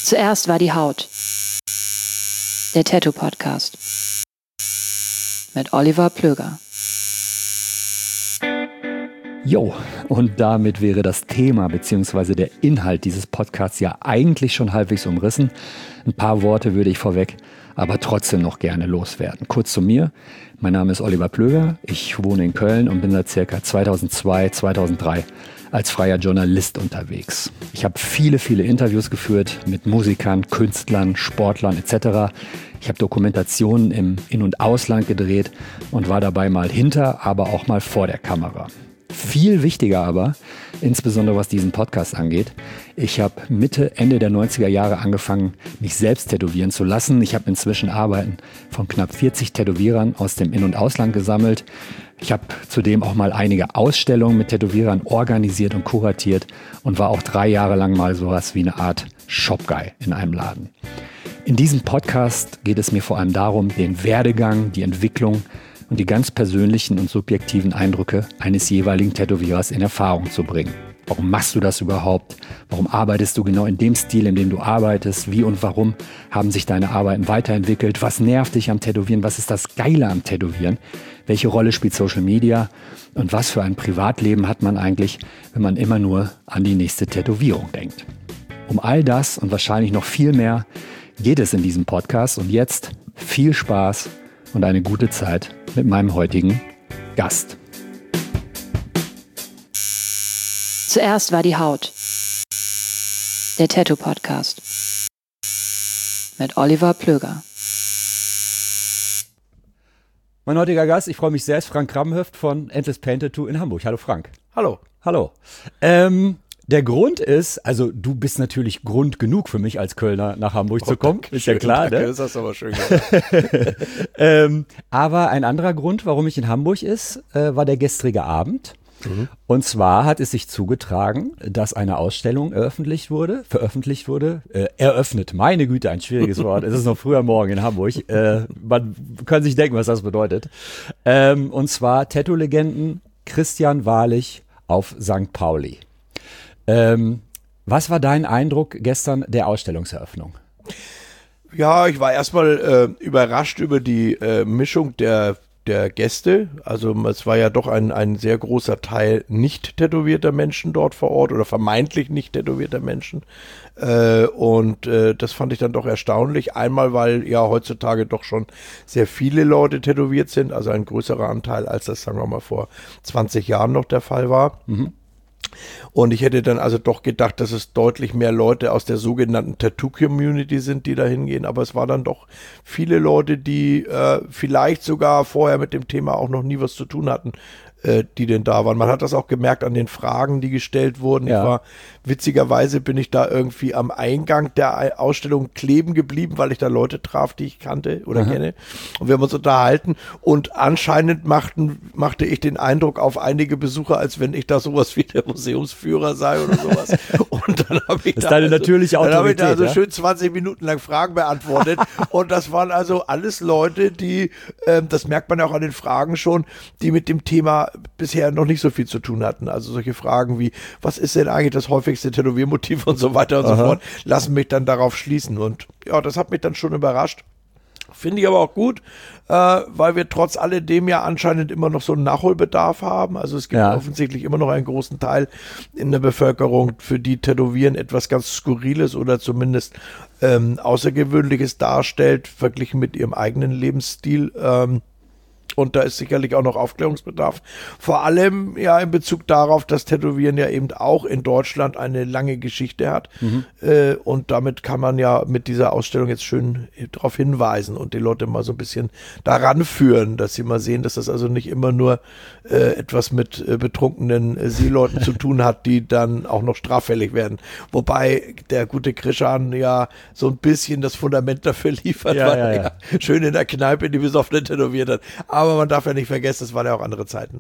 Zuerst war die Haut. Der Tattoo-Podcast. Mit Oliver Plöger. Jo, und damit wäre das Thema bzw. der Inhalt dieses Podcasts ja eigentlich schon halbwegs umrissen. Ein paar Worte würde ich vorweg, aber trotzdem noch gerne loswerden. Kurz zu mir. Mein Name ist Oliver Plöger. Ich wohne in Köln und bin seit ca. 2002, 2003 als freier Journalist unterwegs. Ich habe viele Interviews geführt mit Musikern, Künstlern, Sportlern etc. Ich habe Dokumentationen im In- und Ausland gedreht und war dabei mal hinter, aber auch mal vor der Kamera. Viel wichtiger aber, insbesondere was diesen Podcast angeht, ich habe Ende der 90er Jahre angefangen, mich selbst tätowieren zu lassen. Ich habe inzwischen Arbeiten von knapp 40 Tätowierern aus dem In- und Ausland gesammelt. Ich habe zudem auch mal einige Ausstellungen mit Tätowierern organisiert und kuratiert und war auch 3 Jahre lang mal sowas wie eine Art Shop-Guy in einem Laden. In diesem Podcast geht es mir vor allem darum, den Werdegang, die Entwicklung und die ganz persönlichen und subjektiven Eindrücke eines jeweiligen Tätowierers in Erfahrung zu bringen. Warum machst du das überhaupt? Warum arbeitest du genau in dem Stil, in dem du arbeitest? Wie und warum haben sich deine Arbeiten weiterentwickelt? Was nervt dich am Tätowieren? Was ist das Geile am Tätowieren? Welche Rolle spielt Social Media? Und was für ein Privatleben hat man eigentlich, wenn man immer nur an die nächste Tätowierung denkt? Um all das und wahrscheinlich noch viel mehr geht es in diesem Podcast. Und jetzt viel Spaß und eine gute Zeit mit meinem heutigen Gast. Zuerst war die Haut. Der Tattoo-Podcast. Mit Oliver Plöger. Mein heutiger Gast, ich freue mich sehr, ist Frank Kramhöft von Endless Paint Tattoo in Hamburg. Hallo Frank. Hallo. Hallo. Der Grund ist, also du bist natürlich Grund genug für mich als Kölner nach Hamburg zu kommen, ist ja klar, danke, ne? Das hast du aber schön gesagt. Aber ein anderer Grund, warum ich in Hamburg war der gestrige Abend. Und zwar hat es sich zugetragen, dass eine Ausstellung eröffnet wurde, meine Güte, ein schwieriges Wort, es ist noch früher Morgen in Hamburg, man kann sich denken, was das bedeutet. Und zwar Tattoo-Legenden Christian Wahrlich auf St. Pauli. Was war dein Eindruck gestern der Ausstellungseröffnung? Ja, ich war erstmal überrascht über die Mischung der Gäste. Also es war ja doch ein sehr großer Teil nicht tätowierter Menschen dort vor Ort oder vermeintlich nicht tätowierter Menschen. Und das fand ich dann doch erstaunlich. Einmal, weil ja heutzutage doch schon sehr viele Leute tätowiert sind, also ein größerer Anteil, als das, sagen wir mal, vor 20 Jahren noch der Fall war. Mhm. Und ich hätte dann also doch gedacht, dass es deutlich mehr Leute aus der sogenannten Tattoo-Community sind, die da hingehen. Aber es war dann doch viele Leute, die vielleicht sogar vorher mit dem Thema auch noch nie was zu tun hatten, die denn da waren. Man hat das auch gemerkt an den Fragen, die gestellt wurden. Ja. Witzigerweise bin ich da irgendwie am Eingang der Ausstellung kleben geblieben, weil ich da Leute traf, die ich kannte oder kenne. Und wir haben uns unterhalten und anscheinend machte ich den Eindruck auf einige Besucher, als wenn ich da sowas wie der Museumsführer sei oder sowas. Und dann habe ich das ist deine natürliche Autorität, dann habe ich da also ja? schön 20 Minuten lang Fragen beantwortet. Und das waren also alles Leute, die, das merkt man ja auch an den Fragen schon, die mit dem Thema bisher noch nicht so viel zu tun hatten. Also solche Fragen wie, was ist denn eigentlich das häufigste Tätowiermotiv und so weiter und so fort, lassen mich dann darauf schließen. Und ja, das hat mich dann schon überrascht. Finde ich aber auch gut, weil wir trotz alledem ja anscheinend immer noch so einen Nachholbedarf haben. Also es gibt offensichtlich immer noch einen großen Teil in der Bevölkerung, für die Tätowieren etwas ganz Skurriles oder zumindest Außergewöhnliches darstellt, verglichen mit ihrem eigenen Lebensstil. Und da ist sicherlich auch noch Aufklärungsbedarf. Vor allem ja in Bezug darauf, dass Tätowieren ja eben auch in Deutschland eine lange Geschichte hat. Und damit kann man ja mit dieser Ausstellung jetzt schön darauf hinweisen und die Leute mal so ein bisschen daran führen, dass sie mal sehen, dass das also nicht immer nur etwas mit betrunkenen Seeleuten zu tun hat, die dann auch noch straffällig werden. Wobei der gute Krishan ja so ein bisschen das Fundament dafür liefert, weil er ja schön in der Kneipe die Besoffenen tätowiert hat. Aber man darf ja nicht vergessen, es waren ja auch andere Zeiten.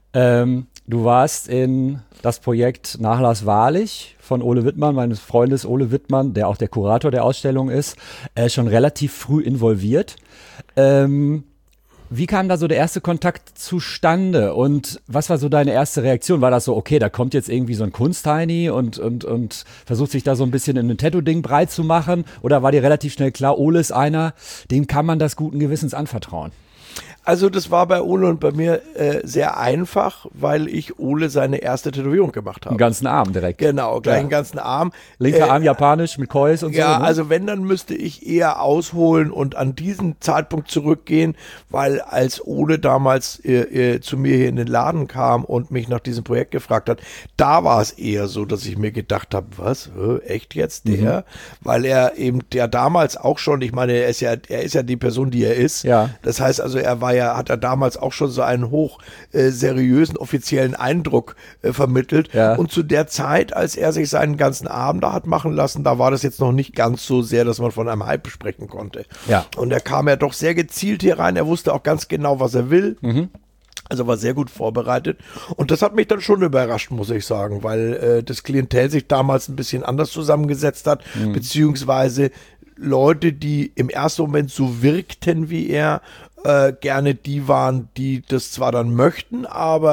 Du warst in das Projekt Nachlass Wahrlich von Ole Wittmann, meines Freundes Ole Wittmann, der auch der Kurator der Ausstellung ist, schon relativ früh involviert. Wie kam da so der erste Kontakt zustande und was war so deine erste Reaktion? War das so, okay, da kommt jetzt irgendwie so ein Kunstheini und versucht sich da so ein bisschen in ein Tattoo-Ding breit zu machen? Oder war dir relativ schnell klar, Ole ist einer, dem kann man das guten Gewissens anvertrauen? Also das war bei Ole und bei mir sehr einfach, weil ich Ole seine erste Tätowierung gemacht habe. Den ganzen Arm direkt. Genau, gleich den ganzen Arm. Linker Arm japanisch mit Kois und so. Ja, Ne? also wenn, dann müsste ich eher ausholen und an diesen Zeitpunkt zurückgehen, weil als Ole damals zu mir hier in den Laden kam und mich nach diesem Projekt gefragt hat, da war es eher so, dass ich mir gedacht habe, was, echt jetzt der? Weil er eben der damals auch schon, ich meine, er ist ja die Person, die er ist. Ja. Das heißt also, hat er damals auch schon so einen hoch seriösen, offiziellen Eindruck vermittelt. Ja. Und zu der Zeit, als er sich seinen ganzen Abend da hat machen lassen, da war das jetzt noch nicht ganz so sehr, dass man von einem Hype sprechen konnte. Ja. Und er kam ja doch sehr gezielt hier rein. Er wusste auch ganz genau, was er will. Also war sehr gut vorbereitet. Und das hat mich dann schon überrascht, muss ich sagen, weil das Klientel sich damals ein bisschen anders zusammengesetzt hat, beziehungsweise Leute, die im ersten Moment so wirkten wie er, gerne die waren, die das zwar dann möchten,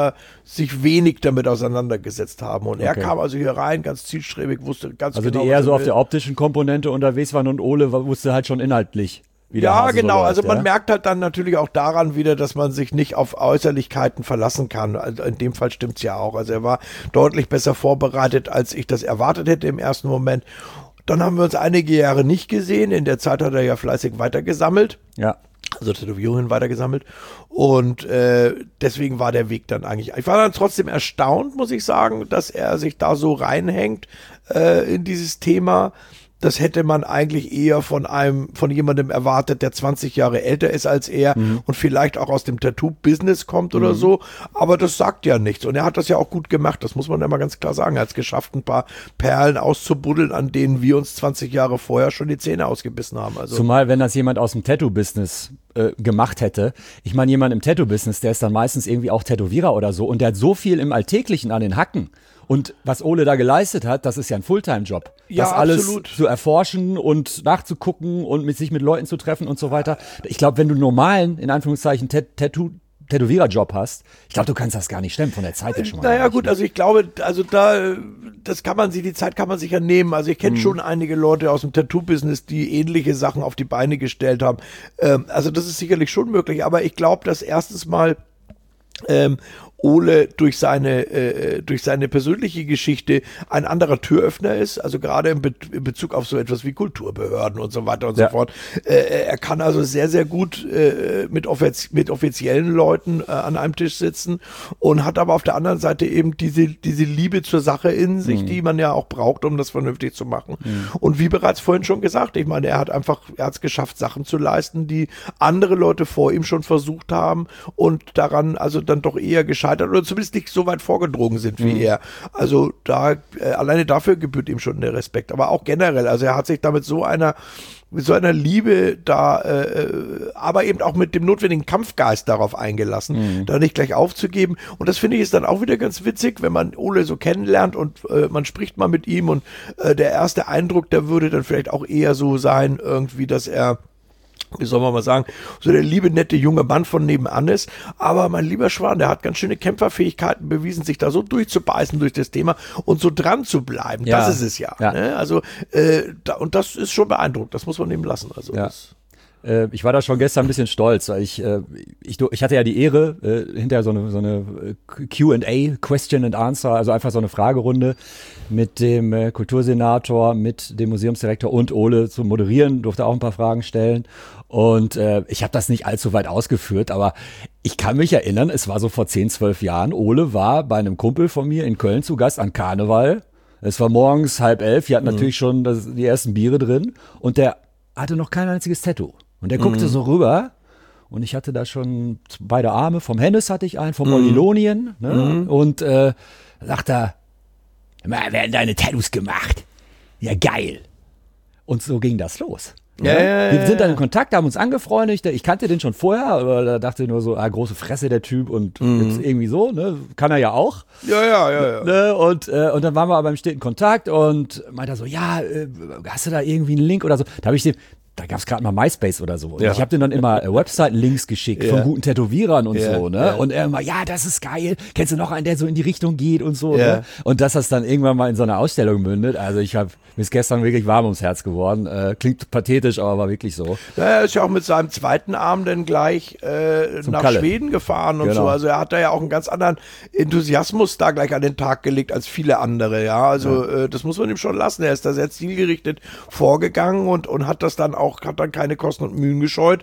sich wenig damit auseinandergesetzt haben. Und er kam also hier rein, ganz zielstrebig, wusste ganz also genau, die eher was so er auf will. der optischen Komponente unterwegs waren und Ole wusste halt schon inhaltlich, wie der Ja, Hase genau. so Also läuft, man ja? merkt halt dann natürlich auch daran wieder, dass man sich nicht auf Äußerlichkeiten verlassen kann. Also in dem Fall stimmt's ja auch. Also er war deutlich besser vorbereitet, als ich das erwartet hätte im ersten Moment. Dann haben wir uns einige Jahre nicht gesehen. In der Zeit hat er ja fleißig weitergesammelt. Ja. Also Tätowierungen weitergesammelt. Und deswegen war der Weg dann eigentlich. Ich war dann trotzdem erstaunt, muss ich sagen, dass er sich da so reinhängt in dieses Thema. Das hätte man eigentlich eher von jemandem erwartet, der 20 Jahre älter ist als er und vielleicht auch aus dem Tattoo-Business kommt oder so. Aber das sagt ja nichts. Und er hat das ja auch gut gemacht. Das muss man ja mal ganz klar sagen. Er hat es geschafft, ein paar Perlen auszubuddeln, an denen wir uns 20 Jahre vorher schon die Zähne ausgebissen haben. Also Zumal, wenn das jemand aus dem Tattoo-Business gemacht hätte. Ich meine, jemand im Tattoo-Business, der ist dann meistens irgendwie auch Tätowierer oder so und der hat so viel im Alltäglichen an den Hacken. Und was Ole da geleistet hat, das ist ja ein Fulltime-Job. Ja, das alles absolut. zu erforschen und nachzugucken und sich mit Leuten zu treffen und so weiter. Ich glaube, wenn du einen normalen, in Anführungszeichen, Tätowierer-Job hast, ich glaube, du kannst das gar nicht stemmen von der Zeit her schon mal. Naja, gut, also ich glaube, die Zeit kann man sich ja nehmen. Also ich kenne schon einige Leute aus dem Tattoo-Business, die ähnliche Sachen auf die Beine gestellt haben. Also das ist sicherlich schon möglich, aber ich glaube, dass erstens mal Ole durch seine persönliche Geschichte ein anderer Türöffner ist, also gerade in Bezug auf so etwas wie Kulturbehörden und so weiter und so fort. Er kann also sehr, sehr gut mit offiziellen Leuten an einem Tisch sitzen und hat aber auf der anderen Seite eben diese Liebe zur Sache in sich, die man ja auch braucht, um das vernünftig zu machen. Und wie bereits vorhin schon gesagt, ich meine, er hat es geschafft, Sachen zu leisten, die andere Leute vor ihm schon versucht haben und daran also dann doch eher gescheitert oder zumindest nicht so weit vorgedrungen sind wie er. Also alleine dafür gebührt ihm schon der Respekt, aber auch generell. Also er hat sich da mit so einer Liebe da, aber eben auch mit dem notwendigen Kampfgeist darauf eingelassen, da nicht gleich aufzugeben. Und das finde ich ist dann auch wieder ganz witzig, wenn man Ole so kennenlernt und man spricht mal mit ihm und der erste Eindruck, der würde dann vielleicht auch eher so sein, irgendwie, dass er, wie soll man mal sagen, so der liebe, nette junge Mann von nebenan ist. Aber mein lieber Schwan, der hat ganz schöne Kämpferfähigkeiten bewiesen, sich da so durchzubeißen durch das Thema und so dran zu bleiben. Ja. Das ist es ja. Ja. Ne? Also, und das ist schon beeindruckend. Das muss man eben lassen. Also, Ja. Ich war da schon gestern ein bisschen stolz, weil ich hatte ja die Ehre, hinterher so eine Q&A, Question and Answer, also einfach so eine Fragerunde mit dem Kultursenator, mit dem Museumsdirektor und Ole zu moderieren, durfte auch ein paar Fragen stellen und ich habe das nicht allzu weit ausgeführt, aber ich kann mich erinnern, es war so vor 10, 12 Jahren, Ole war bei einem Kumpel von mir in Köln zu Gast an Karneval. Es war morgens 10:30, die hatten natürlich schon die ersten Biere drin und der hatte noch kein einziges Tattoo. Und der guckte so rüber und ich hatte da schon beide Arme, vom Hennes hatte ich einen, vom Olilonien, ne? Und sagt er, werden deine Tattoos gemacht? Ja, geil. Und so ging das los. Ja. Wir sind dann in Kontakt, haben uns angefreundet. Ich kannte den schon vorher, aber da dachte ich nur so, große Fresse der Typ und jetzt irgendwie so, ne? Kann er ja auch. Ja. Ne? Und dann waren wir aber im steten Kontakt und meinte er so, hast du da irgendwie einen Link oder so? Da habe ich dem da gab es gerade mal MySpace oder so. Und Ja. ich habe dem dann immer Webseiten-Links geschickt von guten Tätowierern und Ja, so, ne? ja. Und er immer, ja, das ist geil. Kennst du noch einen, der so in die Richtung geht und so, Ja. ne? Und dass das dann irgendwann mal in so einer Ausstellung mündet. Also mir ist gestern wirklich warm ums Herz geworden. Klingt pathetisch, aber war wirklich so. Ja, er ist ja auch mit seinem zweiten Arm dann gleich nach Kalle. Schweden gefahren und Genau. so. Also er hat da ja auch einen ganz anderen Enthusiasmus da gleich an den Tag gelegt als viele andere. Ja, also das muss man ihm schon lassen. Er ist da sehr zielgerichtet vorgegangen und hat dann keine Kosten und Mühen gescheut.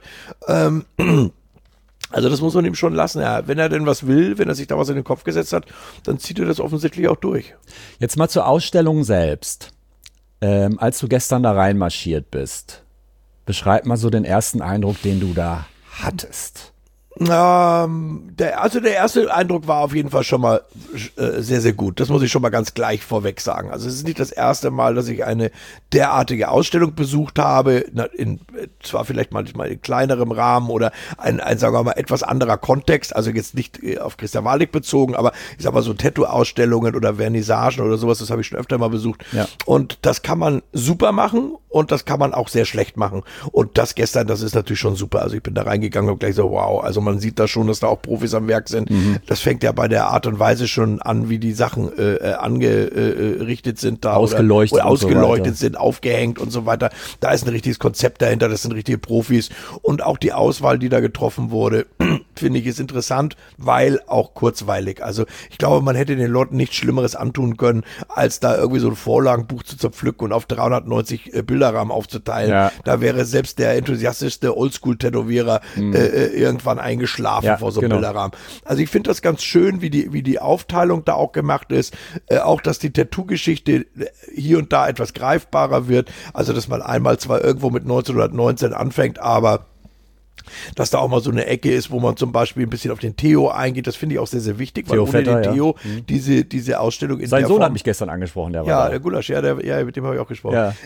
Also das muss man ihm schon lassen. Ja, wenn er denn was will, wenn er sich da was in den Kopf gesetzt hat, dann zieht er das offensichtlich auch durch. Jetzt mal zur Ausstellung selbst. Als du gestern da reinmarschiert bist, beschreib mal so den ersten Eindruck, den du da hattest. Der erste Eindruck war auf jeden Fall schon mal sehr, sehr gut. Das muss ich schon mal ganz gleich vorweg sagen. Also es ist nicht das erste Mal, dass ich eine derartige Ausstellung besucht habe, zwar vielleicht manchmal in kleinerem Rahmen oder ein sagen wir mal, etwas anderer Kontext, also jetzt nicht auf Christian Walik bezogen, aber ich sag mal so Tattoo-Ausstellungen oder Vernissagen oder sowas, das habe ich schon öfter mal besucht. Ja. Und das kann man super machen und das kann man auch sehr schlecht machen. Und das gestern, das ist natürlich schon super. Also ich bin da reingegangen und gleich so, wow, also man sieht da schon, dass da auch Profis am Werk sind. Das fängt ja bei der Art und Weise schon an, wie die Sachen angerichtet sind da. Ausgeleuchtet oder ausgeleuchtet und so sind, aufgehängt und so weiter. Da ist ein richtiges Konzept dahinter, das sind richtige Profis. Und auch die Auswahl, die da getroffen wurde, finde ich, ist interessant, weil auch kurzweilig. Also ich glaube, man hätte den Leuten nichts Schlimmeres antun können, als da irgendwie so ein Vorlagenbuch zu zerpflücken und auf 390 Bilderrahmen aufzuteilen. Ja. Da wäre selbst der enthusiastischste Oldschool-Tätowierer irgendwann eingeschlafen vor so einem Bilderrahmen. Also ich finde das ganz schön, wie die Aufteilung da auch gemacht ist. Auch, dass die Tattoo-Geschichte hier und da etwas greifbarer wird. Also, dass man einmal zwar irgendwo mit 1919 anfängt, aber dass da auch mal so eine Ecke ist, wo man zum Beispiel ein bisschen auf den Theo eingeht, das finde ich auch sehr, sehr wichtig, weil Theo ohne Vetter, den Theo diese Ausstellung in Sein der Sohn Form, hat mich gestern angesprochen, der war ja, da. der Gulasch, ja, mit dem habe ich auch gesprochen. Ja.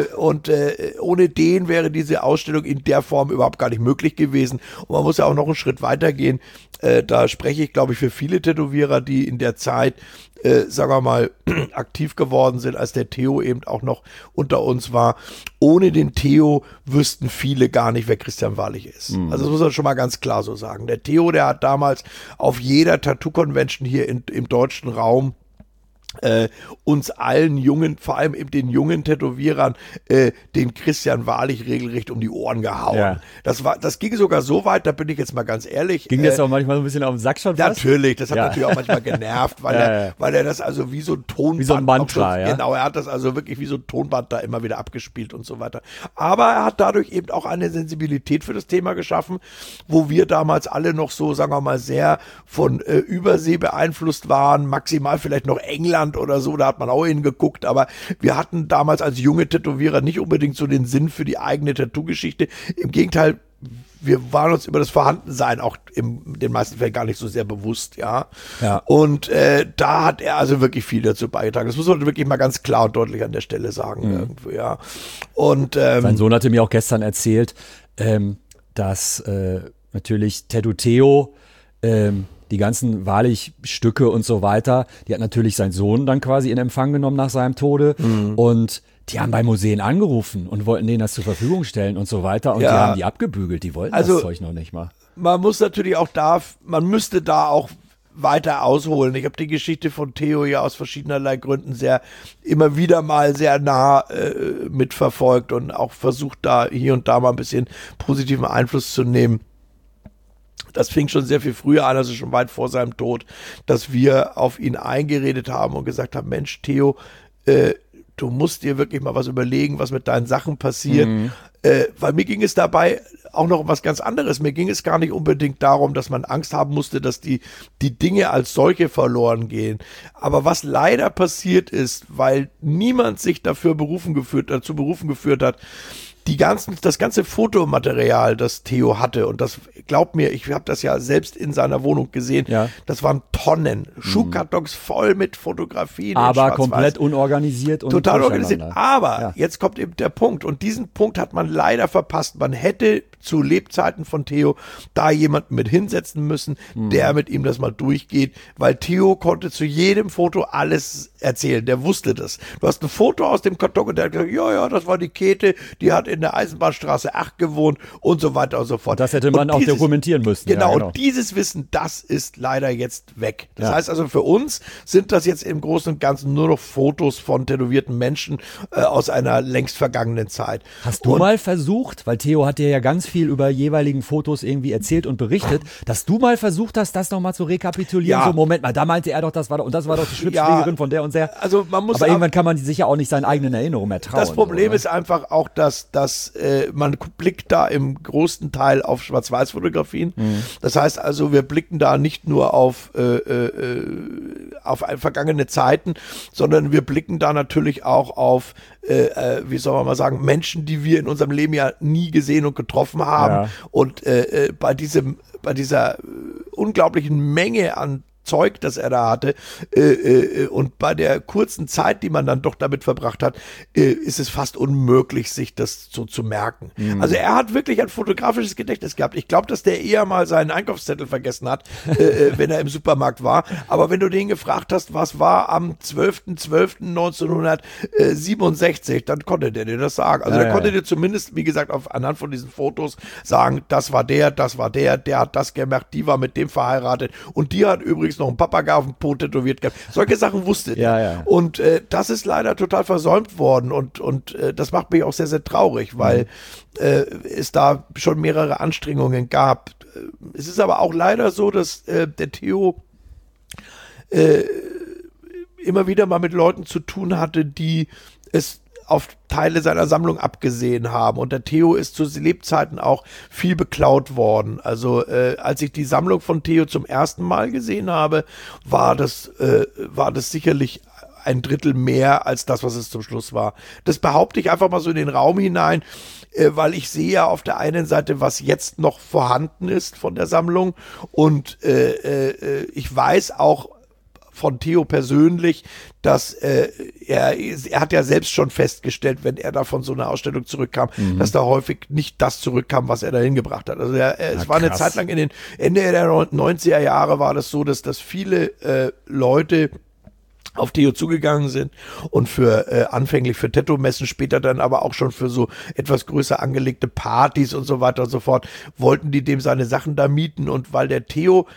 Ohne den wäre diese Ausstellung in der Form überhaupt gar nicht möglich gewesen. Und man muss ja auch noch einen Schritt weiter gehen. Da spreche ich, glaube ich, für viele Tätowierer, die in der Zeit sagen wir mal, aktiv geworden sind, als der Theo eben auch noch unter uns war. Ohne den Theo wüssten viele gar nicht, wer Christian Walik ist. Also das muss man schon mal ganz klar so sagen. Der Theo, der hat damals auf jeder Tattoo-Convention hier im deutschen Raum uns allen jungen, vor allem eben den jungen Tätowierern, den Christian Walik regelrecht um die Ohren gehauen. Ja. Das ging sogar so weit, da bin ich jetzt mal ganz ehrlich. Ging das auch manchmal so ein bisschen auf den Sack schon fast? Natürlich, das hat Ja. natürlich auch manchmal genervt, weil er das also wie so ein Tonband. Wie so ein Mantra, auch schon, ja. Genau, er hat das also wirklich wie so ein Tonband da immer wieder abgespielt und so weiter. Aber er hat dadurch eben auch eine Sensibilität für das Thema geschaffen, wo wir damals alle noch so, sagen wir mal, sehr von Übersee beeinflusst waren, maximal vielleicht noch England oder so, da hat man auch hingeguckt, aber wir hatten damals als junge Tätowierer nicht unbedingt so den Sinn für die eigene Tattoo-Geschichte. Im Gegenteil, wir waren uns über das Vorhandensein auch in den meisten Fällen gar nicht so sehr bewusst, ja. Und da hat er also wirklich viel dazu beigetragen. Das muss man wirklich mal ganz klar und deutlich an der Stelle sagen, irgendwo, ja. Und Sein Sohn hatte mir auch gestern erzählt, dass natürlich Tattoo Theo die ganzen Walik-Stücke und so weiter, die hat natürlich sein Sohn dann quasi in Empfang genommen nach seinem Tode und die haben bei Museen angerufen und wollten denen das zur Verfügung stellen und so weiter und die haben die abgebügelt, die wollten das Zeug noch nicht mal. Man muss natürlich auch man müsste da auch weiter ausholen. Ich habe die Geschichte von Theo ja aus verschiedenerlei Gründen immer wieder mal sehr nah mitverfolgt und auch versucht, da hier und da mal ein bisschen positiven Einfluss zu nehmen. Das fing schon sehr viel früher an, also schon weit vor seinem Tod, dass wir auf ihn eingeredet haben und gesagt haben, Mensch, Theo, du musst dir wirklich mal was überlegen, was mit deinen Sachen passiert. Weil mir ging es dabei auch noch um was ganz anderes. Mir ging es gar nicht unbedingt darum, dass man Angst haben musste, dass die Dinge als solche verloren gehen. Aber was leider passiert ist, weil niemand sich dazu berufen geführt hat, das ganze Fotomaterial, das Theo hatte, und das, glaubt mir, ich habe das ja selbst in seiner Wohnung gesehen, das waren Tonnen, Schuhkartons voll mit Fotografien. Aber komplett unorganisiert und total organisiert. Aber jetzt kommt eben der Punkt, und diesen Punkt hat man leider verpasst. Man hätte zu Lebzeiten von Theo da jemanden mit hinsetzen müssen, der mit ihm das mal durchgeht, weil Theo konnte zu jedem Foto alles erzählen, der wusste das. Du hast ein Foto aus dem Karton und der hat gesagt, ja, das war die Käthe, die hat in der Eisenbahnstraße 8 gewohnt und so weiter und so fort. Das hätte man auch dokumentieren müssen. Genau, und dieses Wissen, das ist leider jetzt weg. Das heißt also, für uns sind das jetzt im Großen und Ganzen nur noch Fotos von tätowierten Menschen aus einer längst vergangenen Zeit. Hast du mal versucht, weil Theo hat dir ja ganz viel über jeweiligen Fotos irgendwie erzählt und berichtet, dass du mal versucht hast, das nochmal zu rekapitulieren? Ja. So, Moment mal, da meinte er doch, das war doch die Schlipsträgerin von der und der. Also man muss aber irgendwann kann man sich ja auch nicht seinen eigenen Erinnerungen mehr trauen. Das Problem so, ist einfach auch, dass man blickt da im großen Teil auf Schwarz-Weiß-Fotografien. Das heißt also, wir blicken da nicht nur auf vergangene Zeiten, sondern wir blicken da natürlich auch auf, wie soll man mal sagen, Menschen, die wir in unserem Leben ja nie gesehen und getroffen haben. Ja. Und bei dieser unglaublichen Menge an Zeug, das er da hatte, und bei der kurzen Zeit, die man dann doch damit verbracht hat, ist es fast unmöglich, sich das so zu merken. Also er hat wirklich ein fotografisches Gedächtnis gehabt. Ich glaube, dass der eher mal seinen Einkaufszettel vergessen hat, wenn er im Supermarkt war. Aber wenn du den gefragt hast, was war am 12.12.1967, dann konnte der dir das sagen. Also der konnte dir zumindest, wie gesagt, anhand von diesen Fotos sagen, das war der hat das gemacht, die war mit dem verheiratet und die hat übrigens noch einen Papagei auf dem Po tätowiert gehabt. Solche Sachen wusste der. Ja. Und das ist leider total versäumt worden und das macht mich auch sehr, sehr traurig, weil es da schon mehrere Anstrengungen gab. Es ist aber auch leider so, dass der Theo immer wieder mal mit Leuten zu tun hatte, die es auf Teile seiner Sammlung abgesehen haben. Und der Theo ist zu Lebzeiten auch viel beklaut worden. Also als ich die Sammlung von Theo zum ersten Mal gesehen habe, war das sicherlich ein Drittel mehr als das, was es zum Schluss war. Das behaupte ich einfach mal so in den Raum hinein, weil ich sehe ja auf der einen Seite, was jetzt noch vorhanden ist von der Sammlung und ich weiß auch von Theo persönlich, dass er hat ja selbst schon festgestellt, wenn er da von so einer Ausstellung zurückkam, dass da häufig nicht das zurückkam, was er da hingebracht hat. Also es war eine Zeit lang in den Ende der 90er Jahre war das so, dass viele Leute auf Theo zugegangen sind und anfänglich für Tattoo-Messen, später dann aber auch schon für so etwas größer angelegte Partys und so weiter und so fort, wollten die dem seine Sachen da mieten und weil der Theo,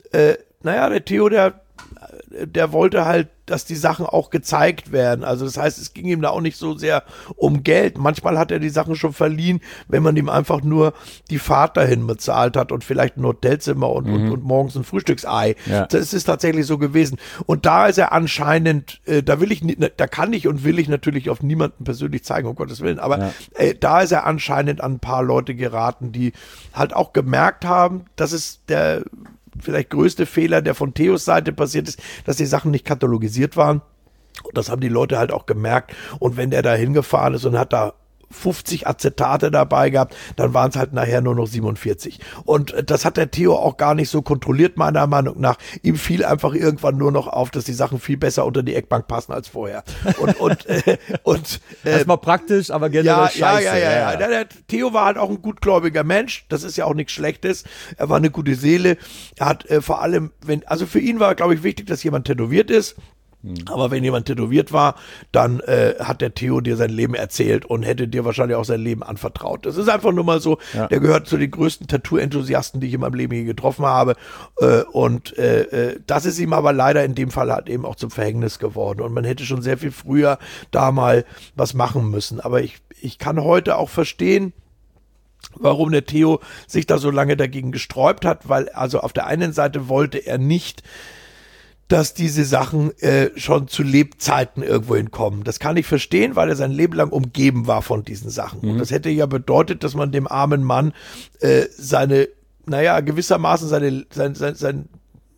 der wollte halt, dass die Sachen auch gezeigt werden. Also das heißt, es ging ihm da auch nicht so sehr um Geld. Manchmal hat er die Sachen schon verliehen, wenn man ihm einfach nur die Fahrt dahin bezahlt hat und vielleicht ein Hotelzimmer und morgens ein Frühstücksei. Ja. Das ist tatsächlich so gewesen. Und da ist er anscheinend, da kann ich und will ich natürlich auf niemanden persönlich zeigen, um Gottes Willen, aber da ist er anscheinend an ein paar Leute geraten, die halt auch gemerkt haben, dass es der vielleicht größte Fehler, der von Theos Seite passiert ist, dass die Sachen nicht katalogisiert waren. Und das haben die Leute halt auch gemerkt. Und wenn der da hingefahren ist und hat da 50 Acetate dabei gehabt, dann waren es halt nachher nur noch 47. Und das hat der Theo auch gar nicht so kontrolliert, meiner Meinung nach. Ihm fiel einfach irgendwann nur noch auf, dass die Sachen viel besser unter die Eckbank passen als vorher. Erstmal praktisch, aber generell scheiße. Ja. Der Theo war halt auch ein gutgläubiger Mensch. Das ist ja auch nichts Schlechtes. Er war eine gute Seele. Er hat vor allem, für ihn war, glaube ich, wichtig, dass jemand tätowiert ist. Aber wenn jemand tätowiert war, dann hat der Theo dir sein Leben erzählt und hätte dir wahrscheinlich auch sein Leben anvertraut. Das ist einfach nur mal so, der gehört zu den größten Tattoo-Enthusiasten, die ich in meinem Leben je getroffen habe. Das ist ihm aber leider in dem Fall halt eben auch zum Verhängnis geworden. Und man hätte schon sehr viel früher da mal was machen müssen. Aber ich kann heute auch verstehen, warum der Theo sich da so lange dagegen gesträubt hat, weil also auf der einen Seite wollte er nicht, dass diese Sachen schon zu Lebzeiten irgendwo hinkommen. Das kann ich verstehen, weil er sein Leben lang umgeben war von diesen Sachen. Und das hätte ja bedeutet, dass man dem armen Mann gewissermaßen sein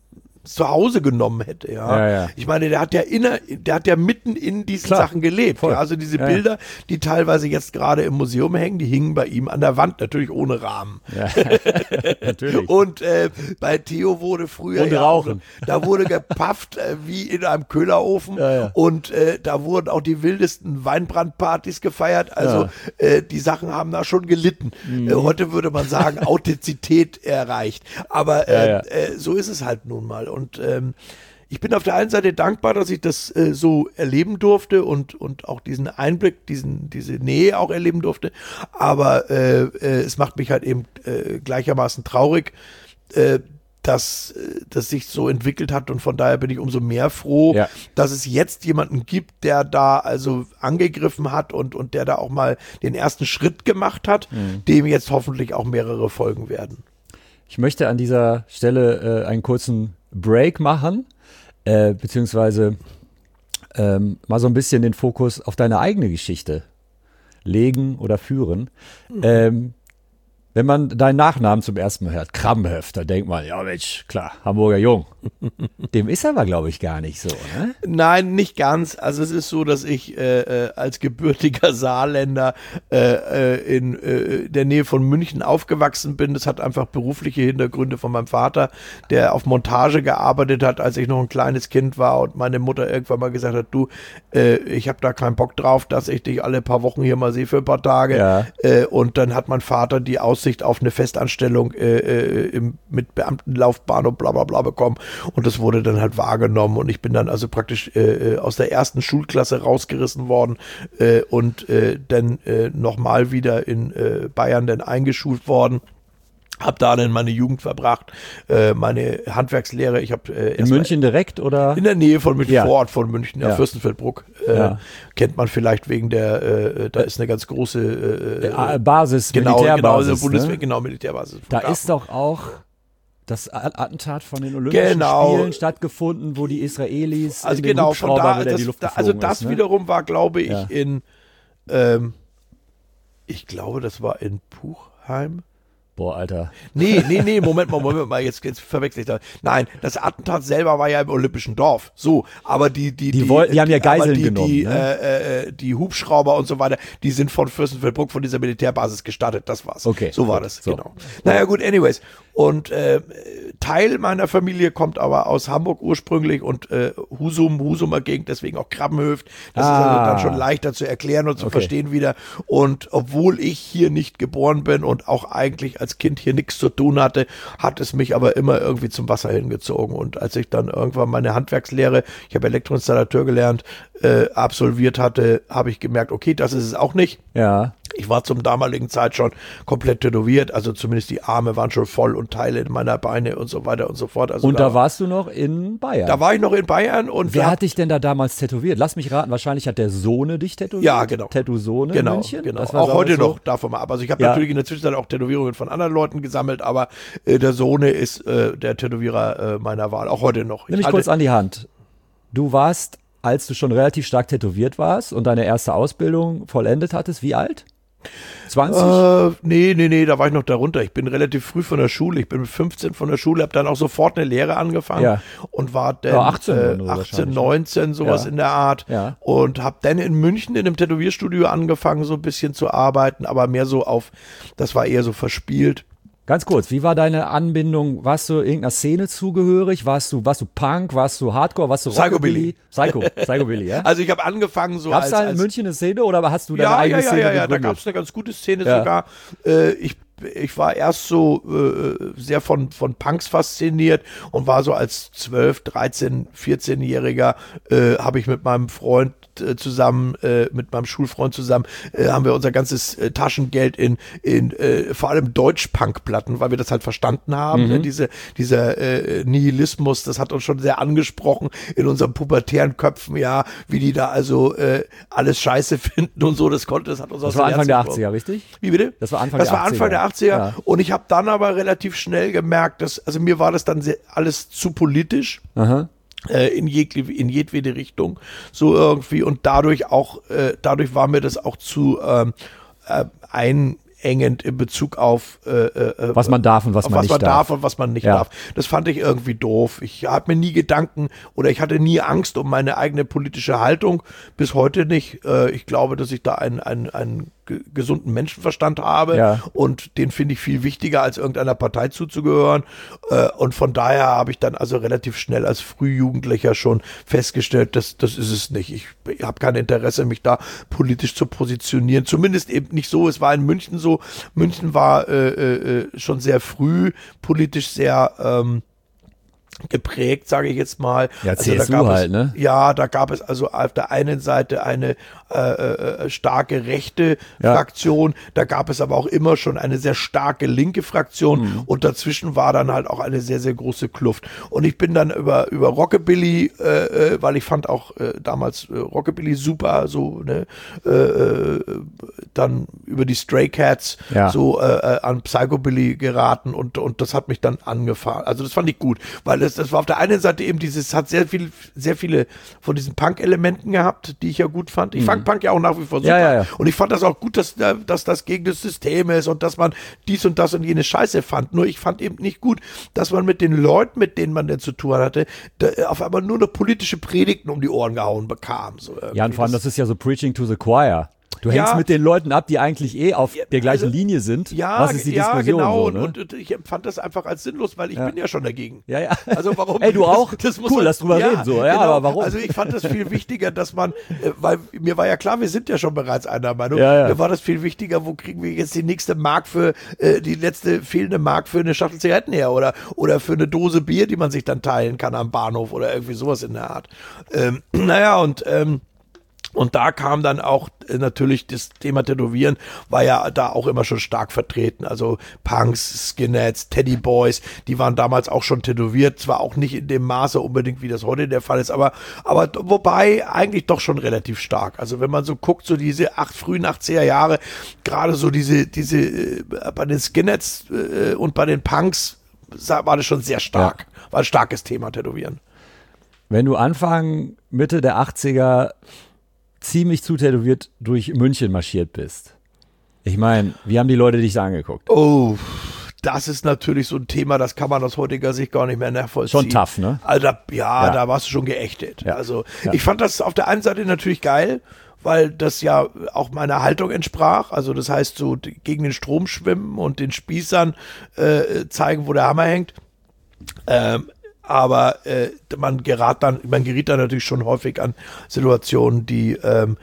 zu Hause genommen hätte, ja. Ich meine, der hat ja mitten in diesen Sachen gelebt. Ja? Also diese Bilder, die teilweise jetzt gerade im Museum hängen, die hingen bei ihm an der Wand, natürlich ohne Rahmen. Ja, natürlich. Und bei Theo wurde früher da wurde gepafft wie in einem Köhlerofen und da wurden auch die wildesten Weinbrandpartys gefeiert. Also die Sachen haben da schon gelitten. Heute würde man sagen, Authentizität erreicht. Aber so ist es halt nun mal. Und ich bin auf der einen Seite dankbar, dass ich das so erleben durfte und auch diesen Einblick, diese Nähe auch erleben durfte. Aber es macht mich halt eben gleichermaßen traurig, dass das sich so entwickelt hat. Und von daher bin ich umso mehr froh, dass es jetzt jemanden gibt, der da also angegriffen hat und der da auch mal den ersten Schritt gemacht hat, dem jetzt hoffentlich auch mehrere folgen werden. Ich möchte an dieser Stelle einen kurzen Break machen, beziehungsweise mal so ein bisschen den Fokus auf deine eigene Geschichte legen oder führen. Wenn man deinen Nachnamen zum ersten Mal hört, Kramhöft, dann denkt man, ja Mensch, klar, Hamburger Jung. Dem ist aber, glaube ich, gar nicht so, ne? Nein, nicht ganz. Also es ist so, dass ich als gebürtiger Saarländer in der Nähe von München aufgewachsen bin. Das hat einfach berufliche Hintergründe von meinem Vater, der auf Montage gearbeitet hat, als ich noch ein kleines Kind war und meine Mutter irgendwann mal gesagt hat, du, ich habe da keinen Bock drauf, dass ich dich alle paar Wochen hier mal sehe für ein paar Tage. Und dann hat mein Vater die Aussicht auf eine Festanstellung mit Beamtenlaufbahn und bla bla bla bekommen und das wurde dann halt wahrgenommen und ich bin dann also praktisch aus der ersten Schulklasse rausgerissen worden und dann nochmal wieder in Bayern dann eingeschult worden. Hab da dann meine Jugend verbracht, meine Handwerkslehre. Ich habe in München direkt oder? In der Nähe von München, vor Ort von München, Fürstenfeldbruck. Kennt man vielleicht wegen der, da ist eine ganz große Basis, Militärbasis. Bundeswehr, genau, Militärbasis. Da ist doch auch das Attentat von den Olympischen Spielen stattgefunden, wo die Israelis in den Hubschrauber wieder in die Luft geflogen also das ist, wiederum war, glaube ich, ich glaube, das war in Puchheim. Boah, Alter. Nee, Moment mal, jetzt verwechsel ich da. Nein, das Attentat selber war ja im Olympischen Dorf. So, aber die haben ja Geiseln genommen. Die Hubschrauber und so weiter, die sind von Fürstenfeldbruck, von dieser Militärbasis gestartet, das war's. Okay. So war das, genau. Naja, gut, anyways. Und Teil meiner Familie kommt aber aus Hamburg ursprünglich und Husumer Gegend, deswegen auch Krabbenhöft. Das ist also dann schon leichter zu erklären und zu verstehen wieder. Und obwohl ich hier nicht geboren bin und auch eigentlich als Kind hier nichts zu tun hatte, hat es mich aber immer irgendwie zum Wasser hingezogen. Und als ich dann irgendwann meine Handwerkslehre, ich habe Elektroinstallateur gelernt, absolviert hatte, habe ich gemerkt, okay, das ist es auch nicht. Ja. Ich war zum damaligen Zeit schon komplett tätowiert, also zumindest die Arme waren schon voll und Teile meiner Beine und so weiter und so fort. Also und da warst du noch in Bayern? Da war ich noch in Bayern. Und wer hat dich denn da damals tätowiert? Lass mich raten, wahrscheinlich hat der Sohne dich tätowiert? Ja, genau. Tattoo-Sohne in München? Genau, auch heute noch davon mal ab. Also ich habe natürlich in der Zwischenzeit auch Tätowierungen von anderen Leuten gesammelt, aber der Sohne ist der Tätowierer meiner Wahl, auch heute noch. Nimm mich kurz an die Hand. Du warst, als du schon relativ stark tätowiert warst und deine erste Ausbildung vollendet hattest, wie alt? 20? Nee, da war ich noch darunter. Ich bin relativ früh von der Schule. Ich bin mit 15 von der Schule, habe dann auch sofort eine Lehre angefangen und war dann 18, 19, sowas in der Art. Ja. Und habe dann in München in einem Tätowierstudio angefangen, so ein bisschen zu arbeiten, aber mehr so das war eher so verspielt. Ganz kurz, wie war deine Anbindung? Warst du irgendeiner Szene zugehörig? Warst du Punk? Warst du Hardcore? Warst du Rockabilly? Psychobilly, ja? Also ich habe angefangen so Gab's da in München eine Szene oder hast du deine eigene Szene gegründet? Ja, da gab es eine ganz gute Szene sogar. Ich war erst so sehr von Punks fasziniert und war so als 12, 13, 14-Jähriger habe ich mit meinem Freund zusammen, mit meinem Schulfreund zusammen, haben wir unser ganzes Taschengeld in vor allem Deutsch-Punk-Platten, weil wir das halt verstanden haben. Ne? Dieser Nihilismus, das hat uns schon sehr angesprochen in unseren pubertären Köpfen, ja, wie die da also alles scheiße finden und so, das hat uns aus dem Herzen. Das war Anfang der 80er, richtig? Wie bitte? Das war Anfang der 80er. Ja. Und ich habe dann aber relativ schnell gemerkt, also mir war das dann alles zu politisch. Aha. In jedwede Richtung, so irgendwie, und dadurch war mir das auch zu einengend in Bezug auf was man darf und was man nicht darf. Und was man nicht Ja. darf. Das fand ich irgendwie doof. Ich habe mir nie Gedanken oder ich hatte nie Angst um meine eigene politische Haltung. Bis heute nicht. Ich glaube, dass ich da einen gesunden Menschenverstand habe Ja. und den finde ich viel wichtiger, als irgendeiner Partei zuzugehören. Und von daher habe ich dann also relativ schnell als Frühjugendlicher schon festgestellt, das ist es nicht. Ich habe kein Interesse, mich da politisch zu positionieren. Zumindest eben nicht so. Es war in München so. München war schon sehr früh politisch sehr geprägt, sage ich jetzt mal. Ja, Also CSU da gab halt, es, ne? Ja, da gab es also auf der einen Seite eine starke rechte Ja. Fraktion, da gab es aber auch immer schon eine sehr starke linke Fraktion und dazwischen war dann halt auch eine sehr, sehr große Kluft. Und ich bin dann über Rockabilly, weil ich fand auch damals Rockabilly super, so, ne, dann über die Stray Cats Ja. so an Psychobilly geraten und das hat mich dann angefahren. Also das fand ich gut, weil das war auf der einen Seite eben hat sehr viele von diesen Punk-Elementen gehabt, die ich ja gut fand. Ich fand Punk ja auch nach wie vor super. Ja. Und ich fand das auch gut, dass das gegen das System ist und dass man dies und das und jene Scheiße fand. Nur ich fand eben nicht gut, dass man mit den Leuten, mit denen man denn zu tun hatte, auf einmal nur eine politische Predigten um die Ohren gehauen bekam. So Ja, und vor allem, das ist ja so Preaching to the Choir. Du Ja. hängst mit den Leuten ab, die eigentlich auf der gleichen also, Linie sind. Ja, Was ist die Diskussion? genau. So, ne? Und ich empfand das einfach als sinnlos, weil ich bin ja schon dagegen. Ja. Also warum? Ey, du auch? muss Cool, man- lass drüber reden. So. Ja, aber warum? Also ich fand das viel wichtiger, dass man, weil mir war ja klar, wir sind ja schon bereits einer Meinung. Ja. Mir war das viel wichtiger, wo kriegen wir jetzt die nächste Mark die letzte fehlende Mark für eine Schachtel Zigaretten her oder für eine Dose Bier, die man sich dann teilen kann am Bahnhof oder irgendwie sowas in der Art. Und da kam dann auch natürlich das Thema Tätowieren, war ja da auch immer schon stark vertreten. Also Punks, Skinheads, Teddyboys, die waren damals auch schon tätowiert. Zwar auch nicht in dem Maße unbedingt, wie das heute der Fall ist, aber wobei eigentlich doch schon relativ stark. Also wenn man so guckt, so diese frühen 80er Jahre, gerade so diese bei den Skinheads und bei den Punks war das schon sehr stark. War ein starkes Thema, Tätowieren. Wenn du Anfang, Mitte der 80er ziemlich zutätowiert durch München marschiert bist. Ich meine, wie haben die Leute dich da angeguckt? Oh, das ist natürlich so ein Thema, das kann man aus heutiger Sicht gar nicht mehr nachvollziehen. Schon tough, ne? Also da warst du schon geächtet. Ja. Also Ja. ich fand das auf der einen Seite natürlich geil, weil das ja auch meiner Haltung entsprach. Also das heißt so gegen den Strom schwimmen und den Spießern zeigen, wo der Hammer hängt. Aber man geriet dann natürlich schon häufig an Situationen, die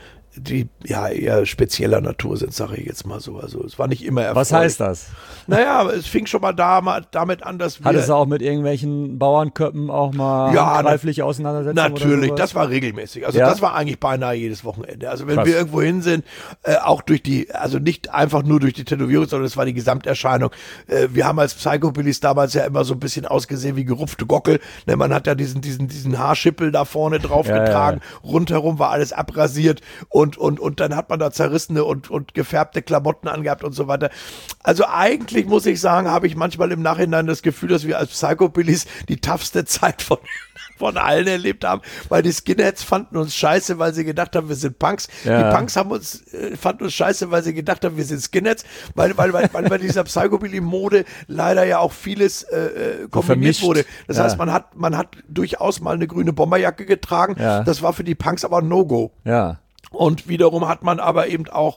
ja eher spezieller Natur sind, sage ich jetzt mal so. Also es war nicht immer erfolgreich. Was heißt das? Naja, es fing schon mal damit an, dass wir... Hattest du auch mit irgendwelchen Bauernköppen auch mal handgreifliche Auseinandersetzungen? Natürlich, oder sowas? das war regelmäßig. Also Ja? das war eigentlich beinahe jedes Wochenende. Also wenn Krass. wir irgendwo hin sind, auch also nicht einfach nur durch die Tätowierung, sondern es war die Gesamterscheinung. Wir haben als Psychobillys damals ja immer so ein bisschen ausgesehen wie gerupfte Gockel. Ne, man hat ja diesen Haarschippel da vorne drauf getragen. Rundherum war alles abrasiert und dann hat man da zerrissene und gefärbte Klamotten angehabt und so weiter. Also eigentlich muss ich sagen, habe ich manchmal im Nachhinein das Gefühl, dass wir als Psychobillys die toughste Zeit von allen erlebt haben, weil die Skinheads fanden uns scheiße, weil sie gedacht haben, wir sind Punks. Ja. Die Punks fanden uns scheiße, weil sie gedacht haben, wir sind Skinheads, weil bei dieser Psychobilly-Mode leider ja auch vieles kombiniert vermischt. wurde. Das Ja. heißt, man hat durchaus mal eine grüne Bomberjacke getragen. Ja. Das war für die Punks aber ein No-Go. Ja. Und wiederum hat man aber eben auch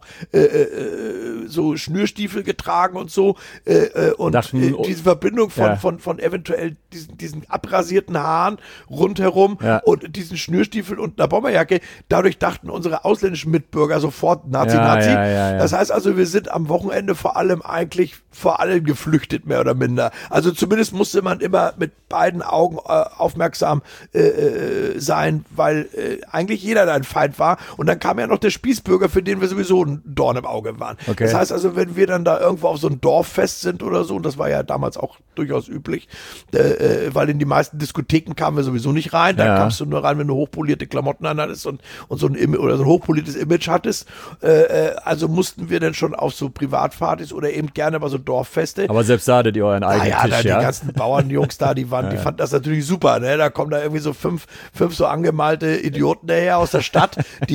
so Schnürstiefel getragen und so. Und diese Verbindung von eventuell diesen abrasierten Haaren rundherum und diesen Schnürstiefel und einer Bomberjacke, dadurch dachten unsere ausländischen Mitbürger sofort Nazi. Ja. Das heißt also, wir sind am Wochenende vor allem geflüchtet, mehr oder minder. Also zumindest musste man immer mit beiden Augen aufmerksam sein, weil eigentlich jeder ein Feind war. Und dann kam ja noch der Spießbürger, für den wir sowieso ein Dorn im Auge waren. Okay. Das heißt also, wenn wir dann da irgendwo auf so ein Dorffest sind oder so, und das war ja damals auch durchaus üblich, weil in die meisten Diskotheken kamen wir sowieso nicht rein. Da kamst du nur rein, wenn du hochpolierte Klamotten anhattest und so ein so ein hochpoliertes Image hattest. Also mussten wir dann schon auf so Privatpartys oder eben gerne bei so Dorffeste. Aber selbst da hattet ihr euren eigenen Tisch, Die ganzen Bauernjungs da, die fanden das natürlich super, ne? Da kommen da irgendwie so fünf so angemalte Idioten daher aus der Stadt, die kriegen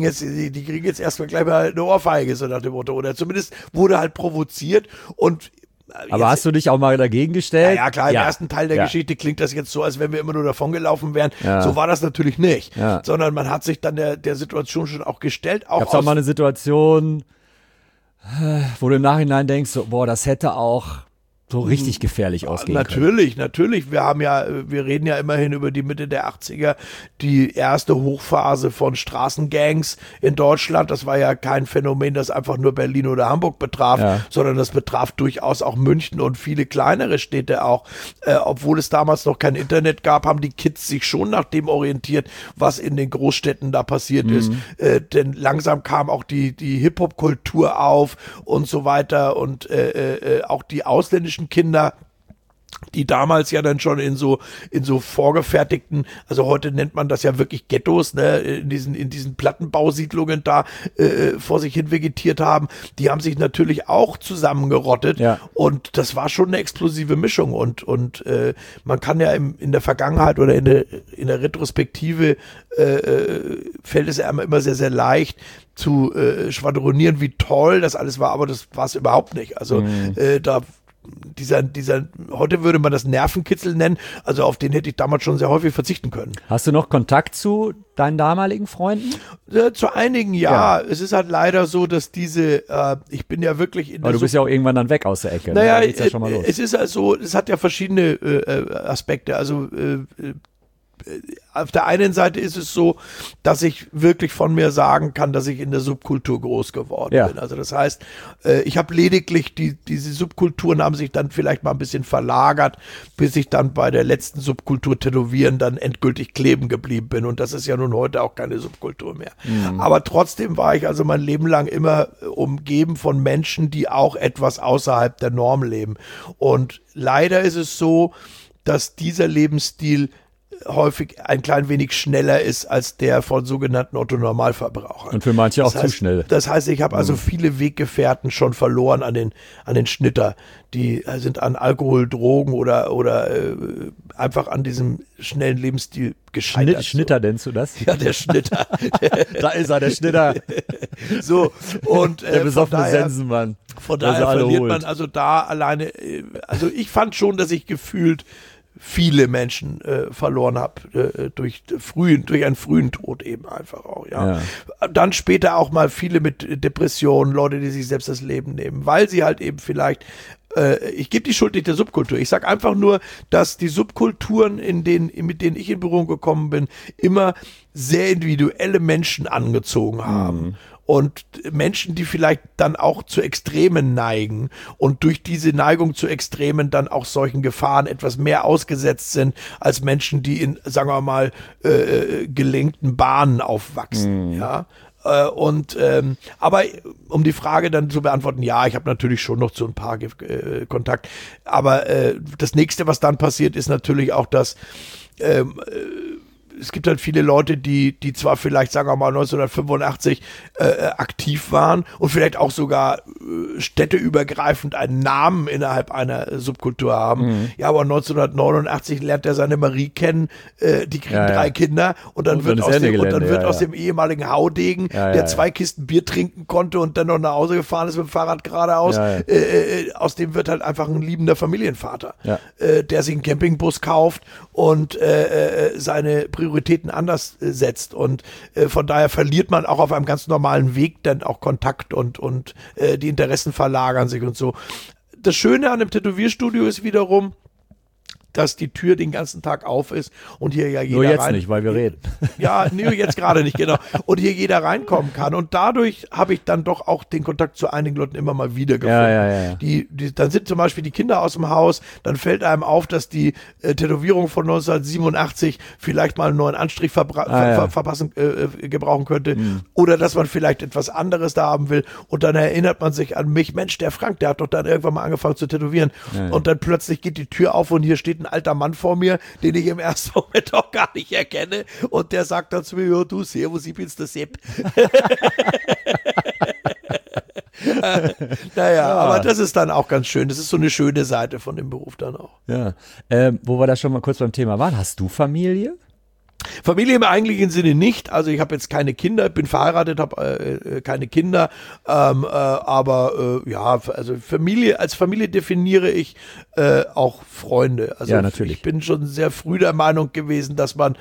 die kriegen jetzt erstmal gleich mal eine Ohrfeige, so nach dem Motto. Oder zumindest wurde halt provoziert und aber hast du dich auch mal dagegen gestellt? Ja, klar, im ersten Teil der Geschichte klingt das jetzt so, als wenn wir immer nur davongelaufen wären. Ja. So war das natürlich nicht. Ja. Sondern man hat sich dann der Situation schon auch gestellt. Gab es auch mal eine Situation, wo du im Nachhinein denkst, so, boah, das hätte auch so richtig gefährlich ausgehen können. Natürlich. Wir reden ja immerhin über die Mitte der 80er, die erste Hochphase von Straßengangs in Deutschland. Das war ja kein Phänomen, das einfach nur Berlin oder Hamburg betraf, sondern das betraf durchaus auch München und viele kleinere Städte auch. Obwohl es damals noch kein Internet gab, haben die Kids sich schon nach dem orientiert, was in den Großstädten da passiert ist. Denn langsam kam auch die Hip-Hop-Kultur auf und so weiter und auch die ausländischen Kinder, die damals ja dann schon in so vorgefertigten, also heute nennt man das ja wirklich Ghettos, ne, in diesen Plattenbausiedlungen da vor sich hin vegetiert haben, die haben sich natürlich auch zusammengerottet und das war schon eine explosive Mischung und man kann ja in der Vergangenheit oder in der Retrospektive fällt es einem immer sehr, sehr leicht zu schwadronieren, wie toll das alles war, aber das war es überhaupt nicht. Also heute würde man das Nervenkitzel nennen, also auf den hätte ich damals schon sehr häufig verzichten können. Hast du noch Kontakt zu deinen damaligen Freunden? Zu einigen, ja. Es ist halt leider so, dass ich bin ja wirklich aber du bist ja auch irgendwann dann weg aus der Ecke. Naja, ne? Geht's ja schon mal los. Es ist also, es hat ja verschiedene Aspekte, also auf der einen Seite ist es so, dass ich wirklich von mir sagen kann, dass ich in der Subkultur groß geworden bin. Also das heißt, ich habe lediglich, diese Subkulturen haben sich dann vielleicht mal ein bisschen verlagert, bis ich dann bei der letzten Subkultur Tätowieren dann endgültig kleben geblieben bin. Und das ist ja nun heute auch keine Subkultur mehr. Aber trotzdem war ich also mein Leben lang immer umgeben von Menschen, die auch etwas außerhalb der Norm leben. Und leider ist es so, dass dieser Lebensstil häufig ein klein wenig schneller ist als der von sogenannten Otto-Normalverbrauchern. Und für manche auch zu schnell. Das heißt, ich habe also viele Weggefährten schon verloren an den Schnitter. Die sind an Alkohol, Drogen oder einfach an diesem schnellen Lebensstil gescheitert. Schnitter nennst du das? Ja, der Schnitter. Da ist er, der Schnitter. So, und der besoffene Sensenmann. Von daher verliert man also da alleine, also ich fand schon, dass ich gefühlt viele Menschen verloren habe durch einen frühen Tod eben einfach auch, ja. Dann später auch mal viele mit Depressionen, Leute, die sich selbst das Leben nehmen, weil sie halt eben vielleicht ich gebe die Schuld nicht der Subkultur. Ich sage einfach nur, dass die Subkulturen, mit denen ich in Berührung gekommen bin, immer sehr individuelle Menschen angezogen haben. Und Menschen, die vielleicht dann auch zu Extremen neigen und durch diese Neigung zu Extremen dann auch solchen Gefahren etwas mehr ausgesetzt sind als Menschen, die in, sagen wir mal, gelenkten Bahnen aufwachsen, ja. Aber um die Frage dann zu beantworten, ja, ich habe natürlich schon noch zu ein paar Kontakt. Aber das nächste, was dann passiert, ist natürlich auch, dass es gibt halt viele Leute, die zwar vielleicht, sagen wir mal, 1985 aktiv waren und vielleicht auch sogar städteübergreifend einen Namen innerhalb einer Subkultur haben. Ja, aber 1989 lernt er seine Marie kennen, die kriegen 3 Kinder und dann wird aus dem ehemaligen Haudegen, der 2 Kisten Bier trinken konnte und dann noch nach Hause gefahren ist mit dem Fahrrad geradeaus, aus dem wird halt einfach ein liebender Familienvater, der sich einen Campingbus kauft und seine Prioritäten anders setzt und von daher verliert man auch auf einem ganz normalen Weg dann auch Kontakt und die Interessen verlagern sich und so. Das Schöne an einem Tätowierstudio ist wiederum, dass die Tür den ganzen Tag auf ist und hier ja jeder nur jetzt nicht, weil wir reden. Ja, nee, jetzt gerade nicht, genau. Und hier jeder reinkommen kann. Und dadurch habe ich dann doch auch den Kontakt zu einigen Leuten immer mal wieder gefunden. Ja. Dann sind zum Beispiel die Kinder aus dem Haus, dann fällt einem auf, dass die Tätowierung von 1987 vielleicht mal einen neuen Anstrich gebrauchen könnte oder dass man vielleicht etwas anderes da haben will und dann erinnert man sich an mich, Mensch, der Frank, der hat doch dann irgendwann mal angefangen zu tätowieren und dann plötzlich geht die Tür auf und hier steht ein alter Mann vor mir, den ich im ersten Moment auch gar nicht erkenne und der sagt dann zu mir, ja, du, servus, ich bin's, der Sepp. Aber das ist dann auch ganz schön. Das ist so eine schöne Seite von dem Beruf dann auch. Ja, wo wir da schon mal kurz beim Thema waren, hast du Familie? Familie im eigentlichen Sinne nicht. Also ich habe jetzt keine Kinder, bin verheiratet, habe keine Kinder. Aber also als Familie definiere ich auch Freunde. Also ja, natürlich. Ich bin schon sehr früh der Meinung gewesen, dass man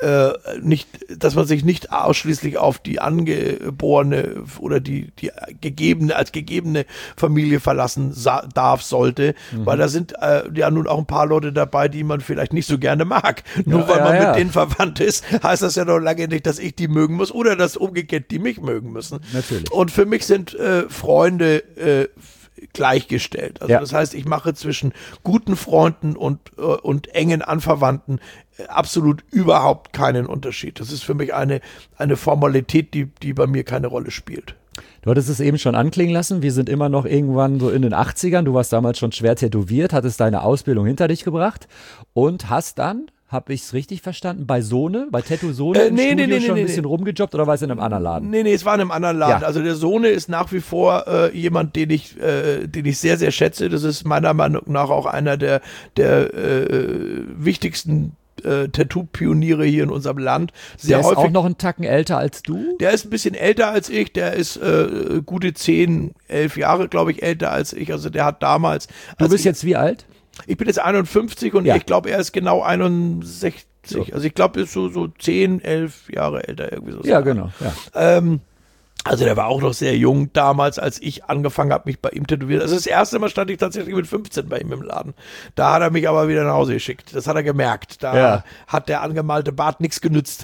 sich nicht ausschließlich auf die angeborene oder die gegebene Familie verlassen sollte, weil da sind ja nun auch ein paar Leute dabei, die man vielleicht nicht so gerne mag. Nur weil man mit denen verwandt ist, heißt das ja noch lange nicht, dass ich die mögen muss oder dass umgekehrt die mich mögen müssen. Natürlich. Und für mich sind Freunde gleichgestellt. Also das heißt, ich mache zwischen guten Freunden und engen Anverwandten absolut überhaupt keinen Unterschied. Das ist für mich eine Formalität, die bei mir keine Rolle spielt. Du hattest es eben schon anklingen lassen, wir sind immer noch irgendwann so in den 80ern, du warst damals schon schwer tätowiert, hattest deine Ausbildung hinter dich gebracht und hast dann, habe ich es richtig verstanden, bei Tattoo Sohne im Studio schon ein bisschen rumgejobbt oder war es in einem anderen Laden? Nee, es war in einem anderen Laden. Ja. Also der Sohne ist nach wie vor jemand, den ich sehr, sehr schätze. Das ist meiner Meinung nach auch einer der wichtigsten Tattoo-Pioniere hier in unserem Land. Der ist auch noch einen Tacken älter als du? Der ist ein bisschen älter als ich, der ist gute 10, 11 Jahre, glaube ich, älter als ich. Also der hat damals... Du bist jetzt wie alt? Ich bin jetzt 51 und ich glaube, er ist genau 61. So. Also ich glaube, er ist so 10, 11 Jahre älter irgendwie so. Ja, genau. Ja. Also der war auch noch sehr jung damals, als ich angefangen habe, mich bei ihm tätowieren. Also das erste Mal stand ich tatsächlich mit 15 bei ihm im Laden. Da hat er mich aber wieder nach Hause geschickt. Das hat er gemerkt. Da hat der angemalte Bart nichts genützt.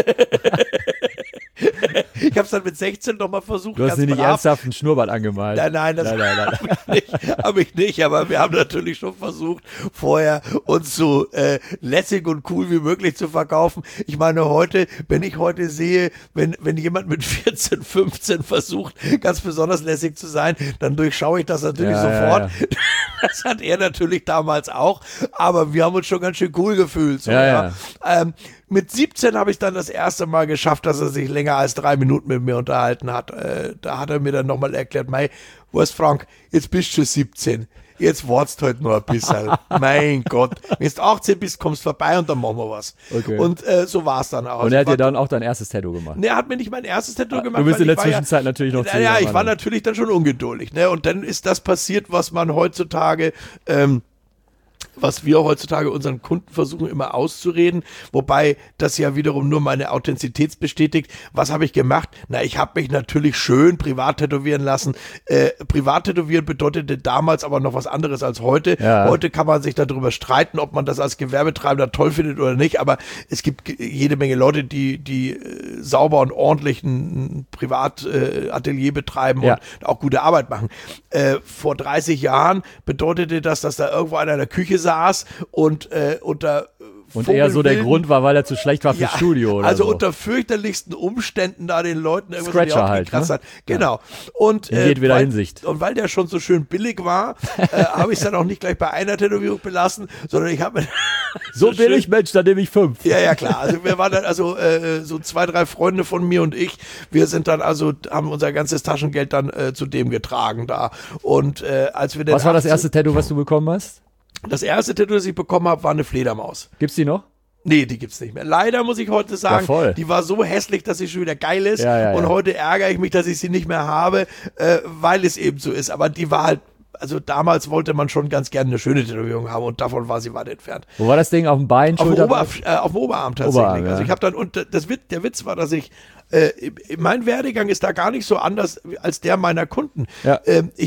Ich habe es dann mit 16 nochmal versucht. Du hast nicht ernsthaft einen Schnurrbart angemalt. Nein, das habe ich nicht. Aber wir haben natürlich schon versucht, vorher uns so lässig und cool wie möglich zu verkaufen. Ich meine, wenn ich heute sehe, wenn jemand mit 14, 15 versucht, ganz besonders lässig zu sein, dann durchschaue ich das natürlich sofort. Ja. Das hat er natürlich damals auch. Aber wir haben uns schon ganz schön cool gefühlt. So, mit 17 habe ich dann das erste Mal geschafft, dass er sich länger als 3 Minuten mit mir unterhalten hat. Da hat er mir dann nochmal erklärt, weißt Frank, jetzt bist du schon 17. Jetzt wartest halt noch ein bisschen. Mein Gott. Wenn du 18 bist, kommst du vorbei und dann machen wir was. Okay. Und so war es dann auch. Und er hat dir dann auch dein erstes Tattoo gemacht? Ne, er hat mir nicht mein erstes Tattoo gemacht. Du bist in der Zwischenzeit natürlich noch 10 Jahre. Ja, ich war natürlich dann schon ungeduldig. Ne? Und dann ist das passiert, was man heutzutage... was wir heutzutage unseren Kunden versuchen immer auszureden, wobei das ja wiederum nur meine Authentizität bestätigt. Was habe ich gemacht? Na, ich habe mich natürlich schön privat tätowieren lassen. Privat tätowieren bedeutete damals aber noch was anderes als heute. Ja. Heute kann man sich darüber streiten, ob man das als Gewerbetreibender toll findet oder nicht, aber es gibt jede Menge Leute, die sauber und ordentlich ein Privatatelier betreiben und auch gute Arbeit machen. Vor 30 Jahren bedeutete das, dass da irgendwo einer in der Küche saß und unter und eher so der Grund war, weil er zu schlecht war fürs Studio oder also so. unter fürchterlichsten Umständen da den Leuten irgendwas Scratcher halt, ne? hat. Genau. Ja. Und in jedweder Hinsicht. Und weil der schon so schön billig war, habe ich es dann auch nicht gleich bei einer Tätowierung belassen, sondern ich habe mir so billig, schön, Mensch, dann nehme ich 5. Ja, klar. Also wir waren dann so 2, 3 Freunde von mir und ich, wir sind dann haben unser ganzes Taschengeld dann zu dem getragen da. Und als wir dann Was war das erste Tattoo, was du bekommen hast? Das erste Tattoo, das ich bekommen habe, war eine Fledermaus. Gibt's die noch? Nee, die gibt's nicht mehr. Leider muss ich heute sagen, die war so hässlich, dass sie schon wieder geil ist. Und heute ärgere ich mich, dass ich sie nicht mehr habe, weil es eben so ist. Aber die war halt, also damals wollte man schon ganz gerne eine schöne Tätowierung haben und davon war sie weit entfernt. Wo war das Ding? Auf dem Bein, Schulter? Auf dem Oberarm tatsächlich. Also ich habe dann, und der Witz war, dass ich, mein Werdegang ist da gar nicht so anders als der meiner Kunden. Ja.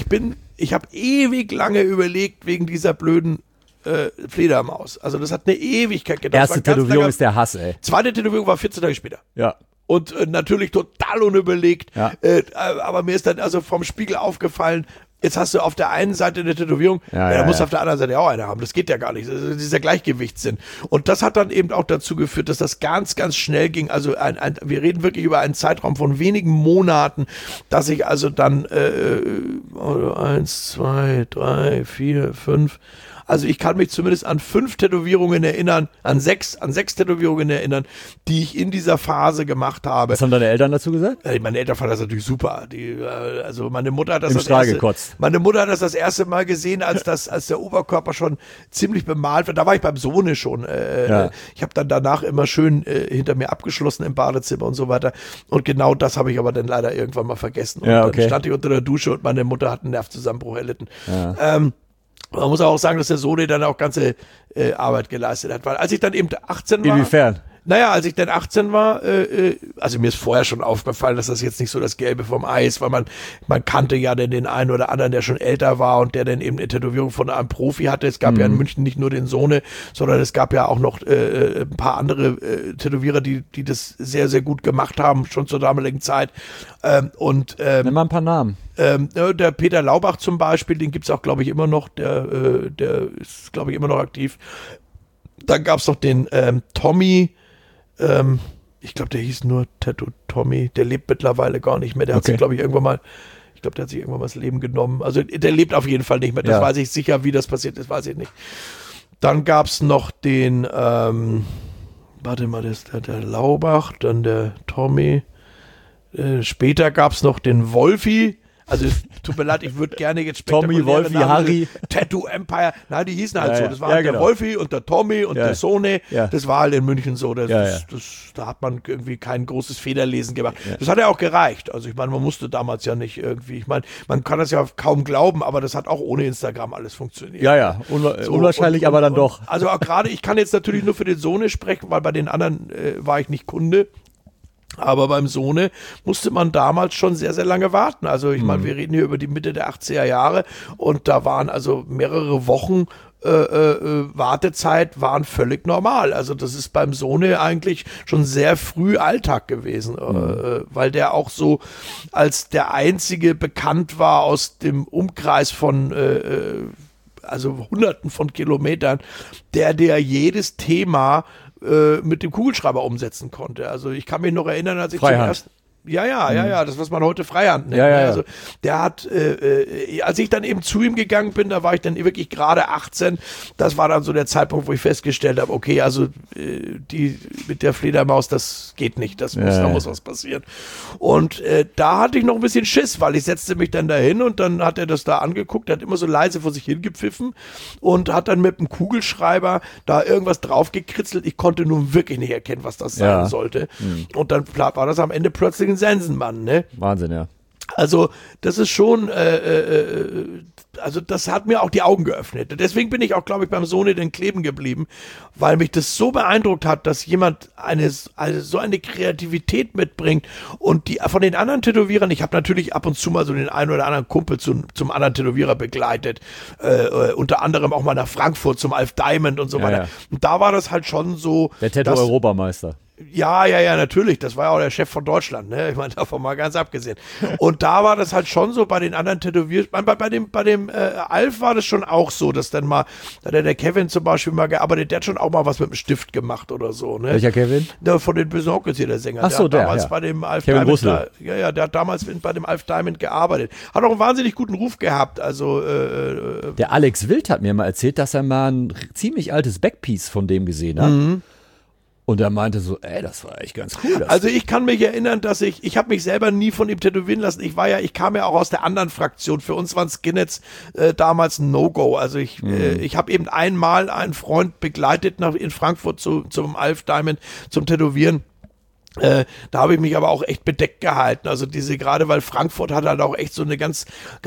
Ich habe ewig lange überlegt wegen dieser blöden Fledermaus. Also das hat eine Ewigkeit gedauert. Erste Tätowierung ist der Hass, ey. Zweite Tätowierung war 14 Tage später. Ja. Und natürlich total unüberlegt. Ja. Aber mir ist dann also vom Spiegel aufgefallen, jetzt hast du auf der einen Seite eine Tätowierung, da musst du auf der anderen Seite auch eine haben. Das geht ja gar nicht. Das ist dieser Gleichgewichtssinn. Und das hat dann eben auch dazu geführt, dass das ganz, ganz schnell ging. Also wir reden wirklich über einen Zeitraum von wenigen Monaten, dass ich also dann 1, 2, 3, 4, 5, Also ich kann mich zumindest an 5 Tätowierungen erinnern, an sechs Tätowierungen erinnern, die ich in dieser Phase gemacht habe. Was haben deine Eltern dazu gesagt? Meine Eltern fanden das natürlich super. Also meine Mutter hat das Meine Mutter hat das erste Mal gesehen, als der Oberkörper schon ziemlich bemalt war. Da war ich beim Sohne schon. Ich habe dann danach immer schön hinter mir abgeschlossen im Badezimmer und so weiter. Und genau das habe ich aber dann leider irgendwann mal vergessen. Und dann stand ich unter der Dusche und meine Mutter hat einen Nervzusammenbruch erlitten. Ja. Man muss auch sagen, dass der Sohn dann auch ganze Arbeit geleistet hat. Weil als ich dann eben 18 war. Inwiefern? Naja, als ich dann 18 war, also mir ist vorher schon aufgefallen, dass das jetzt nicht so das Gelbe vom Ei ist, weil man kannte ja dann den einen oder anderen, der schon älter war und der dann eben eine Tätowierung von einem Profi hatte. Es gab ja in München nicht nur den Sohne, sondern es gab ja auch noch ein paar andere Tätowierer, die das sehr, sehr gut gemacht haben, schon zur damaligen Zeit. Nimm mal ein paar Namen. Der Peter Laubach zum Beispiel, den gibt's auch, glaube ich, immer noch, der ist, glaube ich, immer noch aktiv. Dann gab's noch den Tommy, ich glaube, der hieß nur Tattoo Tommy, der lebt mittlerweile gar nicht mehr, der hat sich, glaube ich, irgendwann mal das Leben genommen. Also der lebt auf jeden Fall nicht mehr, das weiß ich sicher, wie das passiert ist, weiß ich nicht. Dann gab's noch den, warte mal, das ist der Laubach, dann der Tommy, später gab's noch den Wolfi. Also tut mir leid, ich würde gerne jetzt Tommy, Wolfi, Harry. Tattoo Empire. Nein, die hießen halt so. Das waren der Wolfi und der Tommy und der Sone. Ja. Das war halt in München so. Da hat man irgendwie kein großes Federlesen gemacht. Ja. Das hat ja auch gereicht. Also ich meine, man musste damals ja nicht irgendwie, ich meine, man kann das ja kaum glauben, aber das hat auch ohne Instagram alles funktioniert. Ja. Unwahrscheinlich, aber dann doch. Also auch gerade, ich kann jetzt natürlich nur für den Sone sprechen, weil bei den anderen war ich nicht Kunde. Aber beim Sohne musste man damals schon sehr, sehr lange warten. Also ich meine, wir reden hier über die Mitte der 80er Jahre und da waren also mehrere Wochen Wartezeit waren völlig normal. Also das ist beim Sohne eigentlich schon sehr früh Alltag gewesen, weil der auch so als der einzige bekannt war aus dem Umkreis von also Hunderten von Kilometern, der jedes Thema mit dem Kugelschreiber umsetzen konnte. Also ich kann mich noch erinnern, als ich Freihand. Das, was man heute Freihand nennt. Also der hat, als ich dann eben zu ihm gegangen bin, da war ich dann wirklich gerade 18, das war dann so der Zeitpunkt, wo ich festgestellt habe, okay, also die mit der Fledermaus, das geht nicht, da muss was passieren. Und da hatte ich noch ein bisschen Schiss, weil ich setzte mich dann dahin und dann hat er das da angeguckt, er hat immer so leise vor sich hingepfiffen und hat dann mit dem Kugelschreiber da irgendwas draufgekritzelt. Ich konnte nun wirklich nicht erkennen, was das sein sollte. Und dann war das am Ende plötzlich ein Sensenmann, ne? Wahnsinn, ja. Also das ist schon, also das hat mir auch die Augen geöffnet. Deswegen bin ich auch, glaube ich, beim Sohne den kleben geblieben, weil mich das so beeindruckt hat, dass jemand so eine Kreativität mitbringt und die von den anderen Tätowierern, ich habe natürlich ab und zu mal so den einen oder anderen Kumpel zum anderen Tätowierer begleitet, unter anderem auch mal nach Frankfurt zum Alf Diamond und so weiter. Und da war das halt schon so. Der Tattoo-Europameister. Ja, natürlich. Das war ja auch der Chef von Deutschland, ne? Ich meine, davon mal ganz abgesehen. Und da war das halt schon so bei den anderen Tätowierern. Bei dem Alf war das schon auch so, dass dann mal, da hat der Kevin zum Beispiel mal gearbeitet, der hat schon auch mal was mit dem Stift gemacht oder so, ne? Welcher Kevin? Der von den Bösen Onkels hier, der Sänger. Ach so, der hat damals bei dem Alf Kevin Diamond, Russell. der hat damals bei dem Alf Diamond gearbeitet. Hat auch einen wahnsinnig guten Ruf gehabt, also der Alex Wild hat mir mal erzählt, dass er mal ein ziemlich altes Backpiece von dem gesehen hat. Und er meinte so, das war echt ganz cool. Also ich kann mich erinnern, dass ich habe mich selber nie von ihm tätowieren lassen. Ich kam ja auch aus der anderen Fraktion. Für uns waren Skinheads damals ein No-Go. Also ich habe eben einmal einen Freund begleitet in Frankfurt zum Alf Diamond zum Tätowieren. Da habe ich mich aber auch echt bedeckt gehalten. Also gerade weil Frankfurt hat halt auch echt so eine ganz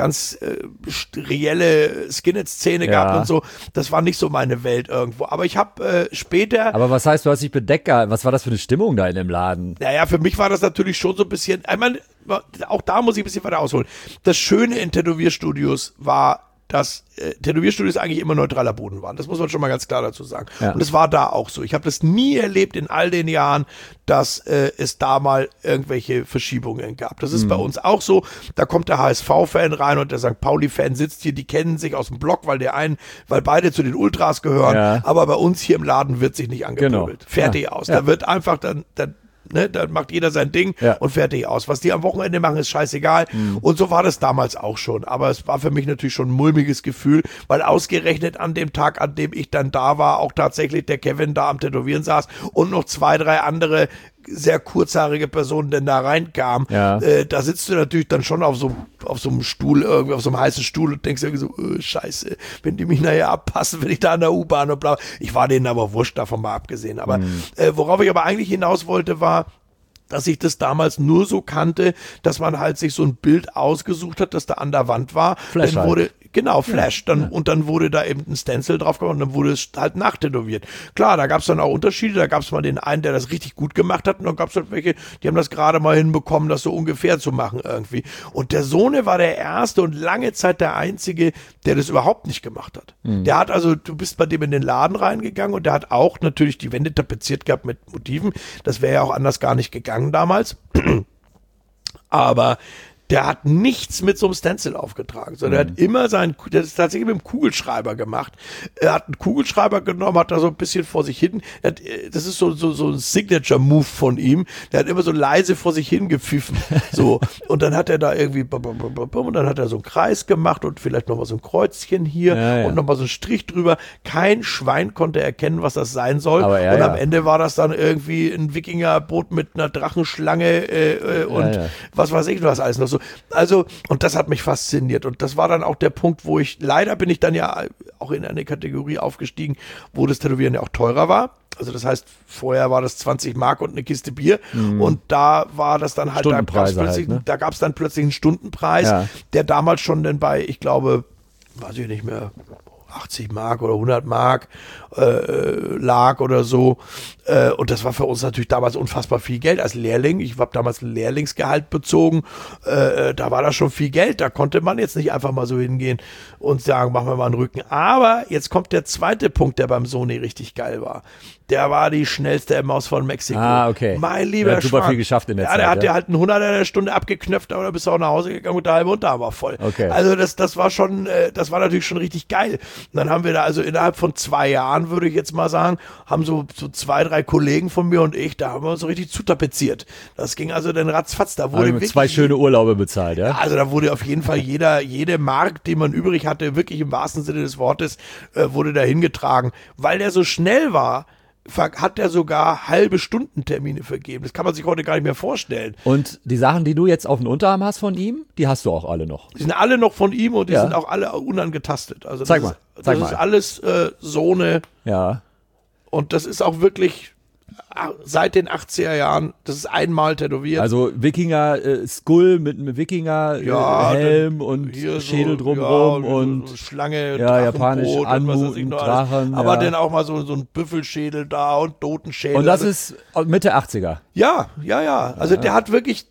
reelle Skinhead-Szene gehabt und so. Das war nicht so meine Welt irgendwo. Aber ich habe später... Aber was heißt, du hast dich bedeckt gehalten? Was war das für eine Stimmung da in dem Laden? Naja, für mich war das natürlich schon so ein bisschen... Ich meine, auch da muss ich ein bisschen weiter ausholen. Das Schöne in Tätowierstudios war, dass Tätowierstudios eigentlich immer neutraler Boden waren. Das muss man schon mal ganz klar dazu sagen. Ja. Und es war da auch so. Ich habe das nie erlebt in all den Jahren, dass es da mal irgendwelche Verschiebungen gab. Das ist bei uns auch so. Da kommt der HSV-Fan rein und der St. Pauli-Fan sitzt hier, die kennen sich aus dem Block, weil beide zu den Ultras gehören. Ja. Aber bei uns hier im Laden wird sich nicht angepöbelt. Fertig aus. Da wird einfach dann ne, dann macht jeder sein Ding und fertig aus. Was die am Wochenende machen, ist scheißegal. Und so war das damals auch schon. Aber es war für mich natürlich schon ein mulmiges Gefühl, weil ausgerechnet an dem Tag, an dem ich dann da war, auch tatsächlich der Kevin da am Tätowieren saß und noch 2, 3 andere sehr kurzhaarige Personen denn da reinkamen. Ja. Da sitzt du natürlich dann schon auf so einem Stuhl, irgendwie auf so einem heißen Stuhl und denkst irgendwie so, scheiße, wenn die mich nachher abpassen, wenn ich da an der U-Bahn und bla. Ich war denen aber wurscht, davon mal abgesehen. Aber worauf ich aber eigentlich hinaus wollte, war, dass ich das damals nur so kannte, dass man halt sich so ein Bild ausgesucht hat, das da an der Wand war. Flash dann wurde, genau, Flash. Ja. Und dann wurde da eben ein Stencil drauf gemacht und dann wurde es halt nachtätowiert. Klar, da gab es dann auch Unterschiede. Da gab es mal den einen, der das richtig gut gemacht hat und dann gab es halt welche, die haben das gerade mal hinbekommen, das so ungefähr zu machen irgendwie. Und der Sohne war der erste und lange Zeit der einzige, der das überhaupt nicht gemacht hat. Der hat also, du bist bei dem in den Laden reingegangen und der hat auch natürlich die Wände tapeziert gehabt mit Motiven. Das wäre ja auch anders gar nicht gegangen damals. Aber der hat nichts mit so einem Stencil aufgetragen, sondern er hat immer der ist tatsächlich mit dem Kugelschreiber gemacht. Er hat einen Kugelschreiber genommen, hat da so ein bisschen vor sich hin, das ist so ein Signature-Move von ihm, der hat immer so leise vor sich hin gepfiffen, so. Und dann hat er da irgendwie, und dann hat er so einen Kreis gemacht und vielleicht nochmal so ein Kreuzchen hier und nochmal so einen Strich drüber. Kein Schwein konnte erkennen, was das sein soll. Aber und am Ende war das dann irgendwie ein Wikingerboot mit einer Drachenschlange und was weiß ich was alles noch so. Also, und das hat mich fasziniert. Und das war dann auch der Punkt, wo leider bin ich dann ja auch in eine Kategorie aufgestiegen, wo das Tätowieren ja auch teurer war. Also das heißt, vorher war das 20 Mark und eine Kiste Bier. Und da war das dann halt, da gab es dann plötzlich einen Stundenpreis, der damals schon dann bei, ich glaube, weiß ich nicht mehr, 80 Mark oder 100 Mark lag oder so. Und das war für uns natürlich damals unfassbar viel Geld als Lehrling. Ich habe damals ein Lehrlingsgehalt bezogen. Da war das schon viel Geld. Da konnte man jetzt nicht einfach mal so hingehen und sagen, machen wir mal einen Rücken. Aber jetzt kommt der zweite Punkt, der beim Sony richtig geil war. Der war die schnellste Maus von Mexiko. Ah, okay. Mein lieber der hat super viel geschafft in der Zeit. Der hat ja halt einen 100er in der Stunde abgeknöpft, aber da bist du auch nach Hause gegangen und der halbe Unterarm war voll. Okay. Also das war schon, das war natürlich schon richtig geil. Und dann haben wir da also innerhalb von 2 Jahren, würde ich jetzt mal sagen, haben so 2, 3 Kollegen von mir und ich, da haben wir uns so richtig zutapeziert. Das ging also dann ratzfatz. Da wurde wirklich 2 schöne Urlaube bezahlt, ja? Also da wurde auf jeden Fall jede Mark, die man übrig hatte, wirklich im wahrsten Sinne des Wortes, wurde da hingetragen. Weil der so schnell war, hat er sogar halbe Stundentermine vergeben. Das kann man sich heute gar nicht mehr vorstellen. Und die Sachen, die du jetzt auf dem Unterarm hast von ihm, die hast du auch alle noch? Die sind alle noch von ihm und die sind auch alle unangetastet. Also Zeig mal. Das ist alles Sohne. Ja. Und das ist auch wirklich seit den 80er Jahren, das ist einmal tätowiert. Also Wikinger Skull mit einem Wikinger Helm und Schädel drumherum und Schlange, japanisch anmutend, Drachen. Aber dann auch mal so ein Büffelschädel da und Totenschädel. Und das ist Mitte 80er? Ja. Also der hat wirklich,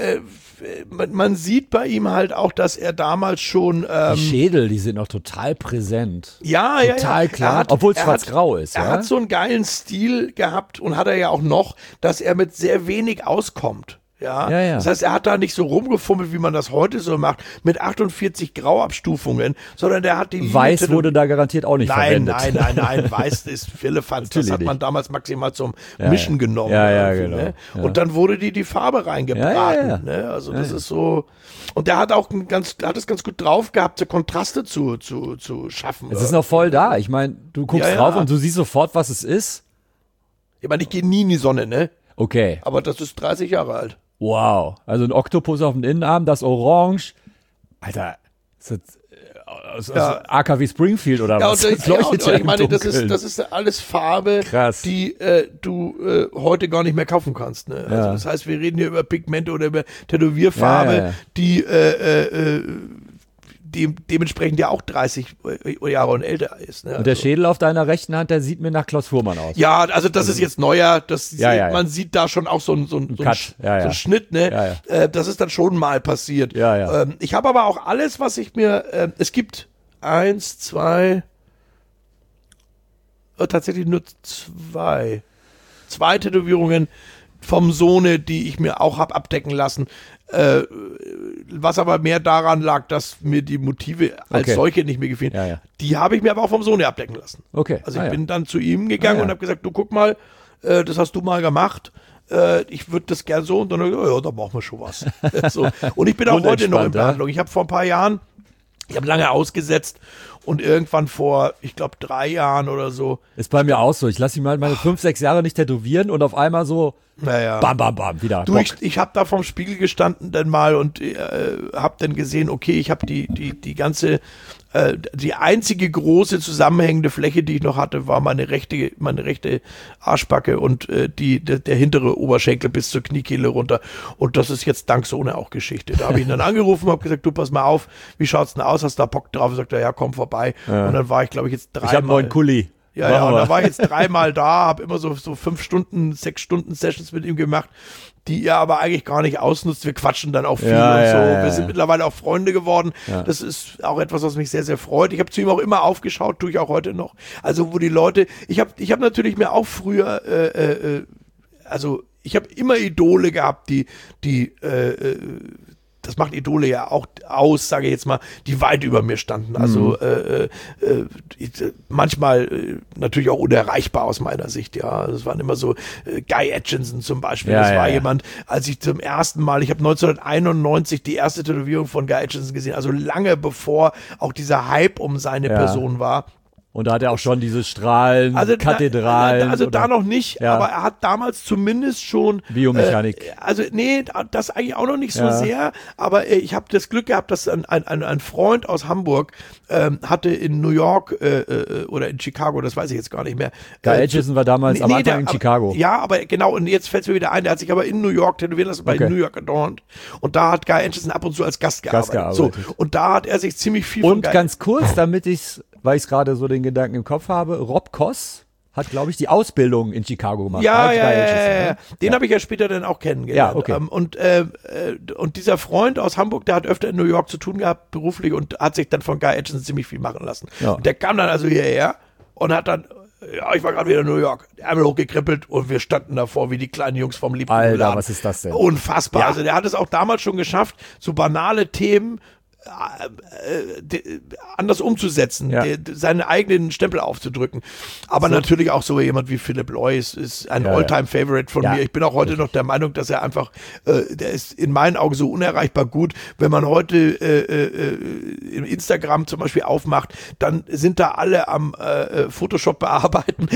man sieht bei ihm halt auch, dass er damals schon die Schädel, die sind noch total präsent. Total klar, obwohl es schwarz-grau ist. Er hat so einen geilen Stil gehabt und hat er ja auch noch, dass er mit sehr wenig auskommt. Ja. Das heißt, er hat da nicht so rumgefummelt, wie man das heute so macht, mit 48 Grauabstufungen, sondern der hat die Weiß wurde da garantiert auch nicht verwendet. Nein, Weiß ist Firlefanz. Das hat man damals maximal zum Mischen genommen. Genau. Ne? Und dann wurde die Farbe reingebraten. Ne? Also das ist so. Und der hat auch es ganz gut drauf gehabt, so Kontraste zu schaffen. Es ist noch voll da. Ich meine, du guckst drauf und du siehst sofort, was es ist. Ich meine, ich gehe nie in die Sonne, ne? Okay. Aber das ist 30 Jahre alt. Wow. Also ein Oktopus auf dem Innenarm, das Orange. Alter, ist das aus AKW Springfield oder was? Das leuchtet ja, ich meine, das ist alles Farbe, die du heute gar nicht mehr kaufen kannst. Ne? Also das heißt, wir reden hier über Pigmente oder über Tätowierfarbe, die dementsprechend ja auch 30 Jahre und älter ist. Ne? Und der Schädel auf deiner rechten Hand, der sieht mir nach Klaus Fuhrmann aus. Ja, also das ist jetzt neuer. Man sieht da schon auch so ein Schnitt. Ne? Das ist dann schon mal passiert. Ich habe aber auch alles, was ich mir, es gibt 1, 2, tatsächlich nur 2 Tätowierungen vom Sohne, die ich mir auch habe abdecken lassen. Was aber mehr daran lag, dass mir die Motive als solche nicht mehr gefielen. Die habe ich mir aber auch vom Sohn abdecken lassen. Okay. Also ich bin dann zu ihm gegangen und habe gesagt, du guck mal, das hast du mal gemacht. ich würde das gerne so und dann, ja, da machen wir schon was. So. Und ich bin auch heute noch in Behandlung. Ich habe vor ein paar Jahren, ich habe lange ausgesetzt und irgendwann vor, ich glaube 3 Jahren oder so. Ist bei mir auch so. Ich lasse mich mal meine 5, 6 Jahre nicht tätowieren und auf einmal so bam, bam, bam, wieder. Du, ich habe da vorm Spiegel gestanden dann mal und habe dann gesehen, okay, ich habe die ganze, die einzige große zusammenhängende Fläche, die ich noch hatte, war meine rechte Arschbacke und der hintere Oberschenkel bis zur Kniekehle runter. Und das ist jetzt dank Sohne auch Geschichte. Da habe ich ihn dann angerufen, habe gesagt, du pass mal auf, wie schaut's denn aus? Hast du da Bock drauf? Sagt er, ja, komm vorbei. Ja. Und dann war ich, glaube ich, jetzt 3 Mal. Ich habe einen neuen Kuli. Ja, und da war ich jetzt 3 Mal da, habe immer so 5 Stunden, 6 Stunden Sessions mit ihm gemacht, die er aber eigentlich gar nicht ausnutzt. Wir quatschen dann auch viel und so. Wir sind mittlerweile auch Freunde geworden. Ja. Das ist auch etwas, was mich sehr, sehr freut. Ich habe zu ihm auch immer aufgeschaut, tue ich auch heute noch. Also wo die Leute, ich hab natürlich mir auch früher, ich habe immer Idole gehabt, die das macht Idole ja auch aus, sage ich jetzt mal, die weit über mir standen. Also manchmal natürlich auch unerreichbar aus meiner Sicht. Ja, das waren immer so Guy Aitchison zum Beispiel. Das war jemand, als ich zum ersten Mal, ich habe 1991 die erste Tätowierung von Guy Aitchison gesehen, also lange bevor auch dieser Hype um seine Person war. Und da hat er auch schon diese Strahlen, Kathedralen. Also da noch nicht, aber er hat damals zumindest schon Biomechanik. Das eigentlich auch noch nicht so sehr, aber ich habe das Glück gehabt, dass ein Freund aus Hamburg hatte in New York oder in Chicago, das weiß ich jetzt gar nicht mehr. Guy Aitchison war damals am Anfang in Chicago. Ja, aber genau, und jetzt fällt es mir wieder ein, der hat sich aber in New York tätowieren lassen, bei New York Adorned. Und da hat Guy Aitchison ab und zu als Gast gearbeitet. So, und da hat er sich ziemlich viel von ganz kurz, weil ich gerade so den Gedanken im Kopf habe, Rob Koss hat, glaube ich, die Ausbildung in Chicago gemacht. Ja. Den habe ich ja später dann auch kennengelernt. Ja, okay. Und dieser Freund aus Hamburg, der hat öfter in New York zu tun gehabt, beruflich, und hat sich dann von Guy Aitchison ziemlich viel machen lassen. Ja. Und der kam dann also hierher und hat dann, ich war gerade wieder in New York, Ärmel hochgekrippelt und wir standen davor wie die kleinen Jungs vom liebsten Alter, Laden. Was ist das denn? Unfassbar. Ja. Also der hat es auch damals schon geschafft, so banale Themen anders umzusetzen, seinen eigenen Stempel aufzudrücken. Aber natürlich auch so jemand wie Philipp Lois ist ein All-Time-Favorite von mir. Ich bin auch heute noch der Meinung, dass er einfach, der ist in meinen Augen so unerreichbar gut. Wenn man heute im Instagram zum Beispiel aufmacht, dann sind da alle am Photoshop bearbeiten.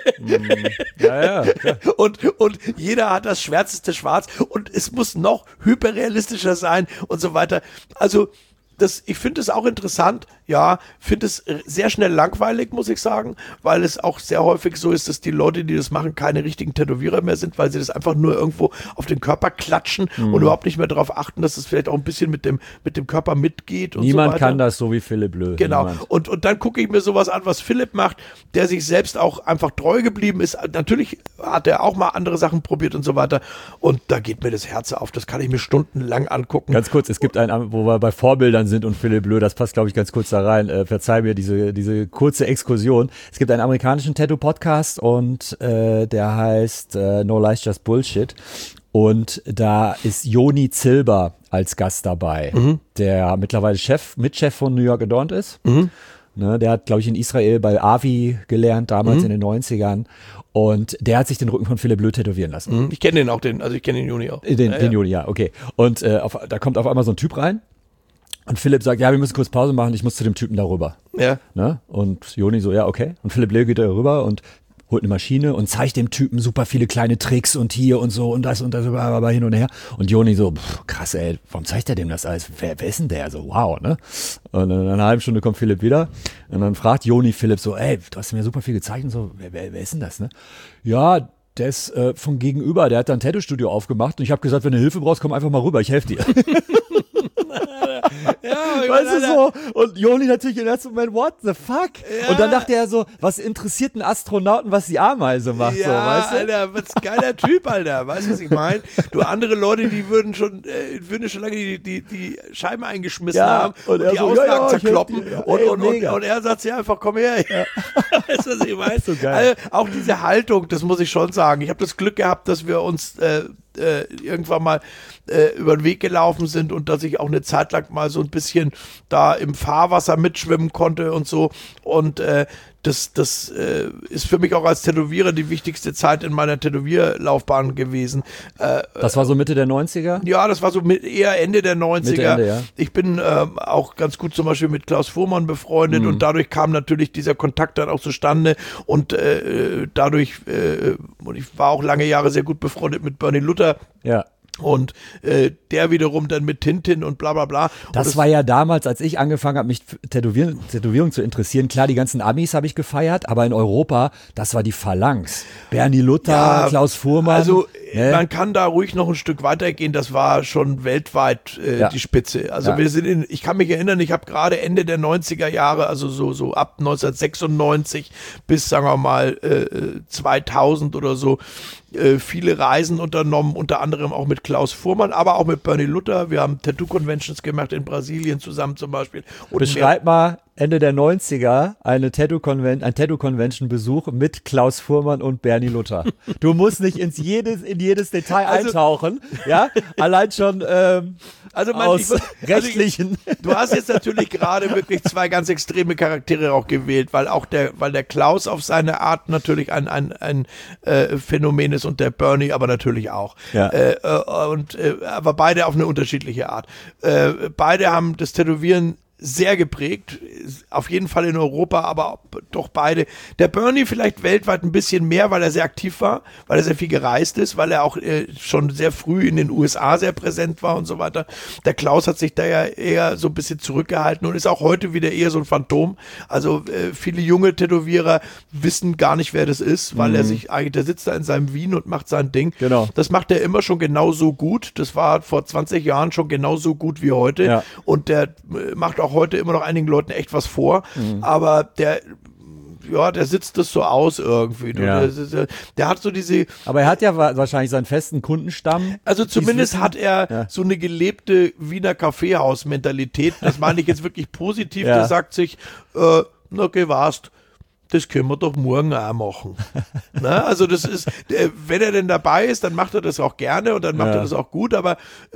Und jeder hat das schwärzeste Schwarz und es muss noch hyperrealistischer sein und so weiter. Also ich finde es auch interessant, finde es sehr schnell langweilig, muss ich sagen, weil es auch sehr häufig so ist, dass die Leute, die das machen, keine richtigen Tätowierer mehr sind, weil sie das einfach nur irgendwo auf den Körper klatschen und überhaupt nicht mehr darauf achten, dass es vielleicht auch ein bisschen mit dem Körper mitgeht. Und Niemand so weiter. Kann das so wie Philipp Löw. Genau. Und dann gucke ich mir sowas an, was Philipp macht, der sich selbst auch einfach treu geblieben ist. Natürlich hat er auch mal andere Sachen probiert und so weiter. Und da geht mir das Herz auf. Das kann ich mir stundenlang angucken. Ganz kurz, es gibt einen, wo wir bei Vorbildern sind und Philipp Löw, das passt, glaube ich, ganz kurz da rein. Verzeih mir diese kurze Exkursion. Es gibt einen amerikanischen Tattoo-Podcast und der heißt No Lies, Just Bullshit. Und da ist Joni Zilber als Gast dabei, der mittlerweile Mitchef von New York Adorned ist. Ne, der hat, glaube ich, in Israel bei Avi gelernt, damals in den 90ern. Und der hat sich den Rücken von Philipp Löw tätowieren lassen. Ich kenne den auch, ich kenne den Joni auch. Den Joni, ja, okay. Und da kommt auf einmal so ein Typ rein. Und Philipp sagt, ja, wir müssen kurz Pause machen, ich muss zu dem Typen da rüber. Ja. Ne? Und Joni so, ja, okay. Und Philipp Löw geht da rüber und holt eine Maschine und zeigt dem Typen super viele kleine Tricks und hier und so und das aber hin und her. Und Joni so, krass, ey, warum zeigt er dem das alles? Wer ist denn der? So, wow, ne? Und in einer halben Stunde kommt Philipp wieder und dann fragt Joni Philipp so, ey, du hast mir super viel gezeigt und so, wer ist denn das, ne? Ja, der ist von gegenüber, der hat da ein Tattoo-Studio aufgemacht und ich habe gesagt, wenn du Hilfe brauchst, komm einfach mal rüber, ich helfe dir. Ja, weißt du so? Und Joni natürlich im ersten Moment, what the fuck? Ja. Und dann dachte er so, was interessiert einen Astronauten, was die Ameise macht? Ja, so, weißt du? Alter, was geiler Typ, Alter. Weißt du, was ich meine? Du, andere Leute, die würden schon lange die Scheiben eingeschmissen haben und die so, Auslagen zerkloppen. Und er sagt ja einfach, komm her. Ja. Weißt du, was ich meine? So geil. Also, auch diese Haltung, das muss ich schon sagen. Ich habe das Glück gehabt, dass wir uns irgendwann mal über den Weg gelaufen sind und dass ich auch eine Zeit lang mal so ein bisschen da im Fahrwasser mitschwimmen konnte und so. Und das ist für mich auch als Tätowierer die wichtigste Zeit in meiner Tätowierlaufbahn gewesen. Das war so Mitte der 90er? Ja, das war so eher Ende der 90er. Mitte, Ende, ja. Ich bin auch ganz gut zum Beispiel mit Klaus Fuhrmann befreundet und dadurch kam natürlich dieser Kontakt dann auch zustande und dadurch, und ich war auch lange Jahre sehr gut befreundet mit Bernie Luther. Ja. Und der wiederum dann mit Tintin und bla bla bla. Das war ja damals, als ich angefangen habe, mich für Tätowierung zu interessieren. Klar, die ganzen Amis habe ich gefeiert, aber in Europa, das war die Phalanx. Bernie Luther, ja, Klaus Fuhrmann. Also man kann da ruhig noch ein Stück weitergehen. Das war schon weltweit die Spitze. Also wir sind ich kann mich erinnern, ich habe gerade Ende der 90er Jahre, also so ab 1996 bis, sagen wir mal, 2000 oder so, viele Reisen unternommen, unter anderem auch mit Klaus Fuhrmann, aber auch mit Bernie Luther. Wir haben Tattoo-Conventions gemacht in Brasilien zusammen zum Beispiel. Und beschreib mal Ende der 90er ein Tattoo-Convention-Besuch mit Klaus Fuhrmann und Bernie Luther. Du musst nicht in jedes Detail eintauchen, ja? Allein schon aus rechtlichen. Du hast jetzt natürlich gerade wirklich zwei ganz extreme Charaktere auch gewählt, weil der Klaus auf seine Art natürlich ein Phänomen ist und der Bernie aber natürlich auch. Ja. Aber beide auf eine unterschiedliche Art. Beide haben das Tätowieren sehr geprägt, auf jeden Fall in Europa, aber doch beide. Der Bernie vielleicht weltweit ein bisschen mehr, weil er sehr aktiv war, weil er sehr viel gereist ist, weil er auch schon sehr früh in den USA sehr präsent war und so weiter. Der Klaus hat sich da ja eher so ein bisschen zurückgehalten und ist auch heute wieder eher so ein Phantom. Also viele junge Tätowierer wissen gar nicht, wer das ist, weil der sitzt da in seinem Wien und macht sein Ding. Genau. Das macht er immer schon genauso gut. Das war vor 20 Jahren schon genauso gut wie heute. Ja. Und der macht auch heute immer noch einigen Leuten echt was vor, aber der sitzt das so aus irgendwie. Ja. Der hat so diese... Aber er hat ja wahrscheinlich seinen festen Kundenstamm. Also zumindest hat er so eine gelebte Wiener Kaffeehaus-Mentalität. Das meine ich jetzt wirklich positiv. Der sagt sich, na geh warst, das können wir doch morgen auch machen. Na, also das ist, wenn er denn dabei ist, dann macht er das auch gerne und dann macht er das auch gut, aber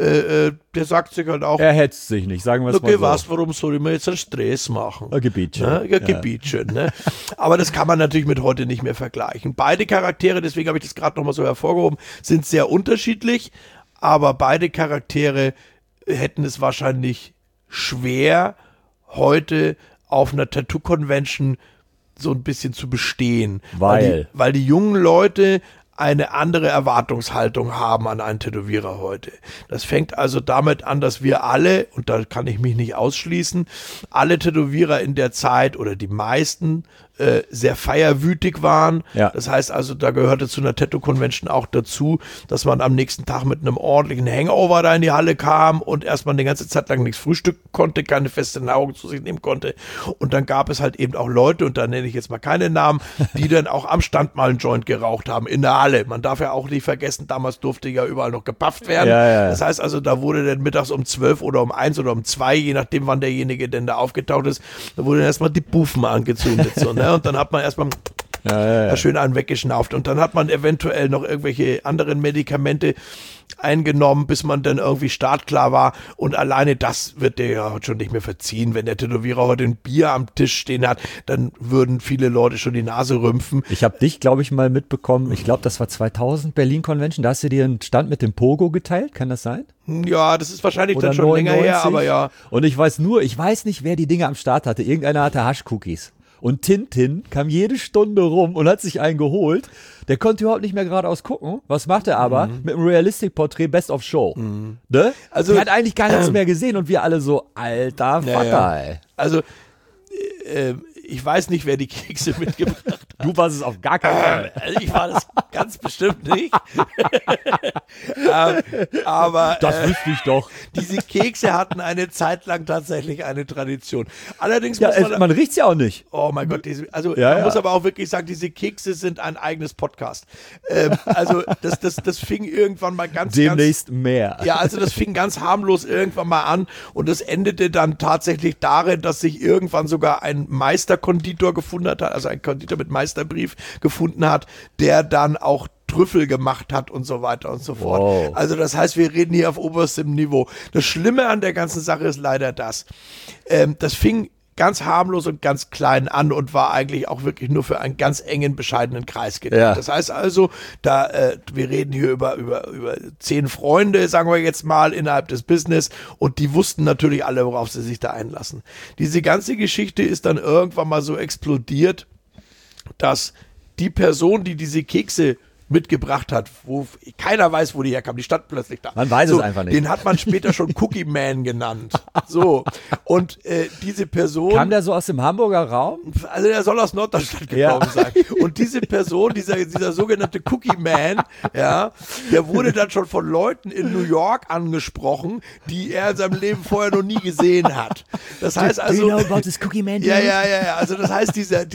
der sagt sich halt auch, er hetzt sich nicht, sagen wir es mal so. Was, warum soll ich mir jetzt einen Stress machen? Ein Gebietchen. Ein Gebietchen, ne? Aber das kann man natürlich mit heute nicht mehr vergleichen. Beide Charaktere, deswegen habe ich das gerade nochmal so hervorgehoben, sind sehr unterschiedlich, aber beide Charaktere hätten es wahrscheinlich schwer, heute auf einer Tattoo-Convention so ein bisschen zu bestehen. Weil die jungen Leute eine andere Erwartungshaltung haben an einen Tätowierer heute. Das fängt also damit an, dass wir alle, und da kann ich mich nicht ausschließen, alle Tätowierer in der Zeit oder die meisten sehr feierwütig waren. Ja. Das heißt also, da gehörte zu einer Tattoo-Convention auch dazu, dass man am nächsten Tag mit einem ordentlichen Hangover da in die Halle kam und erstmal eine ganze Zeit lang nichts frühstücken konnte, keine feste Nahrung zu sich nehmen konnte. Und dann gab es halt eben auch Leute, und da nenne ich jetzt mal keine Namen, die dann auch am Stand mal einen Joint geraucht haben in der Halle. Man darf ja auch nicht vergessen, damals durfte ja überall noch gepafft werden. Ja. Das heißt also, da wurde dann mittags um 12 oder um 1 oder um 2, je nachdem wann derjenige denn da aufgetaucht ist, da wurde dann erstmal die Bufen angezündet. So, ne? Und dann hat man erstmal schön einen weggeschnauft. Und dann hat man eventuell noch irgendwelche anderen Medikamente eingenommen, bis man dann irgendwie startklar war. Und alleine das wird dir ja heute schon nicht mehr verziehen. Wenn der Tätowierer heute ein Bier am Tisch stehen hat, dann würden viele Leute schon die Nase rümpfen. Ich habe dich, glaube ich, mal mitbekommen. Ich glaube, das war 2000 Berlin Convention. Da hast du dir einen Stand mit dem Pogo geteilt. Kann das sein? Ja, das ist wahrscheinlich oder dann schon 99. länger her, aber ja. Und ich weiß nicht, wer die Dinge am Start hatte. Irgendeiner hatte Haschcookies. Und Tintin kam jede Stunde rum und hat sich einen geholt. Der konnte überhaupt nicht mehr geradeaus gucken. Was macht er aber? Mit einem Realistic-Porträt Best of Show. Ne? Also, er hat eigentlich gar nichts mehr gesehen und wir alle so, alter Vater, ey. Also, ich weiß nicht, wer die Kekse mitgebracht hat. Du warst es auf gar keinen Fall. Also ich war das ganz bestimmt nicht. Aber das wüsste ich doch. Diese Kekse hatten eine Zeit lang tatsächlich eine Tradition. Allerdings muss man riecht es ja auch nicht. Oh mein Gott, man muss aber auch wirklich sagen, diese Kekse sind ein eigenes Podcast. Also das fing irgendwann mal demnächst mehr. Ja, also das fing ganz harmlos irgendwann mal an und das endete dann tatsächlich darin, dass sich irgendwann sogar ein Meisterkonditor gefunden hat, also ein Konditor mit Meisterbrief gefunden hat, der dann auch Trüffel gemacht hat und so weiter und so fort. Wow. Also das heißt, wir reden hier auf oberstem Niveau. Das Schlimme an der ganzen Sache ist leider das fing ganz harmlos und ganz klein an und war eigentlich auch wirklich nur für einen ganz engen, bescheidenen Kreis gedacht. Ja. Das heißt also, wir reden hier über 10 Freunde, sagen wir jetzt mal, innerhalb des Business, und die wussten natürlich alle, worauf sie sich da einlassen. Diese ganze Geschichte ist dann irgendwann mal so explodiert, dass die Person, die diese Kekse mitgebracht hat, wo keiner weiß, wo die herkam, die stand plötzlich da. Man weiß es einfach nicht. Den hat man später schon Cookie Man genannt. So, und diese Person... Kam der so aus dem Hamburger Raum? Also der soll aus Norddeutschland gekommen sein. Und diese Person, dieser sogenannte Cookie Man, ja, der wurde dann schon von Leuten in New York angesprochen, die er in seinem Leben vorher noch nie gesehen hat. Das heißt also... Do you know about this Cookie Man? Ja. Also das heißt, diese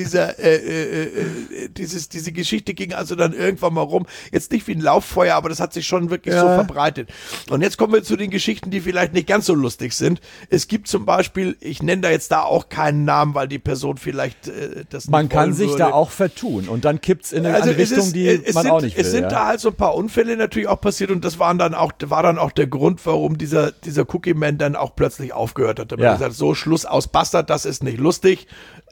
Geschichte ging also dann irgendwann mal rum. Jetzt nicht wie ein Lauffeuer, aber das hat sich schon wirklich so verbreitet. Und jetzt kommen wir zu den Geschichten, die vielleicht nicht ganz so lustig sind. Es gibt zum Beispiel, ich nenne da jetzt auch keinen Namen, weil die Person vielleicht das nicht Man kann sich würde. da auch vertun und dann kippt's in eine Richtung, die man auch nicht will. Es sind da halt so ein paar Unfälle natürlich auch passiert, und das war dann auch der Grund, warum dieser Cookie Man dann auch plötzlich aufgehört hat. Er hat gesagt, so, Schluss aus, Bastard, das ist nicht lustig.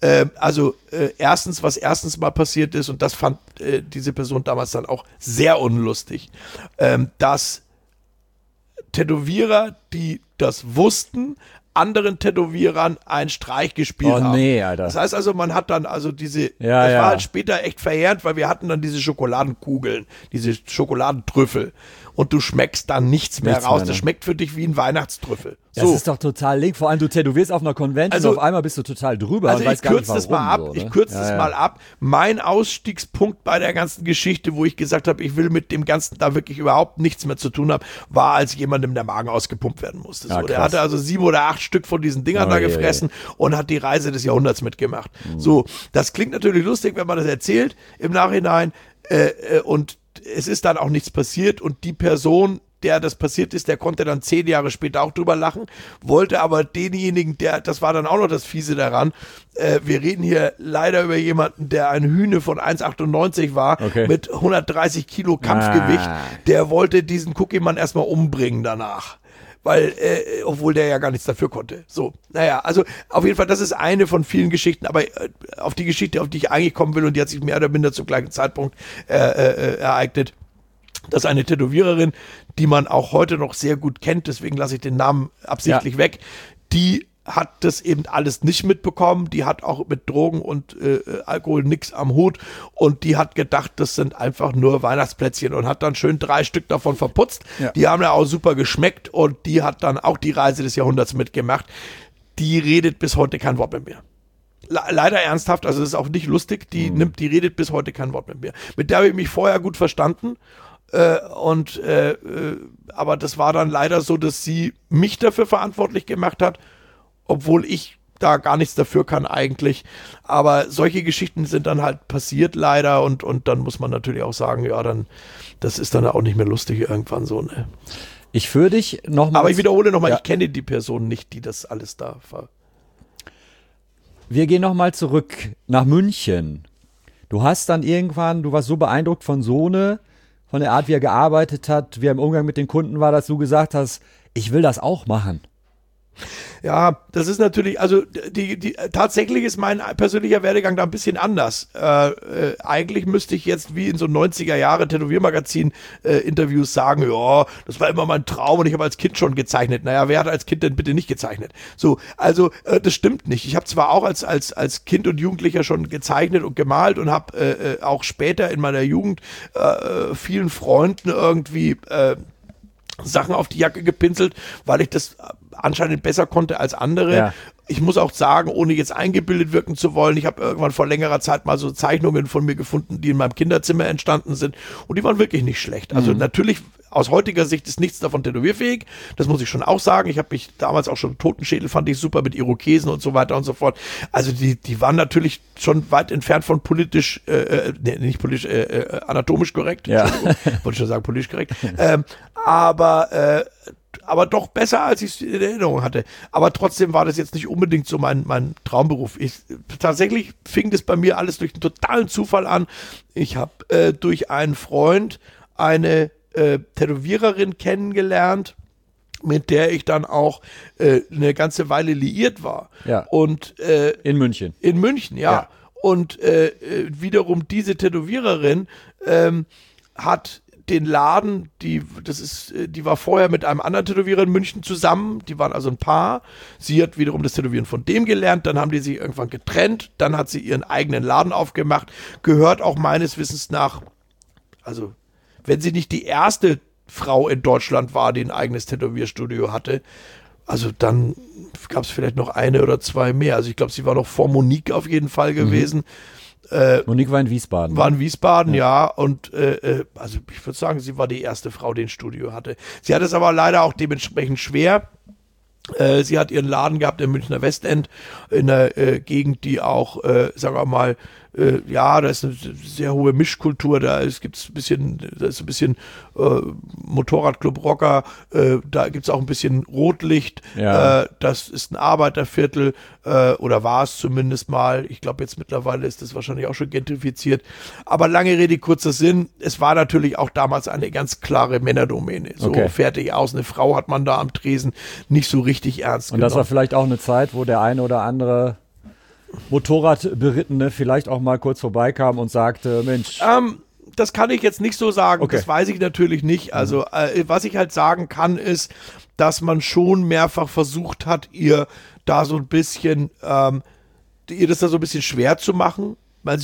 Was erstens mal passiert ist, und das fand diese Person damals dann auch sehr unlustig, dass Tätowierer, die das wussten, anderen Tätowierern einen Streich gespielt haben. Nee, Alter. Das heißt also, man hat dann also das war halt später echt verheerend, weil wir hatten dann diese Schokoladenkugeln, diese Schokoladentrüffel, und du schmeckst dann nichts mehr raus. Das schmeckt für dich wie ein Weihnachtstrüffel. Das ist doch total link. Vor allem, du tätowierst auf einer Convention, und auf einmal bist du total drüber und weißt gar nicht, warum. Ich kürze das mal ab. Mein Ausstiegspunkt bei der ganzen Geschichte, wo ich gesagt habe, ich will mit dem Ganzen da wirklich überhaupt nichts mehr zu tun haben, war, als jemandem der Magen ausgepumpt werden musste. So, der hatte also 7 oder 8 Stück von diesen Dingern da gefressen und hat die Reise des Jahrhunderts mitgemacht. So, das klingt natürlich lustig, wenn man das erzählt im Nachhinein, und es ist dann auch nichts passiert, und die Person, der das passiert ist, der konnte dann 10 Jahre später auch drüber lachen, wollte aber denjenigen, das war dann auch noch das Fiese daran, wir reden hier leider über jemanden, der ein Hühne von 1,98 war, mit 130 Kilo Kampfgewicht, der wollte diesen Cookie-Mann erstmal umbringen danach. Weil, obwohl der ja gar nichts dafür konnte. So, naja, also auf jeden Fall, das ist eine von vielen Geschichten, aber auf die Geschichte, auf die ich eigentlich kommen will, und die hat sich mehr oder minder zum gleichen Zeitpunkt ereignet, dass eine Tätowiererin, die man auch heute noch sehr gut kennt, deswegen lasse ich den Namen absichtlich weg, die hat das eben alles nicht mitbekommen, die hat auch mit Drogen und Alkohol nix am Hut, und die hat gedacht, das sind einfach nur Weihnachtsplätzchen, und hat dann schön 3 Stück davon verputzt. Die haben ja auch super geschmeckt, und die hat dann auch die Reise des Jahrhunderts mitgemacht. Die redet bis heute kein Wort mit mir. Leider ernsthaft, also das ist auch nicht lustig, die redet bis heute kein Wort mit mir. Mit der habe ich mich vorher gut verstanden, aber das war dann leider so, dass sie mich dafür verantwortlich gemacht hat, obwohl ich da gar nichts dafür kann eigentlich. Aber solche Geschichten sind dann halt passiert leider, und dann muss man natürlich auch sagen, ja, dann, das ist dann auch nicht mehr lustig irgendwann so, ne? Ich würde dich nochmal... Aber ich wiederhole nochmal, ich kenne die Person nicht, die das alles da war. Wir gehen nochmal zurück nach München. Du hast dann irgendwann, du warst so beeindruckt von Sohne, von der Art, wie er gearbeitet hat, wie er im Umgang mit den Kunden war, dass du gesagt hast, ich will das auch machen. Ja, das ist natürlich, also tatsächlich ist mein persönlicher Werdegang da ein bisschen anders. Eigentlich müsste ich jetzt wie in so 90er Jahre Tätowiermagazin-Interviews sagen, ja, das war immer mein Traum und ich habe als Kind schon gezeichnet. Naja, wer hat als Kind denn bitte nicht gezeichnet? So, also das stimmt nicht. Ich habe zwar auch als Kind und Jugendlicher schon gezeichnet und gemalt und habe auch später in meiner Jugend vielen Freunden irgendwie Sachen auf die Jacke gepinselt, weil ich das anscheinend besser konnte als andere. Ja. Ich muss auch sagen, ohne jetzt eingebildet wirken zu wollen, ich habe irgendwann vor längerer Zeit mal so Zeichnungen von mir gefunden, die in meinem Kinderzimmer entstanden sind, und die waren wirklich nicht schlecht. Also natürlich, aus heutiger Sicht ist nichts davon tätowierfähig, das muss ich schon auch sagen. Ich habe mich damals auch schon, Totenschädel fand ich super mit Irokesen und so weiter und so fort. Also die waren natürlich schon weit entfernt von politisch, nicht politisch, anatomisch korrekt. Ja. Wollte ich schon sagen, politisch korrekt. Aber doch besser, als ich es in Erinnerung hatte. Aber trotzdem war das jetzt nicht unbedingt so mein Traumberuf. Tatsächlich fing das bei mir alles durch einen totalen Zufall an. Ich habe durch einen Freund eine Tätowiererin kennengelernt, mit der ich dann auch eine ganze Weile liiert war. Ja. Und in München. In München, ja. Und wiederum diese Tätowiererin hat den Laden, die war vorher mit einem anderen Tätowierer in München zusammen, die waren also ein Paar. Sie hat wiederum das Tätowieren von dem gelernt, dann haben die sich irgendwann getrennt, dann hat sie ihren eigenen Laden aufgemacht, gehört auch meines Wissens nach, also wenn sie nicht die erste Frau in Deutschland war, die ein eigenes Tätowierstudio hatte, also dann gab es vielleicht noch eine oder zwei mehr. Also ich glaube, sie war noch vor Monique auf jeden Fall gewesen. Monique war in Wiesbaden. War in Wiesbaden, ja. Und also ich würde sagen, sie war die erste Frau, die ein Studio hatte. Sie hat es aber leider auch dementsprechend schwer. Sie hat ihren Laden gehabt im Münchner Westend, in einer Gegend, die auch, sagen wir mal, ja, da ist eine sehr hohe Mischkultur, da ist ein bisschen Motorradclub Rocker, da gibt es auch ein bisschen Rotlicht, das ist ein Arbeiterviertel, oder war es zumindest mal, ich glaube jetzt mittlerweile ist das wahrscheinlich auch schon gentrifiziert, aber lange Rede, kurzer Sinn, es war natürlich auch damals eine ganz klare Männerdomäne, so fertig aus, eine Frau hat man da am Tresen nicht so richtig ernst genommen. Und das war vielleicht auch eine Zeit, wo der eine oder andere Motorradberittene vielleicht auch mal kurz vorbeikam und sagte, Mensch. Das kann ich jetzt nicht so sagen, das weiß ich natürlich nicht. Also was ich halt sagen kann, ist, dass man schon mehrfach versucht hat, ihr da so ein bisschen, ihr das da so ein bisschen schwer zu machen. Weil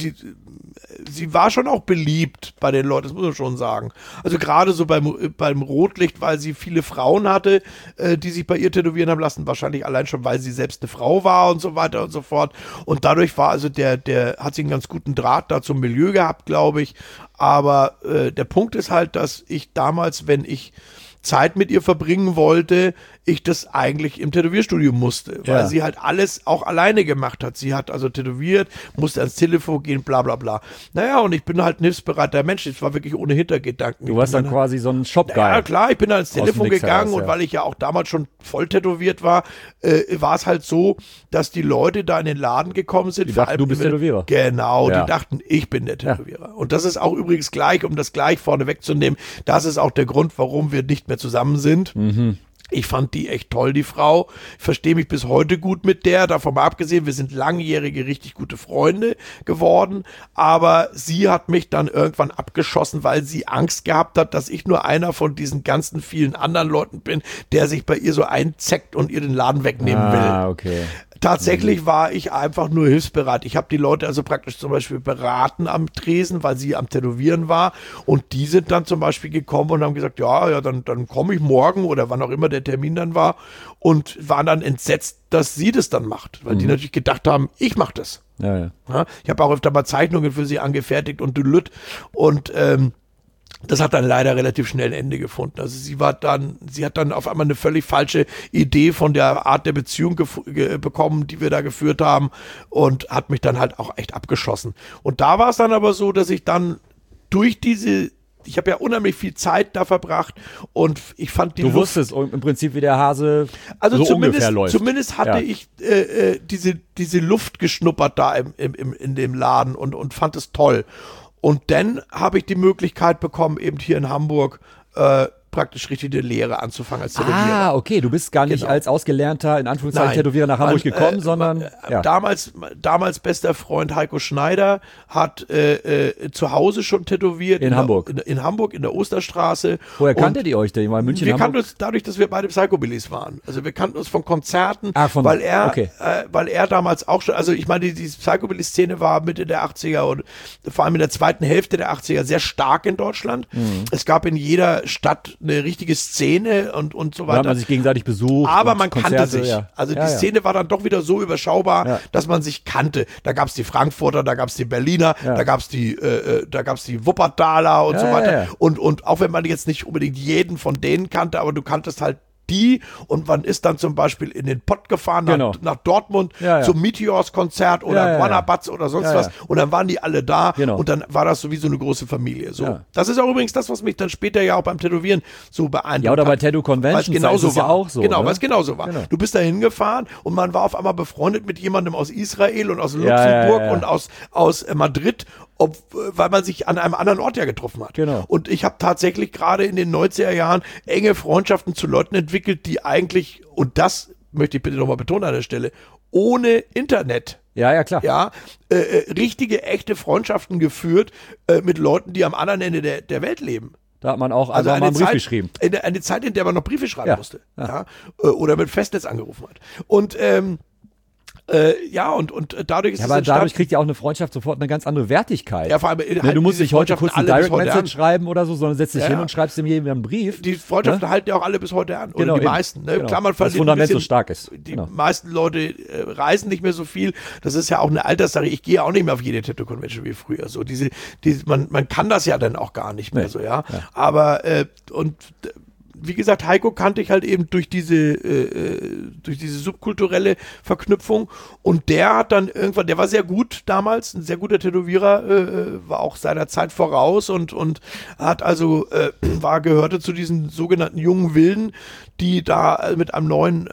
sie war schon auch beliebt bei den Leuten, das muss man schon sagen. Also gerade so beim Rotlicht, weil sie viele Frauen hatte, die sich bei ihr tätowieren haben lassen, wahrscheinlich allein schon, weil sie selbst eine Frau war und so weiter und so fort. Und dadurch war also hat sie einen ganz guten Draht da zum Milieu gehabt, glaube ich. Aber der Punkt ist halt, dass ich damals, wenn ich Zeit mit ihr verbringen wollte, ich das eigentlich im Tätowierstudio musste, weil sie halt alles auch alleine gemacht hat. Sie hat also tätowiert, musste ans Telefon gehen, bla bla bla. Naja, und ich bin halt ein hilfsbereiter Mensch, das war wirklich ohne Hintergedanken. Du warst dann quasi so ein Shop-Guy. Ja, klar, ich bin dann ans Telefon gegangen und weil ich ja auch damals schon voll tätowiert war, war es halt so, dass die Leute da in den Laden gekommen sind. Die dachten, du bist Tätowierer. Genau, die dachten, ich bin der Tätowierer. Ja. Und das ist auch übrigens gleich, um das gleich vorne wegzunehmen, das ist auch der Grund, warum wir nicht mehr zusammen sind. Mhm. Ich fand die echt toll, die Frau. Ich verstehe mich bis heute gut mit der. Davon mal abgesehen, wir sind langjährige, richtig gute Freunde geworden. Aber sie hat mich dann irgendwann abgeschossen, weil sie Angst gehabt hat, dass ich nur einer von diesen ganzen vielen anderen Leuten bin, der sich bei ihr so einzeckt und ihr den Laden wegnehmen will. Okay. Tatsächlich war ich einfach nur hilfsbereit. Ich habe die Leute also praktisch zum Beispiel beraten am Tresen, weil sie am Tätowieren war. Und die sind dann zum Beispiel gekommen und haben gesagt, ja, dann komme ich morgen oder wann auch immer der Termin dann war. Und waren dann entsetzt, dass sie das dann macht. Weil die natürlich gedacht haben, ich mache das. Ja. Ich habe auch öfter mal Zeichnungen für sie angefertigt und und das hat dann leider relativ schnell ein Ende gefunden. Also sie hat dann auf einmal eine völlig falsche Idee von der Art der Beziehung bekommen, die wir da geführt haben und hat mich dann halt auch echt abgeschossen. Und da war es dann aber so, dass ich dann ich habe ja unheimlich viel Zeit da verbracht und ich fand die Luft... Du wusstest im Prinzip, wie der Hase also so ungefähr läuft. Zumindest hatte ich diese Luft geschnuppert da in dem Laden und fand es toll. Und dann habe ich die Möglichkeit bekommen, eben hier in Hamburg praktisch richtig eine Lehre anzufangen als Tätowierer. Okay, du bist gar nicht als ausgelernter, in Anführungszeichen, Tätowierer nach Hamburg gekommen, sondern... Damals bester Freund Heiko Schneider hat zu Hause schon tätowiert. In Hamburg? In Hamburg, in der Osterstraße. Woher kanntet ihr euch denn? Weil München, wir kannten uns dadurch, dass wir beide Psychobillies waren. Also wir kannten uns von Konzerten, weil er damals auch schon, also ich meine, die Psychobilly-Szene war Mitte der 80er und vor allem in der zweiten Hälfte der 80er sehr stark in Deutschland. Mhm. Es gab in jeder Stadt eine richtige Szene und so weiter. Da hat man sich gegenseitig besucht. Aber man kannte sich. Ja. Also die Szene war dann doch wieder so überschaubar, dass man sich kannte. Da gab es die Frankfurter, da gab es die Berliner, da gab es die Wuppertaler und so weiter. Ja. Und auch wenn man jetzt nicht unbedingt jeden von denen kannte, aber du kanntest halt die und man ist dann zum Beispiel in den Pott gefahren nach Dortmund zum Meteors-Konzert oder Wannabatz oder sonst was und dann waren die alle da und dann war das sowieso eine große Familie. So. Ja. Das ist auch übrigens das, was mich dann später ja auch beim Tätowieren so beeindruckt hat. Ja, oder bei Tattoo Conventions genauso ist ja auch so. Genau, weil es genauso war. Genau. Du bist da hingefahren und man war auf einmal befreundet mit jemandem aus Israel und aus Luxemburg und aus Madrid weil man sich an einem anderen Ort ja getroffen hat. Genau. Und ich habe tatsächlich gerade in den 90er Jahren enge Freundschaften zu Leuten entwickelt, die eigentlich, und das möchte ich bitte nochmal betonen an der Stelle, ohne Internet, Ja, klar. ja, richtige, echte Freundschaften geführt mit Leuten, die am anderen Ende der Welt leben. Da hat man auch also mal einen Brief geschrieben. Eine Zeit, in der man noch Briefe schreiben musste. Ja. Ja? Oder mit Festnetz angerufen hat. Und dadurch ist Ja, es aber entstanden. dadurch kriegt ja auch eine Freundschaft sofort eine ganz andere Wertigkeit. Ja, vor allem, Du musst nicht heute kurz eine Direct Direct-Message schreiben oder so, sondern setzt dich Ja, hin ja. und schreibst dem jemandem einen Brief. Die Freundschaften halten ja auch alle bis heute an. Genau, Oder die eben. meisten. Ne? Genau. Klar, man Das verliert Fundament ein bisschen, so stark ist. Die Genau. meisten Leute reisen nicht mehr so viel. Das ist ja auch eine Alterssache. Ich gehe ja auch nicht mehr auf jede Tattoo-Convention wie früher. So man kann das ja dann auch gar nicht mehr Nee. so, ja. Aber wie gesagt, Heiko kannte ich halt eben durch diese subkulturelle Verknüpfung, und der hat dann irgendwann, der war sehr gut damals, ein sehr guter Tätowierer, war auch seiner Zeit voraus und hat also, gehörte zu diesen sogenannten jungen Wilden, die da mit einem neuen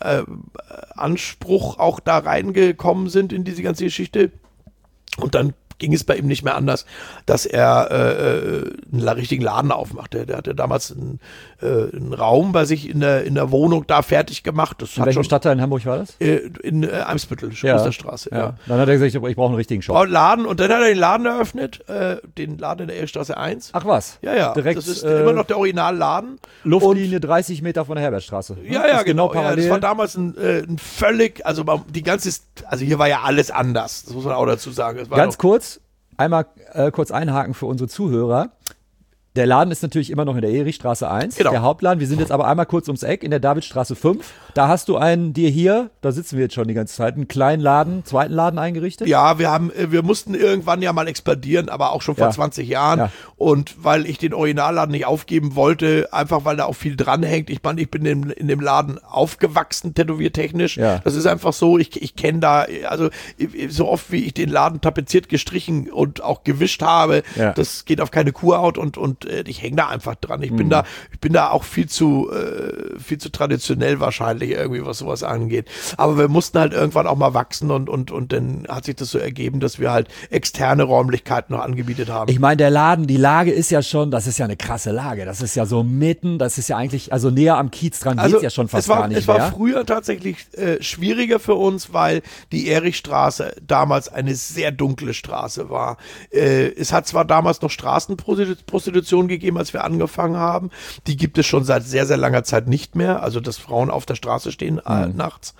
Anspruch auch da reingekommen sind in diese ganze Geschichte. Und dann ging es bei ihm nicht mehr anders, dass er einen richtigen Laden aufmachte. Der hatte damals einen Raum bei sich in der Wohnung da fertig gemacht. Das In hat welchem schon Stadtteil in Hamburg war das? in Eimsbüttel, Osterstraße. Ja. Dann hat er gesagt, ich brauche einen richtigen Shop. Laden, und dann hat er den Laden eröffnet, den Laden in der Ehrenstraße 1. Ach was? Ja. Direkt, das ist immer noch der Originalladen. Luftlinie 30 Meter von der Herbertstraße. Ja, Das ist genau. parallel. Ja, das war damals ein völlig, also hier war ja alles anders. Das muss man auch dazu sagen. Es war Ganz kurz, einmal kurz einhaken für unsere Zuhörer. Der Laden ist natürlich immer noch in der Erichstraße 1, Genau. der Hauptladen. Wir sind jetzt aber einmal kurz ums Eck in der Davidstraße 5. Da hast du da sitzen wir jetzt schon die ganze Zeit, einen kleinen Laden, zweiten Laden eingerichtet. Ja, wir mussten irgendwann ja mal expandieren, aber auch schon vor 20 Jahren. Ja. Und weil ich den Originalladen nicht aufgeben wollte, einfach weil da auch viel dranhängt. Ich meine, ich bin in dem Laden aufgewachsen, tätowiertechnisch. Ja. Das ist einfach so, ich kenne da, also so oft wie ich den Laden tapeziert, gestrichen und auch gewischt habe, Ja. das geht auf keine Kurhaut, und ich hänge da einfach dran. Ich bin da auch viel zu traditionell wahrscheinlich irgendwie, was sowas angeht. Aber wir mussten halt irgendwann auch mal wachsen, und dann hat sich das so ergeben, dass wir halt externe Räumlichkeiten noch angebietet haben. Ich meine, die Lage ist ja schon, das ist ja eine krasse Lage. Das ist ja so mitten, das ist ja eigentlich, also näher am Kiez dran geht's ja schon fast gar nicht es war mehr. früher tatsächlich schwieriger für uns, weil die Erichstraße damals eine sehr dunkle Straße war. Es hat zwar damals noch Straßenprostitution gegeben, als wir angefangen haben. Die gibt es schon seit sehr, sehr langer Zeit nicht mehr. Also, dass Frauen auf der Straße stehen nachts.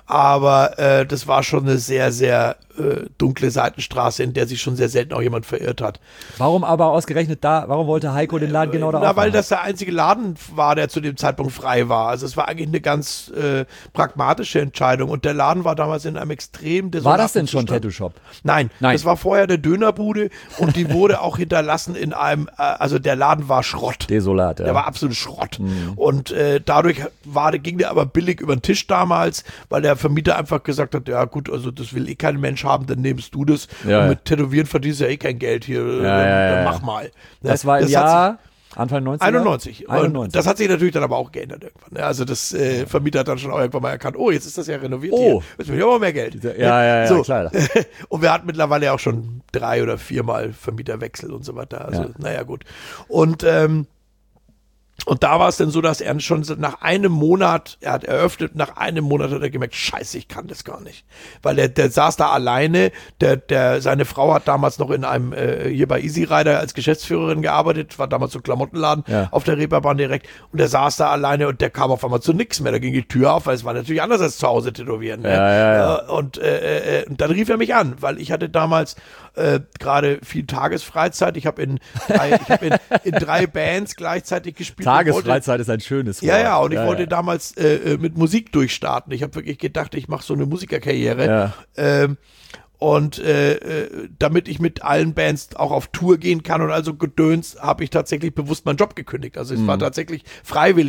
Aber das war schon eine sehr, sehr dunkle Seitenstraße, in der sich schon sehr selten auch jemand verirrt hat. Warum aber ausgerechnet warum wollte Heiko den Laden genau da aufmachen? Weil das der einzige Laden war, der zu dem Zeitpunkt frei war. Also es war eigentlich eine ganz pragmatische Entscheidung. Und der Laden war damals in einem extrem desolaten War das denn schon Zustand. Tattoo-Shop? Nein, Nein. das war vorher eine Dönerbude, und die wurde auch hinterlassen in einem, also der Laden war Schrott. Desolat, ja. Der war absolut Schrott. Und dadurch ging der aber billig über den Tisch damals, weil der Vermieter einfach gesagt hat, ja gut, also das will kein Mensch haben, dann nimmst du das. Ja, und ja. mit Tätowieren verdienst du ja kein Geld hier. Dann mach mal. Ne? Das war im hat Jahr Anfang 90er? 91. 91. Und das hat sich natürlich dann aber auch geändert irgendwann. Ne? Also das Vermieter hat dann schon auch irgendwann mal erkannt, oh, jetzt ist das ja renoviert Oh. hier. Jetzt will ich aber mehr Geld. Ja, so. klar. Und wir hatten mittlerweile ja auch schon 3 oder 4 Mal Vermieterwechsel und so weiter. Also, naja, gut. Und da war es dann so, dass er schon nach einem Monat, er hat eröffnet, nach einem Monat hat er gemerkt, scheiße, ich kann das gar nicht. Weil der saß da alleine, seine Frau hat damals noch in einem, hier bei Easy Rider als Geschäftsführerin gearbeitet, war damals so ein Klamottenladen auf der Reeperbahn direkt, und der saß da alleine, und der kam auf einmal zu nichts mehr, da ging die Tür auf, weil es war natürlich anders als zu Hause tätowieren. Ne? Ja. Und dann rief er mich an, weil ich hatte damals gerade viel Tagesfreizeit. Ich habe in 3 Bands gleichzeitig gespielt. Tagesfreizeit ist ein schönes Wort. Ja, und ich wollte damals mit Musik durchstarten. Ich habe wirklich gedacht, ich mache so eine Musikerkarriere. Ja. Und damit ich mit allen Bands auch auf Tour gehen kann und also Gedöns, habe ich tatsächlich bewusst meinen Job gekündigt. Also es war tatsächlich freiwillig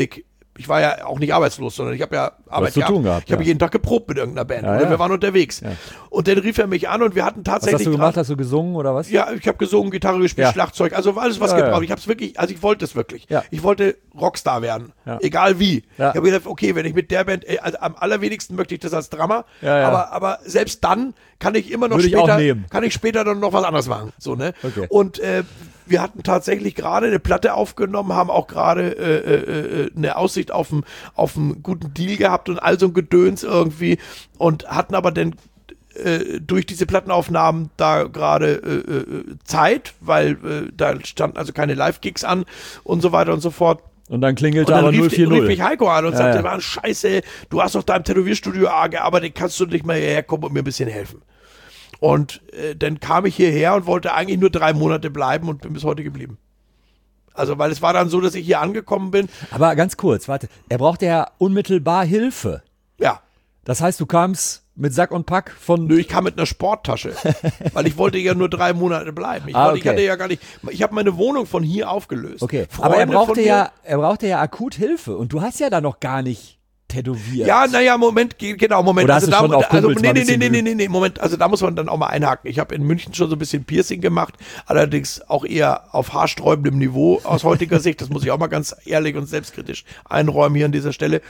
ich war ja auch nicht arbeitslos, sondern ich habe ja Arbeit zu tun gehabt. Ich habe jeden Tag geprobt mit irgendeiner Band. Ja, Oder ja. wir waren unterwegs. Ja. Und dann rief er mich an und wir hatten Was tatsächlich... hast du gemacht? Hast du gesungen oder was? Ja, ich habe gesungen, Gitarre gespielt, Ja. Schlagzeug, also alles, was Ja, gebraucht. ja. Ich habe es wirklich, also ich wollte es wirklich. Ja. Ich wollte Rockstar werden, Ja. egal wie. Ja. Ich habe gedacht, okay, wenn ich mit der Band, also am allerwenigsten möchte ich das als Drummer, Ja, ja. aber selbst dann kann ich immer noch Würde ich auch später, nehmen. kann ich später dann noch was anderes machen. So, ne? Okay. Und wir hatten tatsächlich gerade eine Platte aufgenommen, haben auch gerade eine Aussicht auf einen guten Deal gehabt und all so ein Gedöns irgendwie und hatten aber dann durch diese Plattenaufnahmen da gerade Zeit, weil da standen also keine Live-Gigs an und so weiter und so fort. Und dann klingelte Und dann aber rief 040. mich Heiko an und Ja, sagte, ja. Mann, scheiße, du hast auf deinem Tätowierstudio gearbeitet, kannst du nicht mal hierher kommen und mir ein bisschen helfen? Und dann kam ich hierher und wollte eigentlich nur 3 Monate bleiben und bin bis heute geblieben. Also, weil es war dann so, dass ich hier angekommen bin. Aber ganz kurz, warte. Er brauchte ja unmittelbar Hilfe. Ja, Das heißt, du kamst mit Sack und Pack von... nö, ich kam mit einer Sporttasche, weil ich wollte ja nur 3 Monate bleiben. Ich Okay. hatte ja gar nicht, ich habe meine Wohnung von hier aufgelöst. Okay, Freunde aber er von mir- brauchte ja akut Hilfe und du hast ja da noch gar nicht tätowiert. Ja, naja, Moment, genau, Moment. Oder hast du schon auf Kumpels mal ein bisschen nee, Moment, also da muss man dann auch mal einhaken. Ich habe in München schon so ein bisschen Piercing gemacht, allerdings auch eher auf haarsträubendem Niveau aus heutiger Sicht. Das muss ich auch mal ganz ehrlich und selbstkritisch einräumen hier an dieser Stelle.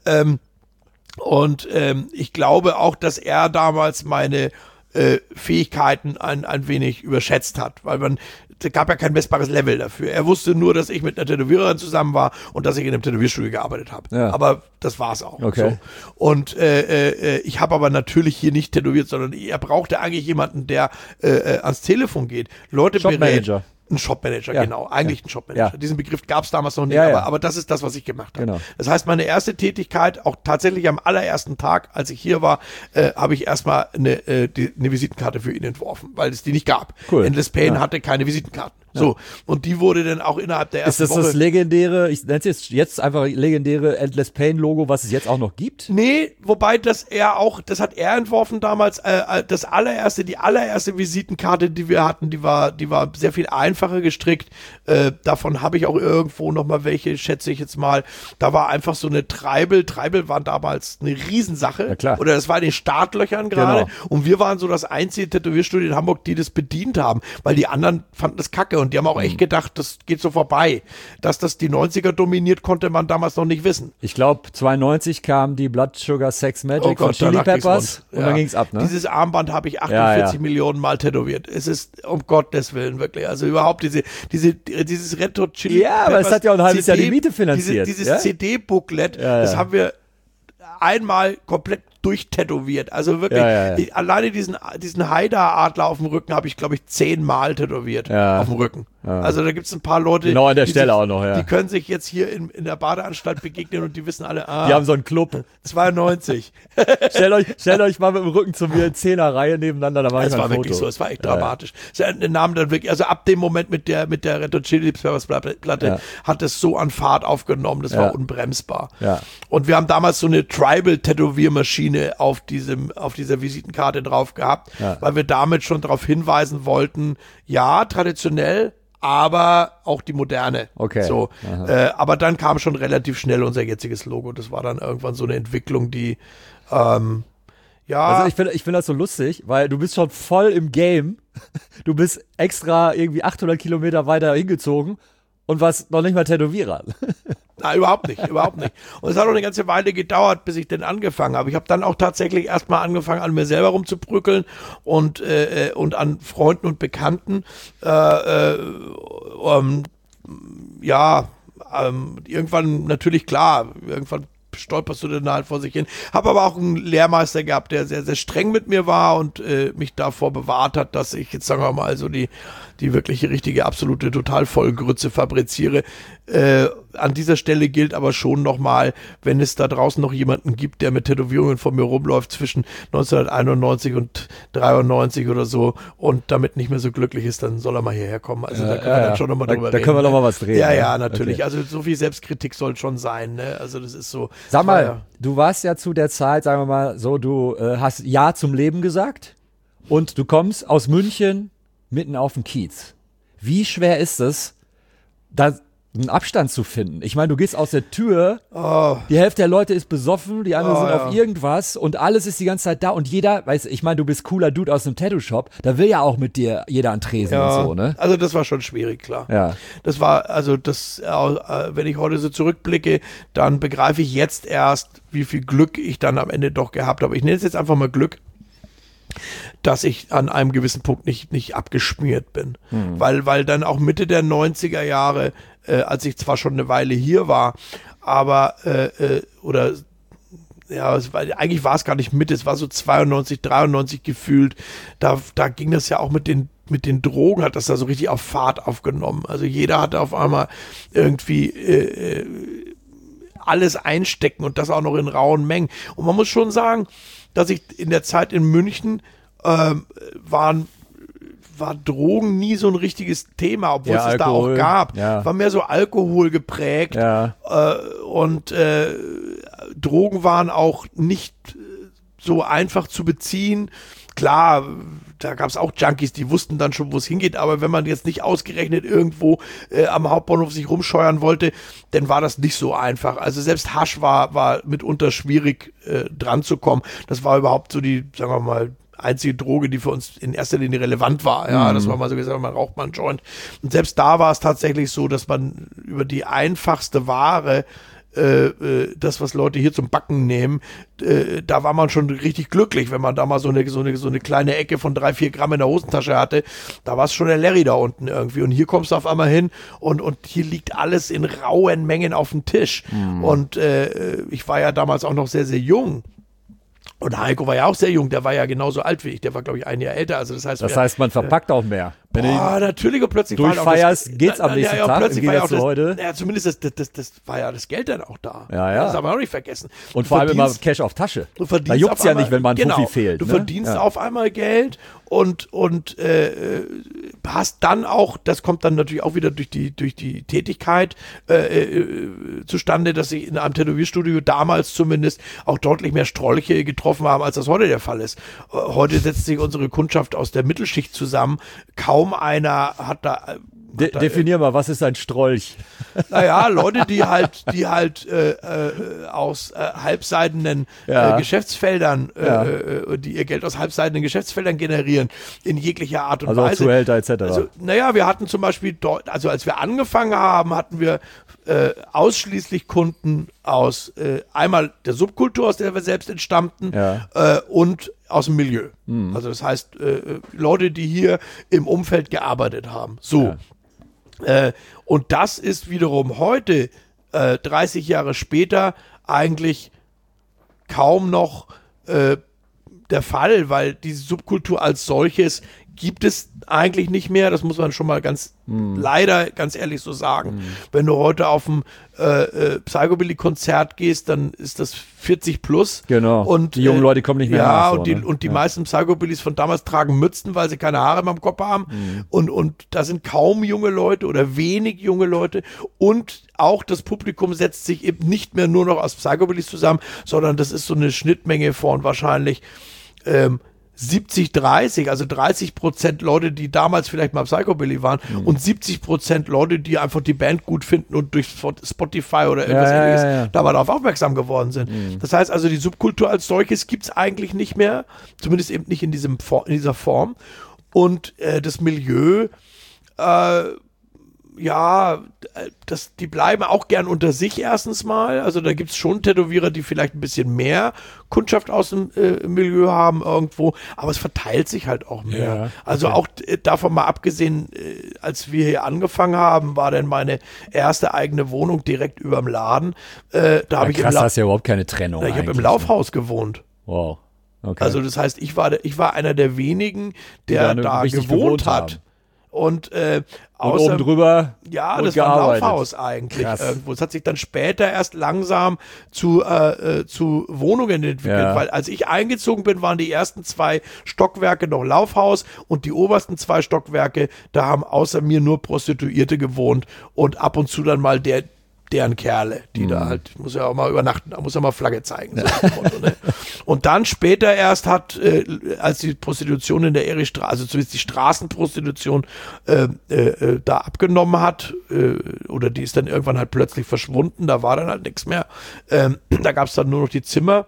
Ich glaube auch, dass er damals meine Fähigkeiten ein wenig überschätzt hat, weil es gab ja kein messbares Level dafür. Er wusste nur, dass ich mit einer Tätowiererin zusammen war und dass ich in einem Tätowierstudio gearbeitet habe. Ja. Aber das war's auch. Okay. So. Und ich habe aber natürlich hier nicht tätowiert, sondern er brauchte eigentlich jemanden, der ans Telefon geht, Leute berät. Shopmanager. Ein Shopmanager, Ja. genau. Eigentlich ein Shopmanager. Ja. Diesen Begriff gab es damals noch nicht, Ja, ja. aber das ist das, was ich gemacht habe. Genau. Das heißt, meine erste Tätigkeit, auch tatsächlich am allerersten Tag, als ich hier war, habe ich erstmal eine Visitenkarte für ihn entworfen, weil es die nicht gab. Cool. Endless Pain Ja. hatte keine Visitenkarten. So. Und die wurde dann auch innerhalb der Ist ersten das Woche. das legendäre, ich nenne es jetzt einfach legendäre Endless Pain Logo, was es jetzt auch noch gibt? Nee, wobei das hat er entworfen damals, die allererste Visitenkarte, die wir hatten, die war sehr viel einfacher gestrickt. Davon habe ich auch irgendwo noch mal welche, schätze ich jetzt mal. Da war einfach so eine Treibel waren damals eine Riesensache. Ja, klar. Oder das war in den Startlöchern gerade. Genau. Und wir waren so das einzige Tätowierstudio in Hamburg, die das bedient haben, weil die anderen fanden das kacke und die haben auch echt gedacht, das geht so vorbei. Dass das die 90er dominiert, konnte man damals noch nicht wissen. Ich glaube, 92 kam die Blood Sugar Sex Magic von Chili danach ging's Peppers rund. und dann ging's ab, ne? Dieses Armband habe ich 48 Ja. Millionen Mal tätowiert. Es ist um Gottes Willen wirklich, also überhaupt dieses Red Hot Chili Ja, aber es Peppers hat ja auch ein halbes Jahr die Miete finanziert, Dieses ja? CD-Booklet, Ja, das ja. haben wir einmal komplett durchtätowiert. Also wirklich, Ja. alleine diesen Haida-Adler auf dem Rücken habe ich, glaube ich, 10 Mal tätowiert Ja. auf dem Rücken. Also da gibt es ein paar Leute, Genau an der die Stelle auch noch, ja. Die können sich jetzt hier in der Badeanstalt begegnen und die wissen alle, Die haben so einen Club. 92. Stellt euch mal mit dem Rücken zu mir in 10er-Reihe nebeneinander, da mache ich Es mal war ein wirklich Foto. so, es war echt dramatisch. Der Name dann wirklich, also ab dem Moment mit der Red Hot Chili Peppers Platte Ja. hat es so an Fahrt aufgenommen, das Ja. war unbremsbar. Ja. Und wir haben damals so eine Tribal-Tätowiermaschine auf dieser Visitenkarte drauf gehabt, Ja. weil wir damit schon darauf hinweisen wollten, ja, traditionell, aber auch die moderne. Okay. So, aber dann kam schon relativ schnell unser jetziges Logo. Das war dann irgendwann so eine Entwicklung, die Also ich finde das so lustig, weil du bist schon voll im Game. Du bist extra irgendwie 800 Kilometer weiter hingezogen und warst noch nicht mal Tätowierer. Nein, überhaupt nicht. Und es hat auch eine ganze Weile gedauert, bis ich denn angefangen habe. Ich habe dann auch tatsächlich erstmal angefangen, an mir selber rumzubrückeln und an Freunden und Bekannten. Irgendwann natürlich klar, irgendwann stolperst du dann halt vor sich hin. Habe aber auch einen Lehrmeister gehabt, der sehr, sehr streng mit mir war und mich davor bewahrt hat, dass ich jetzt, sagen wir mal, so die wirkliche, richtige, absolute Totalvollgrütze fabriziere. An dieser Stelle gilt aber schon nochmal, wenn es da draußen noch jemanden gibt, der mit Tätowierungen von mir rumläuft zwischen 1991 und 93 oder so und damit nicht mehr so glücklich ist, dann soll er mal hierher kommen. Also da können wir dann schon nochmal drüber reden. Da können wir nochmal was drehen. Ja, natürlich. Okay. Also so viel Selbstkritik soll schon sein. Ne? Also das ist so. Sag das war mal, du warst ja zu der Zeit, sagen wir mal so, du hast Ja zum Leben gesagt und du kommst aus München mitten auf den Kiez. Wie schwer ist es, da einen Abstand zu finden. Ich meine, du gehst aus der Tür, die Hälfte der Leute ist besoffen, die anderen sind auf irgendwas und alles ist die ganze Zeit da und jeder, weißt du, ich meine, du bist cooler Dude aus einem Tattoo-Shop, da will ja auch mit dir jeder an Tresen und so, ne? Also das war schon schwierig, klar. Ja. Das war, also das, wenn ich heute so zurückblicke, dann begreife ich jetzt erst, wie viel Glück ich dann am Ende doch gehabt habe. Ich nenne es jetzt einfach mal Glück, dass ich an einem gewissen Punkt nicht abgeschmiert bin. Weil dann auch Mitte der 90er Jahre, als ich zwar schon eine Weile hier war, aber eigentlich war es gar nicht Mitte, es war so 92, 93 gefühlt, da ging das ja auch mit den Drogen, hat das da so richtig auf Fahrt aufgenommen. Also jeder hatte auf einmal irgendwie alles einstecken und das auch noch in rauen Mengen. Und man muss schon sagen, dass ich in der Zeit in München war Drogen nie so ein richtiges Thema, obwohl es da auch gab. Ja. War mehr so Alkohol geprägt. Ja. Und Drogen waren auch nicht so einfach zu beziehen. Klar, da gab es auch Junkies, die wussten dann schon, wo es hingeht, aber wenn man jetzt nicht ausgerechnet irgendwo am Hauptbahnhof sich rumscheuern wollte, dann war das nicht so einfach. Also selbst Hasch war mitunter schwierig dran zu kommen. Das war überhaupt so die, sagen wir mal, einzige Droge, die für uns in erster Linie relevant war. Ja, das war mal so gesagt, man raucht mal einen Joint. Und selbst da war es tatsächlich so, dass man über die einfachste Ware das, was Leute hier zum Backen nehmen, da war man schon richtig glücklich, wenn man da mal so eine kleine Ecke von 3-4 Gramm in der Hosentasche hatte. Da war es schon der Larry da unten irgendwie. Und hier kommst du auf einmal hin und hier liegt alles in rauen Mengen auf dem Tisch. Und ich war ja damals auch noch sehr, sehr jung. Und Heiko war ja auch sehr jung, der war ja genauso alt wie ich, der war, glaube ich, ein Jahr älter. Also das heißt, man verpackt auch mehr. Wenn du natürlich, und plötzlich durchfeierst, geht's am nächsten Tag, im Gegensatz zu heute. Ja, zumindest das war ja das Geld dann auch da. Ja. Das haben wir auch nicht vergessen. Und vor allem immer Cash auf Tasche. Da juckt's ja nicht, wenn man ein Fuffi fehlt. Du verdienst auf einmal Geld und hast dann auch, das kommt dann natürlich auch wieder durch die Tätigkeit zustande, dass sie in einem Tätowierstudio damals zumindest auch deutlich mehr Strolche getroffen haben, als das heute der Fall ist. Heute setzt sich unsere Kundschaft aus der Mittelschicht zusammen. Kaum einer hat da definier mal, was ist ein Strolch? Naja, Leute, die halt aus halbseidenen Geschäftsfeldern, die ihr Geld aus halbseidenen Geschäftsfeldern generieren, in jeglicher Art und Weise. Also Zuhälter etc. Also, wir hatten zum Beispiel, als wir angefangen haben, hatten wir ausschließlich Kunden aus einmal der Subkultur, aus der wir selbst entstammten, und aus dem Milieu. Also das heißt, Leute, die hier im Umfeld gearbeitet haben. So. Ja. Und das ist wiederum heute, 30 Jahre später, eigentlich kaum noch der Fall, weil die Subkultur als solches gibt es eigentlich nicht mehr. Das muss man schon mal leider ganz ehrlich so sagen. Wenn du heute auf ein Psychobilly-Konzert gehst, dann ist das 40 plus. Genau. Und die jungen Leute kommen nicht mehr nach. Und die meisten Psychobillys von damals tragen Mützen, weil sie keine Haare mehr am Kopf haben. Und da sind kaum junge Leute oder wenig junge Leute. Und auch das Publikum setzt sich eben nicht mehr nur noch aus Psychobillys zusammen, sondern das ist so eine Schnittmenge von wahrscheinlich 70-30, also 30% Leute, die damals vielleicht mal Psychobilly waren und 70% Leute, die einfach die Band gut finden und durch Spotify oder irgendwas ähnliches da mal darauf aufmerksam geworden sind. Das heißt also, die Subkultur als solches gibt's eigentlich nicht mehr, zumindest eben nicht in dieser Form. Und das Milieu, die bleiben auch gern unter sich erstens mal. Also da gibt's schon Tätowierer, die vielleicht ein bisschen mehr Kundschaft aus dem Milieu haben irgendwo, aber es verteilt sich halt auch mehr. Ja, okay. Also auch davon mal abgesehen, als wir hier angefangen haben, war dann meine erste eigene Wohnung direkt überm Laden. Da habe ich hast ja überhaupt keine Trennung. Ich habe im Laufhaus gewohnt. Wow. Okay. Also das heißt, ich war einer der wenigen, der da gewohnt hat. Und oben drüber. Ja, das war ein Laufhaus eigentlich irgendwo. Es hat sich dann später erst langsam zu Wohnungen entwickelt, weil als ich eingezogen bin, waren die ersten 2 Stockwerke noch Laufhaus und die obersten 2 Stockwerke, da haben außer mir nur Prostituierte gewohnt und ab und zu dann mal der deren Kerle, die da halt, muss ja auch mal übernachten, da muss ja mal Flagge zeigen. So nach dem Motto, ne? Und dann später erst als die Prostitution in der Erichstraße, also zumindest die Straßenprostitution da abgenommen hat, oder die ist dann irgendwann halt plötzlich verschwunden, da war dann halt nichts mehr. Da gab es dann nur noch die Zimmer.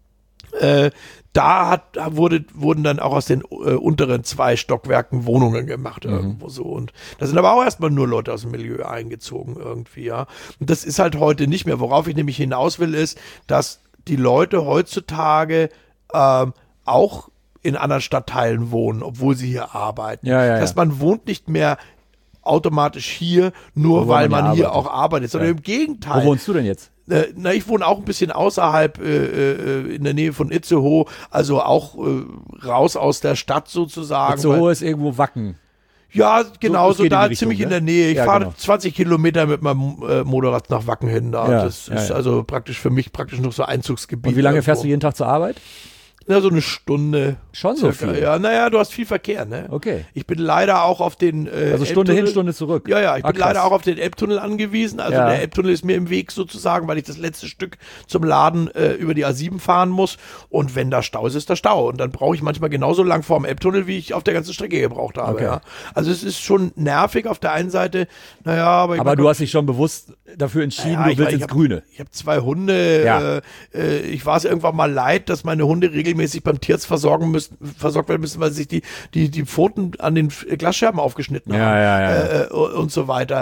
Wurden dann auch aus den unteren 2 Stockwerken Wohnungen gemacht irgendwo so. Und da sind aber auch erstmal nur Leute aus dem Milieu eingezogen irgendwie, ja. Und das ist halt heute nicht mehr. Worauf ich nämlich hinaus will, ist, dass die Leute heutzutage auch in anderen Stadtteilen wohnen, obwohl sie hier arbeiten. Ja. Dass man wohnt nicht mehr automatisch hier, nur weil man hier auch arbeitet, sondern im Gegenteil. Wo wohnst du denn jetzt? Ich wohne auch ein bisschen außerhalb, in der Nähe von Itzehoe, also auch raus aus der Stadt sozusagen. Itzehoe ist irgendwo Wacken. Ja, genau, so da Richtung, ziemlich ne? in der Nähe. Ich fahre 20 Kilometer mit meinem Motorrad nach Wacken hin. Das ist also für mich noch so Einzugsgebiet. Und wie lange fährst du jeden Tag zur Arbeit? Ja, so eine Stunde. Schon so viel? Ja, naja, du hast viel Verkehr, ne? Okay. Ich bin leider auch auf den also Stunde hin, Stunde zurück. Ja, ich bin leider auch auf den Elbtunnel angewiesen. Also der Elbtunnel ist mir im Weg sozusagen, weil ich das letzte Stück zum Laden über die A7 fahren muss. Und wenn da Stau ist da Stau. Und dann brauche ich manchmal genauso lang vor dem Elbtunnel, wie ich auf der ganzen Strecke gebraucht habe. Okay. Ja. Also es ist schon nervig auf der einen Seite. Naja, aber du hast dich schon bewusst dafür entschieden, du willst ins Grüne. Ich habe 2 Hunde. Ja. Ich war es irgendwann mal leid, dass meine Hunde regelmäßig beim Tierarzt versorgt werden müssen, weil sich die Pfoten an den Glasscherben aufgeschnitten haben. Und so weiter.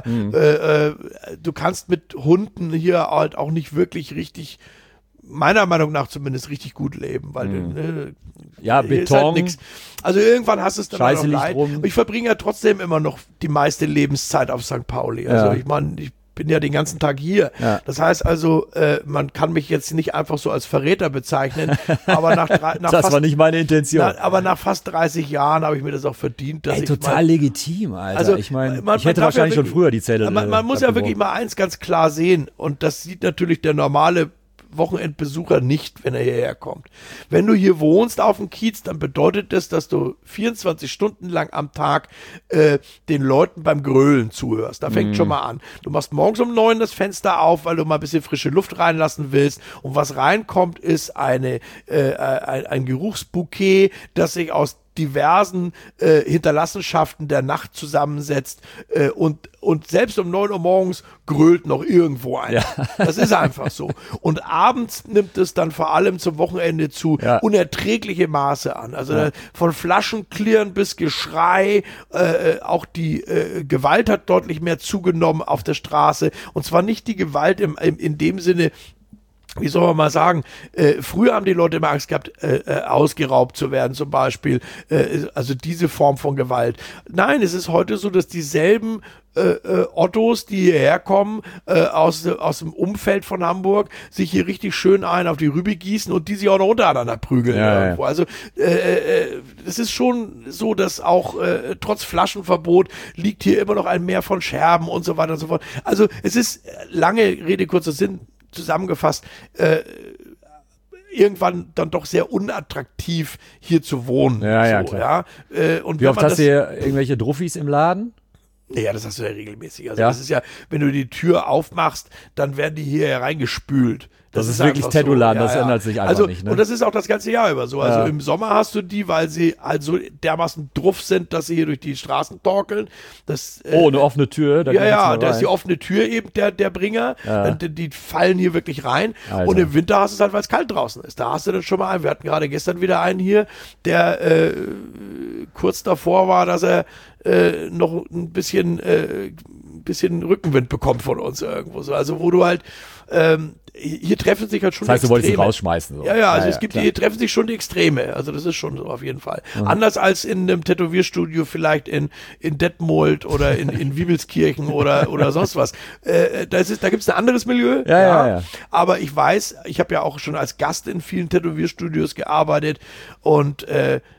Du kannst mit Hunden hier halt auch nicht wirklich richtig, meiner Meinung nach zumindest, richtig gut leben, weil Beton. ist halt nix. Also irgendwann hast du es dann Scheiße auch noch liegt leid. rum. Aber ich verbringe ja trotzdem immer noch die meiste Lebenszeit auf St. Pauli. Also ich meine, ich bin ja den ganzen Tag hier. Ja. Das heißt also, man kann mich jetzt nicht einfach so als Verräter bezeichnen, aber nach das war nicht meine Intention. Aber nach fast 30 Jahren habe ich mir das auch verdient. Dass total legitim, Alter. Also, ich meine, ich hätte wahrscheinlich schon früher die Zelle. Man muss ja wirklich mal eins ganz klar sehen, und das sieht natürlich der normale Wochenendbesucher nicht, wenn er hierher kommt. Wenn du hier wohnst auf dem Kiez, dann bedeutet das, dass du 24 Stunden lang am Tag den Leuten beim Grölen zuhörst. Da fängt schon mal an. Du machst morgens um 9 das Fenster auf, weil du mal ein bisschen frische Luft reinlassen willst. Und was reinkommt, ist ein Geruchsbouquet, das sich aus diversen Hinterlassenschaften der Nacht zusammensetzt, und selbst um 9 Uhr morgens grölt noch irgendwo einer. Ja. Das ist einfach so. Und abends nimmt es dann vor allem zum Wochenende zu unerträgliche Maße an. Also von Flaschenklirren bis Geschrei, auch die Gewalt hat deutlich mehr zugenommen auf der Straße. Und zwar nicht die Gewalt in dem Sinne, wie soll man mal sagen, früher haben die Leute immer Angst gehabt, ausgeraubt zu werden zum Beispiel, also diese Form von Gewalt. Nein, es ist heute so, dass dieselben Ottos, die hierher kommen, aus dem Umfeld von Hamburg, sich hier richtig schön auf die Rübe gießen und die sich auch noch untereinander prügeln. Ja. Also es ist schon so, dass auch trotz Flaschenverbot liegt hier immer noch ein Meer von Scherben und so weiter und so fort. Also es ist, lange Rede, kurzer Sinn, zusammengefasst, irgendwann dann doch sehr unattraktiv hier zu wohnen. Ja, klar. Und wie oft hast du hier irgendwelche Druffis im Laden? Naja, das hast du ja regelmäßig. Also das ist ja, wenn du die Tür aufmachst, dann werden die hier hereingespült. Das ist wirklich Tattoo-Laden, das ändert sich einfach nicht. Ne? Und das ist auch das ganze Jahr über so. Also im Sommer hast du die, weil sie also dermaßen druff sind, dass sie hier durch die Straßen torkeln. Eine offene Tür. Da ist die offene Tür eben der Bringer. Ja. Die fallen hier wirklich rein. Alter. Und im Winter hast du es halt, weil es kalt draußen ist. Da hast du dann schon mal einen. Wir hatten gerade gestern wieder einen hier, der kurz davor war, dass er noch ein bisschen Rückenwind bekommt von uns irgendwo so. Also wo du halt hier treffen sich halt schon das heißt, Extreme. Du wolltest sie rausschmeißen. So. Ja, also es gibt hier treffen sich schon die Extreme. Also das ist schon so auf jeden Fall. Mhm. Anders als in einem Tätowierstudio vielleicht in Detmold oder in Wiebelskirchen oder sonst was. Da gibt es ein anderes Milieu. Ja. Aber ich weiß, ich habe ja auch schon als Gast in vielen Tätowierstudios gearbeitet und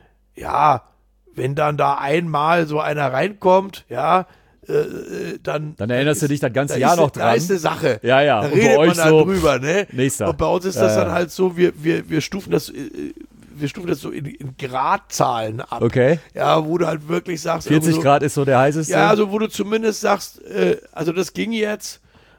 wenn dann da einmal so einer reinkommt, dann erinnerst du dich das ganze Jahr noch dran. Da ist eine Sache. Ja. Da redet man dann drüber, ne? Nächster. Und bei uns ist das dann halt so, wir stufen das so in Gradzahlen ab. Okay. Ja, wo du halt wirklich sagst. 40 Grad ist so der heißeste. Ja, also wo du zumindest sagst, also das ging jetzt.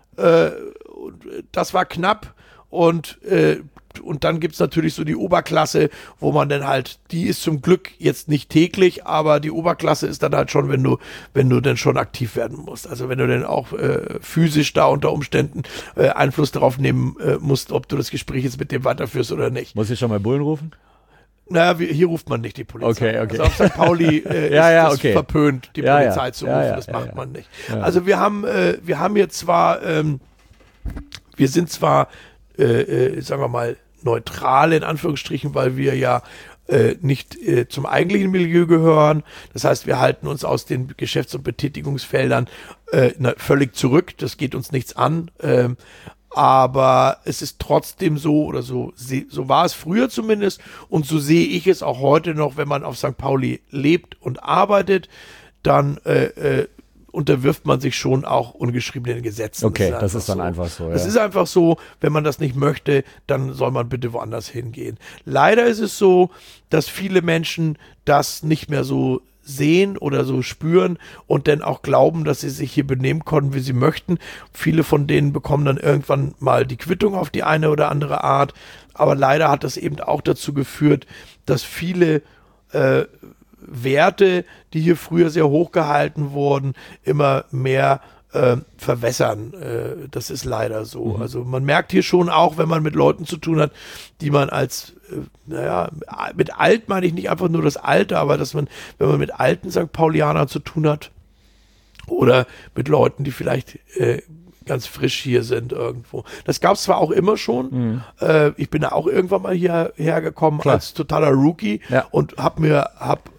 Das war knapp und dann gibt es natürlich so die Oberklasse, wo man dann halt, die ist zum Glück jetzt nicht täglich, aber die Oberklasse ist dann halt schon, wenn du dann schon aktiv werden musst. Also wenn du dann auch physisch da unter Umständen Einfluss darauf nehmen musst, ob du das Gespräch jetzt mit dem weiterführst oder nicht. Muss ich schon mal Bullen rufen? Naja, hier ruft man nicht die Polizei. Okay. Also auf St. Pauli ist das verpönt, die Polizei zu rufen. Das macht man nicht. Ja. Also wir haben hier zwar, wir sind zwar, sagen wir mal, neutral in Anführungsstrichen, weil wir ja nicht zum eigentlichen Milieu gehören. Das heißt, wir halten uns aus den Geschäfts- und Betätigungsfeldern völlig zurück. Das geht uns nichts an. Aber es ist trotzdem so, oder so war es früher zumindest, und so sehe ich es auch heute noch, wenn man auf St. Pauli lebt und arbeitet, dann unterwirft man sich schon auch ungeschriebenen Gesetzen. Okay, das ist dann einfach so. Es ist einfach so, wenn man das nicht möchte, dann soll man bitte woanders hingehen. Leider ist es so, dass viele Menschen das nicht mehr so sehen oder so spüren und dann auch glauben, dass sie sich hier benehmen konnten, wie sie möchten. Viele von denen bekommen dann irgendwann mal die Quittung auf die eine oder andere Art. Aber leider hat das eben auch dazu geführt, dass viele Werte, die hier früher sehr hoch gehalten wurden, immer mehr verwässern. Das ist leider so. Also man merkt hier schon auch, wenn man mit Leuten zu tun hat, die man als, mit alt meine ich nicht einfach nur das Alter, aber dass man, wenn man mit alten St. Paulianern zu tun hat oder mit Leuten, die vielleicht ganz frisch hier sind irgendwo. Das gab es zwar auch immer schon. Ich bin da auch irgendwann mal hierher gekommen als totaler Rookie und hab mir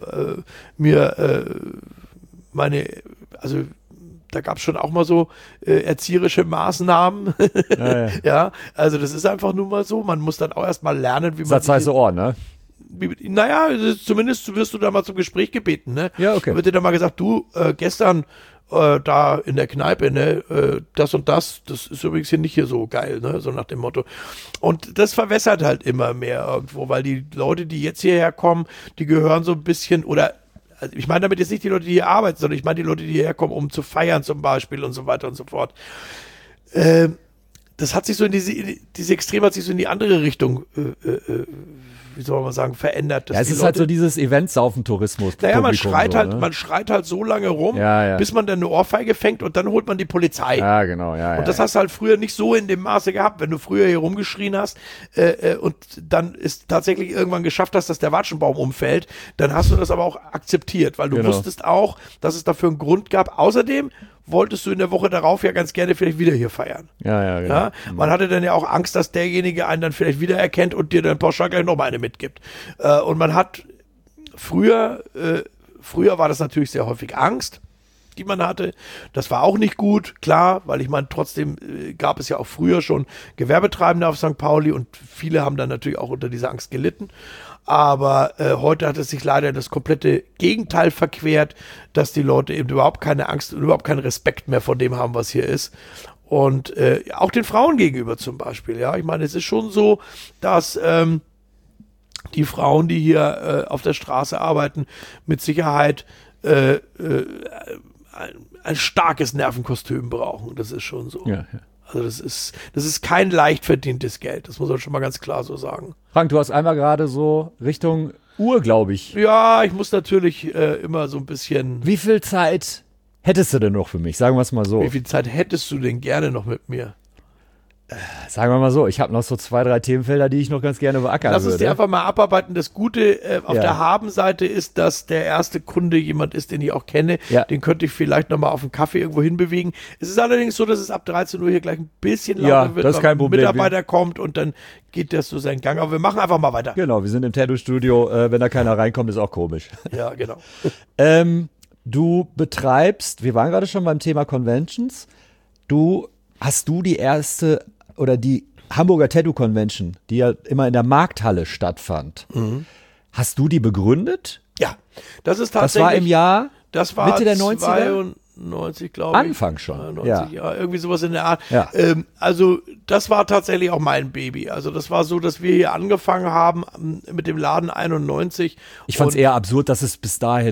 meine, also da gab es schon auch mal so erzieherische Maßnahmen. Ja, also das ist einfach nur mal so. Man muss dann auch erst mal lernen, wie man das heißt so Ohr, ne? Naja, zumindest wirst du da mal zum Gespräch gebeten, ne? Ja, okay. Da wird dir dann mal gesagt, du, gestern da in der Kneipe, ne, das und das ist übrigens hier nicht hier so geil, ne, so nach dem Motto. Und das verwässert halt immer mehr irgendwo, weil die Leute, die jetzt hierher kommen, die gehören so ein bisschen, oder also ich meine damit jetzt nicht die Leute, die hier arbeiten, sondern ich meine die Leute, die hierher kommen, um zu feiern zum Beispiel und so weiter und so fort. Das hat sich so in diese Extrem hat sich so in die andere Richtung wie soll man sagen, verändert. Ja, es ist halt so dieses Event-Saufen-Tourismus. Naja, man schreit halt so lange rum, bis man dann eine Ohrfeige fängt und dann holt man die Polizei. Ja, genau, Und das hast du halt früher nicht so in dem Maße gehabt, wenn du früher hier rumgeschrien hast und dann ist tatsächlich irgendwann geschafft hast, dass der Watschenbaum umfällt, dann hast du das aber auch akzeptiert, weil du wusstest auch, dass es dafür einen Grund gab. Außerdem wolltest du in der Woche darauf ja ganz gerne vielleicht wieder hier feiern. Ja, genau. Ja? Man hatte dann ja auch Angst, dass derjenige einen dann vielleicht wiedererkennt und dir dann pauschal gleich nochmal eine mitgibt. Und man hat früher war das natürlich sehr häufig Angst, die man hatte. Das war auch nicht gut, klar, weil ich meine, trotzdem gab es ja auch früher schon Gewerbetreibende auf St. Pauli und viele haben dann natürlich auch unter dieser Angst gelitten. Aber heute hat es sich leider das komplette Gegenteil verquert, dass die Leute eben überhaupt keine Angst und überhaupt keinen Respekt mehr vor dem haben, was hier ist. Und auch den Frauen gegenüber zum Beispiel. Ja, ich meine, es ist schon so, dass die Frauen, die hier auf der Straße arbeiten, mit Sicherheit ein starkes Nervenkostüm brauchen. Das ist schon so. Ja. Also das ist kein leicht verdientes Geld. Das muss man schon mal ganz klar so sagen. Frank, du hast einmal gerade so Richtung Uhr, glaube ich. Ja, ich muss natürlich immer so ein bisschen. Wie viel Zeit hättest du denn noch für mich? Sagen wir es mal so. Wie viel Zeit hättest du denn gerne noch mit mir? Sagen wir mal so, ich habe noch so 2, 3 Themenfelder, die ich noch ganz gerne beackern würde. Lass uns die einfach mal abarbeiten. Das Gute auf der Habenseite ist, dass der erste Kunde jemand ist, den ich auch kenne. Ja. Den könnte ich vielleicht nochmal auf einen Kaffee irgendwo hinbewegen. Es ist allerdings so, dass es ab 13 Uhr hier gleich ein bisschen lauter wird, das ist kein Problem. Ein Mitarbeiter kommt und dann geht das so seinen Gang. Aber wir machen einfach mal weiter. Genau, wir sind im Tattoo-Studio. Wenn da keiner reinkommt, ist auch komisch. Ja, genau. Du betreibst, wir waren gerade schon beim Thema Conventions. Hast du die erste oder die Hamburger Tattoo Convention, die ja immer in der Markthalle stattfand. Hast du die begründet? Ja, das ist tatsächlich. Das war im Jahr Mitte der 90er? 92, glaube ich. Anfang schon. 90, ja, irgendwie sowas in der Art. Ja. Also das war tatsächlich auch mein Baby. Also das war so, dass wir hier angefangen haben mit dem Laden 91. Ich fand es eher absurd, dass es bis dahin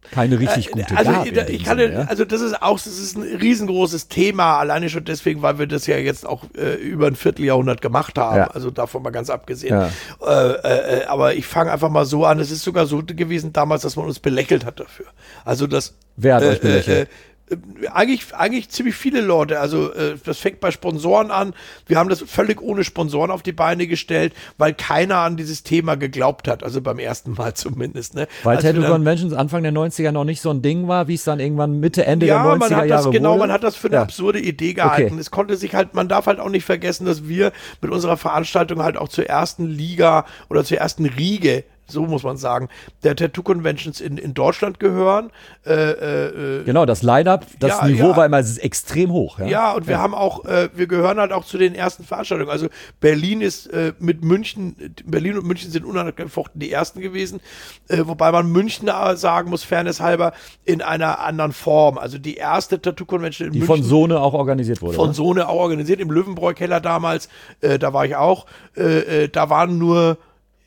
keine richtig gute also, gab. Also das ist ein riesengroßes Thema, alleine schon deswegen, weil wir das ja jetzt auch über ein Vierteljahrhundert gemacht haben, Ja. also davon mal ganz abgesehen. Aber ich fange einfach mal so an, es ist sogar so gewesen damals, dass man uns belächelt hat dafür. Also das Wer hat euch belächelt? Eigentlich ziemlich viele Leute, also das fängt bei Sponsoren an, wir haben das völlig ohne Sponsoren auf die Beine gestellt, weil keiner an dieses Thema geglaubt hat, also beim ersten Mal zumindest. Ne? Weil Als wir Tattoo dann- Conventions Anfang der 90er noch nicht so ein Ding war, wie es dann irgendwann Mitte, Ende der Ja, 90er man hat Jahre das genau, wurde? man hat das für eine Ja. absurde Idee gehalten. Okay. Es konnte sich halt, man darf halt auch nicht vergessen, dass wir mit unserer Veranstaltung halt auch zur ersten Liga oder zur ersten Riege, so muss man sagen, der Tattoo Conventions in Deutschland gehören. Genau, das Line-Up, das Ja, Niveau ja. war immer extrem hoch. Ja, und wir haben auch, wir gehören halt auch zu den ersten Veranstaltungen. Also Berlin ist mit München, Berlin und München sind unangefochten die ersten gewesen, wobei man München sagen muss, fairness halber, in einer anderen Form. Also die erste Tattoo Convention in Die München. von Sone auch organisiert wurde. Von oder? Sone auch organisiert, im Löwenbräu-Keller damals, da war ich auch, da waren nur,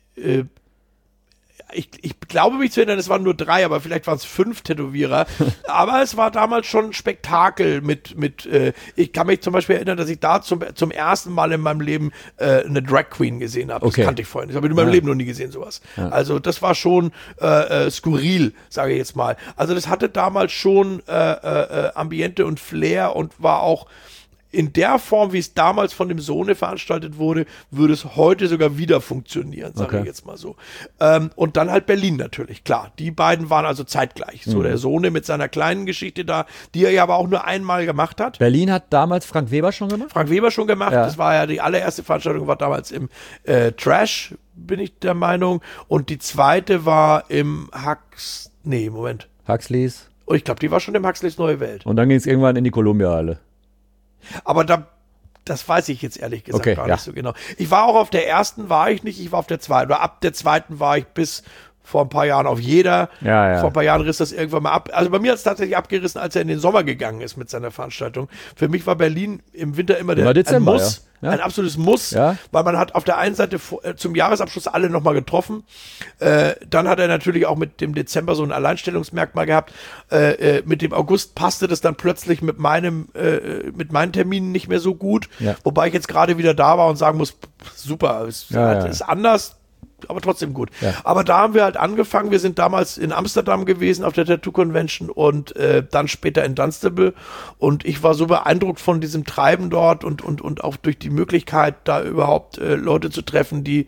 ich glaube mich zu erinnern, es waren nur 3, aber vielleicht waren es 5 Tätowierer, aber es war damals schon ein Spektakel ich kann mich zum Beispiel erinnern, dass ich da zum ersten Mal in meinem Leben eine Drag Queen gesehen habe, Okay. das kannte ich vorhin, das habe ich in meinem Leben noch nie gesehen, sowas. Also das war schon skurril, sage ich jetzt mal. Also das hatte damals schon Ambiente und Flair und war auch in der Form, wie es damals von dem Sohne veranstaltet wurde, würde es heute sogar wieder funktionieren, sage Okay. ich jetzt mal so. Und dann halt Berlin natürlich, klar. Die beiden waren also zeitgleich. So der Sohne mit seiner kleinen Geschichte da, die er ja aber auch nur einmal gemacht hat. Berlin hat damals Frank Weber schon gemacht? Frank Weber schon gemacht. Ja. Das war ja die allererste Veranstaltung, war damals im Trash, bin ich der Meinung. Und die zweite war im Huxleys. Oh, ich glaube, die war schon im Huxleys Neue Welt. Und dann ging es irgendwann in die Columbia-Halle. Aber das weiß ich jetzt ehrlich gesagt Okay, gar ja. nicht so genau. Ich war auch auf der ersten, war ich nicht, ich war auf der zweiten. Oder ab der zweiten war ich bis vor ein paar Jahren auf jeder. Ja. Vor ein paar Jahren riss das irgendwann mal ab. Also bei mir hat es tatsächlich abgerissen, als er in den Sommer gegangen ist mit seiner Veranstaltung. Für mich war Berlin im Winter immer Dezember, ein Muss. ja. Ein absolutes Muss, Ja. weil man hat auf der einen Seite zum Jahresabschluss alle nochmal getroffen. Dann hat er natürlich auch mit dem Dezember so ein Alleinstellungsmerkmal gehabt. Mit dem August passte das dann plötzlich mit meinen Terminen nicht mehr so gut. Ja. Wobei ich jetzt gerade wieder da war und sagen muss, super, es ist anders, aber trotzdem gut. Ja. Aber da haben wir halt angefangen. Wir sind damals in Amsterdam gewesen auf der Tattoo Convention und dann später in Dunstable. Und ich war so beeindruckt von diesem Treiben dort und auch durch die Möglichkeit, da überhaupt Leute zu treffen, die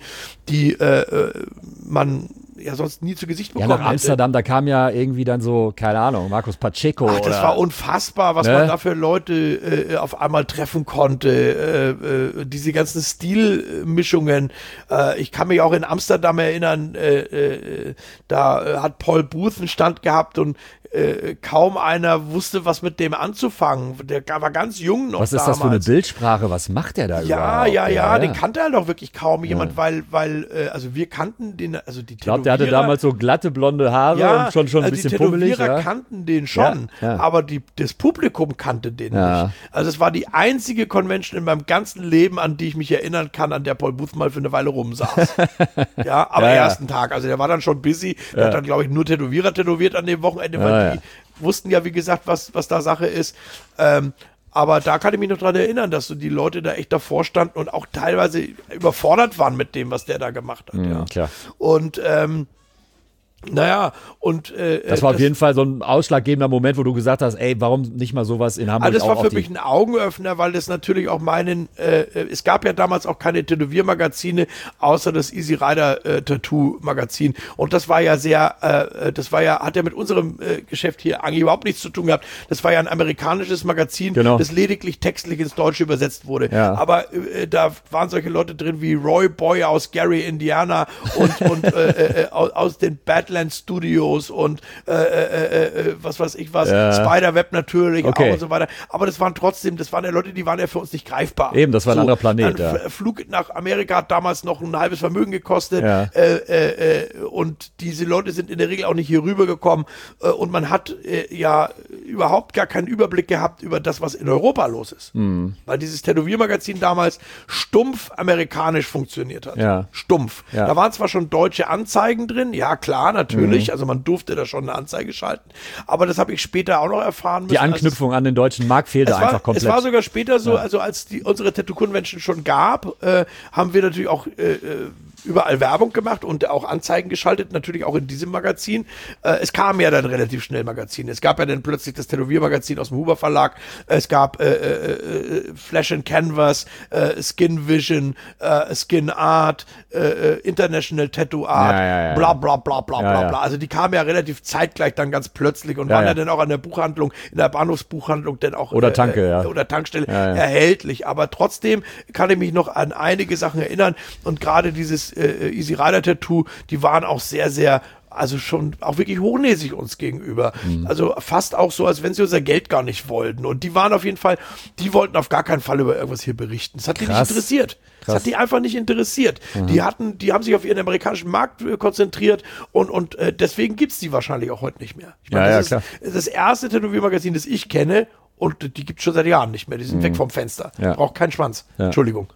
man ja sonst nie zu Gesicht Ja, bekommen nach Amsterdam, da kam ja irgendwie dann so, keine Ahnung, Markus Pacheco. Ach, das oder, war unfassbar, was Ne? man da für Leute auf einmal treffen konnte. Diese ganzen Stilmischungen. Ich kann mich auch in Amsterdam erinnern, da hat Paul Booth einen Stand gehabt und kaum einer wusste, was mit dem anzufangen. Der war ganz jung noch Was ist das für eine Bildsprache? Was macht der da Ja, überhaupt? den kannte halt auch wirklich kaum jemand, weil also wir kannten den, also die Ich glaube, der hatte Tätowierer- damals so glatte blonde Haare und schon ein also bisschen die pummelig. Tätowierer Ja. kannten den schon, Ja. aber das Publikum kannte den Ja. nicht. Also es war die einzige Convention in meinem ganzen Leben, an die ich mich erinnern kann, an der Paul Booth mal für eine Weile rumsaß. Ja, am Ja, ja. ersten Tag. Also der war dann schon busy. Der hat dann, glaube ich, nur Tätowierer tätowiert an dem Wochenende, weil die wussten ja, wie gesagt, was da Sache ist. Aber da kann ich mich noch dran erinnern, dass so die Leute da echt davor standen und auch teilweise überfordert waren mit dem, was der da gemacht hat. Ja. Klar. Und naja, und Das war auf jeden Fall so ein ausschlaggebender Moment, wo du gesagt hast, ey, warum nicht mal sowas in Hamburg das auch war auf für die... mich ein Augenöffner, weil das natürlich auch es gab ja damals auch keine Tätowiermagazine, außer das Easy Rider Tattoo Magazin. Und das war ja hat ja mit unserem Geschäft hier eigentlich überhaupt nichts zu tun gehabt. Das war ja ein amerikanisches Magazin, Genau. das lediglich textlich ins Deutsche übersetzt wurde. Ja. Aber da waren solche Leute drin wie Roy Boy aus Gary, Indiana und aus den Badlands Studios und was weiß ich was, Ja. Spiderweb natürlich Okay. auch und so weiter. Aber das waren ja Leute, die waren ja für uns nicht greifbar. Eben, das war ein anderer Planet, Ein ja. Flug nach Amerika hat damals noch ein halbes Vermögen gekostet. Ja. Und diese Leute sind in der Regel auch nicht hier rübergekommen. Und man hat überhaupt gar keinen Überblick gehabt über das, was in Europa los ist. Weil dieses Tätowiermagazin damals stumpf amerikanisch funktioniert hat. Ja. Stumpf. Ja. Da waren zwar schon deutsche Anzeigen drin, ja klar, natürlich, also man durfte da schon eine Anzeige schalten, aber das habe ich später auch noch erfahren müssen. Die Anknüpfung an den deutschen Markt fehlte einfach komplett. Es war sogar später so, also als unsere Tattoo-Convention schon gab, haben wir natürlich auch überall Werbung gemacht und auch Anzeigen geschaltet, natürlich auch in diesem Magazin. Es kam ja dann relativ schnell Magazine. Es gab ja dann plötzlich das Tätowiermagazin aus dem Huber Verlag. Es gab Flash and Canvas, Skin Vision, Skin Art, International Tattoo Art, bla bla bla bla bla bla. Also die kamen ja relativ zeitgleich dann ganz plötzlich und waren ja dann auch an der Buchhandlung, in der Bahnhofsbuchhandlung dann auch oder Tanke, oder Tankstelle erhältlich. Aber trotzdem kann ich mich noch an einige Sachen erinnern und gerade dieses Easy Rider Tattoo, die waren auch sehr, sehr, also schon auch wirklich hochnäsig uns gegenüber. Also fast auch so, als wenn sie unser Geld gar nicht wollten. Und die waren auf jeden Fall, die wollten auf gar keinen Fall über irgendwas hier berichten. Das hat die nicht interessiert. Das hat die einfach nicht interessiert. Die haben sich auf ihren amerikanischen Markt konzentriert und deswegen gibt's die wahrscheinlich auch heute nicht mehr. Ich meine, das ist das erste Tätowiermagazin, das ich kenne. Und die gibt es schon seit Jahren nicht mehr. Die sind weg vom Fenster. Braucht keinen Schwanz. Entschuldigung.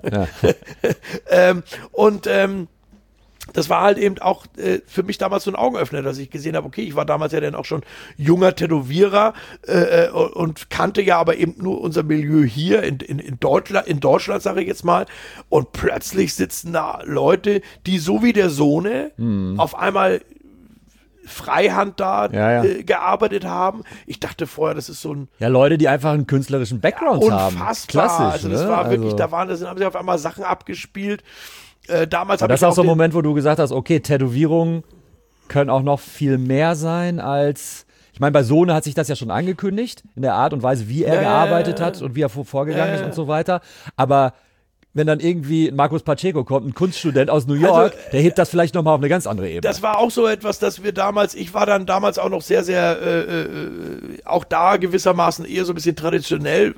Das war halt eben auch für mich damals so ein Augenöffner, dass ich gesehen habe, okay, ich war damals ja dann auch schon junger Tätowierer und kannte ja aber eben nur unser Milieu hier in Deutschland, sage ich jetzt mal. Und plötzlich sitzen da Leute, die so wie der Sohne auf einmal Freihand da gearbeitet haben. Ich dachte vorher, das ist so ein... Ja, Leute, die einfach einen künstlerischen Background haben. Unfassbar. Klassisch, also das war wirklich, haben sie auf einmal Sachen abgespielt. Damals das ist auch so ein Moment, wo du gesagt hast, okay, Tätowierungen können auch noch viel mehr sein als... Ich meine, bei Sohne hat sich das ja schon angekündigt, in der Art und Weise, wie er gearbeitet hat und wie er vorgegangen ist und so weiter. Aber wenn dann irgendwie Marcos Pacheco kommt, ein Kunststudent aus New York, der hebt das vielleicht nochmal auf eine ganz andere Ebene. Das war auch so etwas, dass wir damals, ich war dann damals auch noch sehr, sehr, auch da gewissermaßen eher so ein bisschen traditionell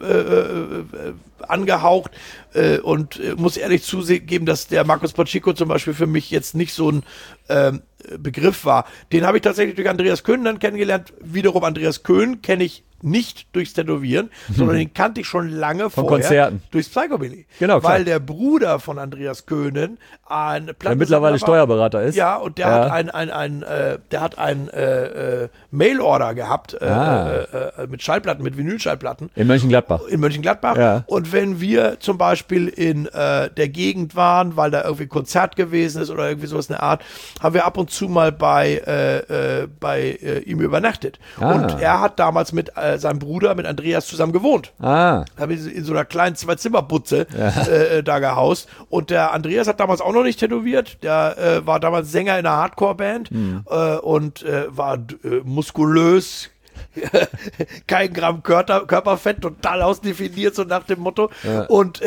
angehaucht und muss ehrlich zugeben, dass der Marcos Pacheco zum Beispiel für mich jetzt nicht so ein Begriff war. Den habe ich tatsächlich durch Andreas Köhn dann kennengelernt. Wiederum Andreas Köhn kenne ich nicht durchs Tätowieren, sondern den kannte ich schon lange von vorher Konzerten. Durchs Psychobilly. Genau, klar. Weil der Bruder von Andreas Köhnen ein der mittlerweile Steuerberater ist. Ja, und der hat ein Mailorder gehabt mit Schallplatten, mit Vinylschallplatten. In Mönchengladbach. Ja. Und wenn wir zum Beispiel in der Gegend waren, weil da irgendwie Konzert gewesen ist oder irgendwie sowas in der Art, haben wir ab und zu mal bei ihm übernachtet. Und er hat damals mit seinem Bruder, mit Andreas, zusammen gewohnt. Haben wir in so einer kleinen Zwei-Zimmer-Butze da gehaust. Und der Andreas hat damals auch noch nicht tätowiert. Der war damals Sänger in einer Hardcore-Band und war muskulös, kein Gramm Körperfett, total ausdefiniert, so nach dem Motto. Und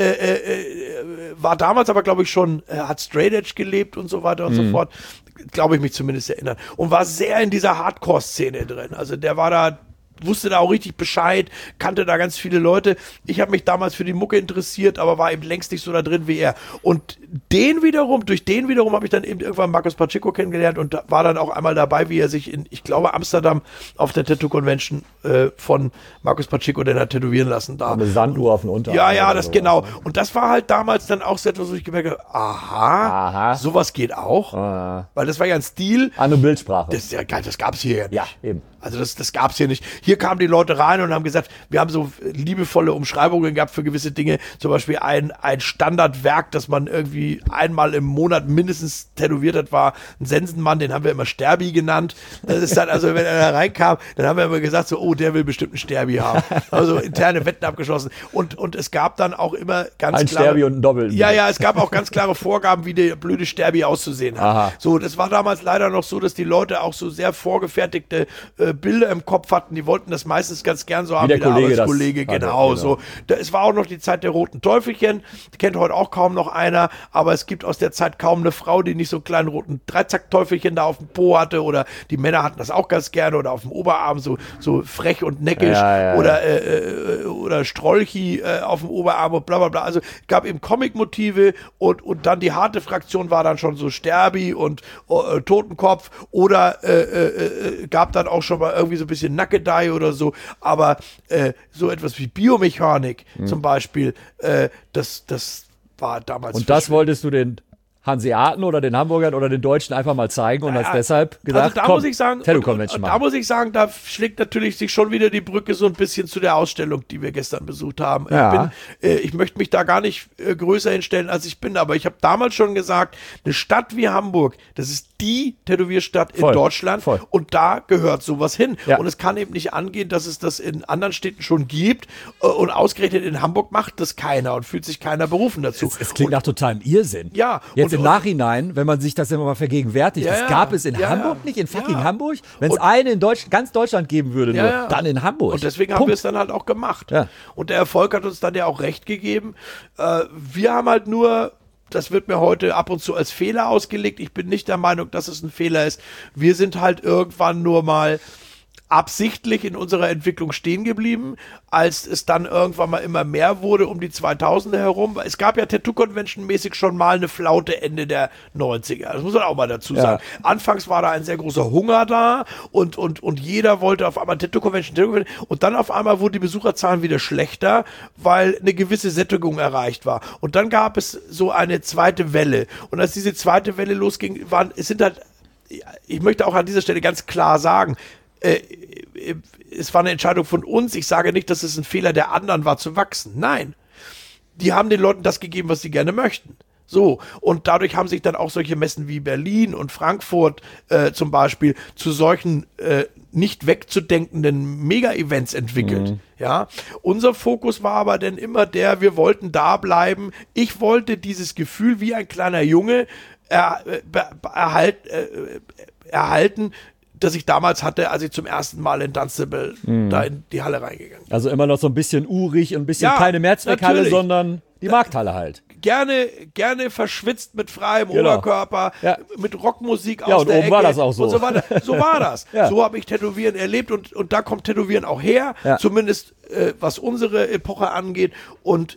war damals aber, glaube ich, schon, hat Straight Edge gelebt und so weiter und so fort. Glaube ich mich zumindest erinnern. Und war sehr in dieser Hardcore-Szene drin. Also der war da, wusste da auch richtig Bescheid, kannte da ganz viele Leute. Ich habe mich damals für die Mucke interessiert, aber war eben längst nicht so da drin wie er. Und durch den wiederum habe ich dann eben irgendwann Marcos Pacheco kennengelernt und war dann auch einmal dabei, wie er sich in, ich glaube, Amsterdam auf der Tattoo-Convention von Marcos Pacheco dann hat tätowieren lassen. Da. Eine Sanduhr auf den Unterarm. Ja, das genau. Und das war halt damals dann auch so etwas, wo ich gemerkt habe, aha. Sowas geht auch. Weil das war ja ein Stil. Eine Bildsprache. Das ist ja geil, das gab es hier ja nicht. Ja, eben. Also das gab es hier nicht. Hier kamen die Leute rein und haben gesagt, wir haben so liebevolle Umschreibungen gehabt für gewisse Dinge. Zum Beispiel ein Standardwerk, das man irgendwie einmal im Monat mindestens tätowiert hat, war ein Sensenmann, den haben wir immer Sterbi genannt. Das ist dann, also wenn er da reinkam, dann haben wir immer gesagt, so, oh, der will bestimmt einen Sterbi haben. Also interne Wetten abgeschlossen. Und es gab dann auch immer ganz ein klare... Sterbi und ein Doppel. Ja, es gab auch ganz klare Vorgaben, wie der blöde Sterbi auszusehen hat. Aha. So, das war damals leider noch so, dass die Leute auch so sehr vorgefertigte Bilder im Kopf hatten. Die wollten das meistens ganz gern so haben wie der Arbeitskollege, genau. So. Es war auch noch die Zeit der roten Teufelchen. Die kennt heute auch kaum noch einer, aber es gibt aus der Zeit kaum eine Frau, die nicht so einen kleinen roten Dreizack-Teufelchen da auf dem Po hatte, oder die Männer hatten das auch ganz gerne, oder auf dem Oberarm so frech und neckisch, oder Strolchi auf dem Oberarm und bla bla bla. Also gab eben Comic-Motive und dann die harte Fraktion war dann schon so Sterbi und Totenkopf, oder gab dann auch schon mal irgendwie so ein bisschen Nackedei Malerei oder so, aber so etwas wie Biomechanik zum Beispiel, das war damals. Und das wolltest du den Hanseaten oder den Hamburgern oder den Deutschen einfach mal zeigen und hast deshalb gesagt, also da komm, muss ich sagen, Tattoo Convention machen. Da muss ich sagen, da schlägt natürlich sich schon wieder die Brücke so ein bisschen zu der Ausstellung, die wir gestern besucht haben. Ja. Ich möchte mich da gar nicht größer hinstellen, als ich bin, aber ich habe damals schon gesagt, eine Stadt wie Hamburg, das ist die Tätowierstadt in Deutschland und da gehört sowas hin. Ja. Und es kann eben nicht angehen, dass es das in anderen Städten schon gibt und ausgerechnet in Hamburg macht das keiner und fühlt sich keiner berufen dazu. Es klingt nach totalem Irrsinn. Ja. Jetzt im Nachhinein, wenn man sich das immer mal vergegenwärtigt, das gab es in Hamburg nicht, in fucking Hamburg. Wenn es eine in ganz Deutschland geben würde, nur, dann in Hamburg. Und deswegen haben wir es dann halt auch gemacht. Ja. Und der Erfolg hat uns dann ja auch recht gegeben. Wir haben halt nur, das wird mir heute ab und zu als Fehler ausgelegt. Ich bin nicht der Meinung, dass es ein Fehler ist. Wir sind halt irgendwann nur mal absichtlich in unserer Entwicklung stehen geblieben, als es dann irgendwann mal immer mehr wurde um die 2000er herum. Es gab ja Tattoo-Convention-mäßig schon mal eine Flaute Ende der 90er. Das muss man auch mal dazu sagen. Anfangs war da ein sehr großer Hunger da und jeder wollte auf einmal Tattoo-Convention und dann auf einmal wurden die Besucherzahlen wieder schlechter, weil eine gewisse Sättigung erreicht war. Und dann gab es so eine zweite Welle. Und als diese zweite Welle losging, ich möchte auch an dieser Stelle ganz klar sagen, es war eine Entscheidung von uns. Ich sage nicht, dass es ein Fehler der anderen war, zu wachsen. Nein. Die haben den Leuten das gegeben, was sie gerne möchten. So. Und dadurch haben sich dann auch solche Messen wie Berlin und Frankfurt zum Beispiel zu solchen nicht wegzudenkenden Mega-Events entwickelt. Ja. Unser Fokus war aber dann immer wir wollten da bleiben. Ich wollte dieses Gefühl wie ein kleiner Junge erhalten, das ich damals hatte, als ich zum ersten Mal in Dunstable da in die Halle reingegangen bin. Also immer noch so ein bisschen urig und ein bisschen keine Mehrzweckhalle, sondern die Markthalle halt. Gerne verschwitzt mit freiem Oberkörper, mit Rockmusik aus und der oben Ecke. war das auch so. Und so weiter. So war das. Ja. So habe ich Tätowieren erlebt und da kommt Tätowieren auch her, zumindest was unsere Epoche angeht. Und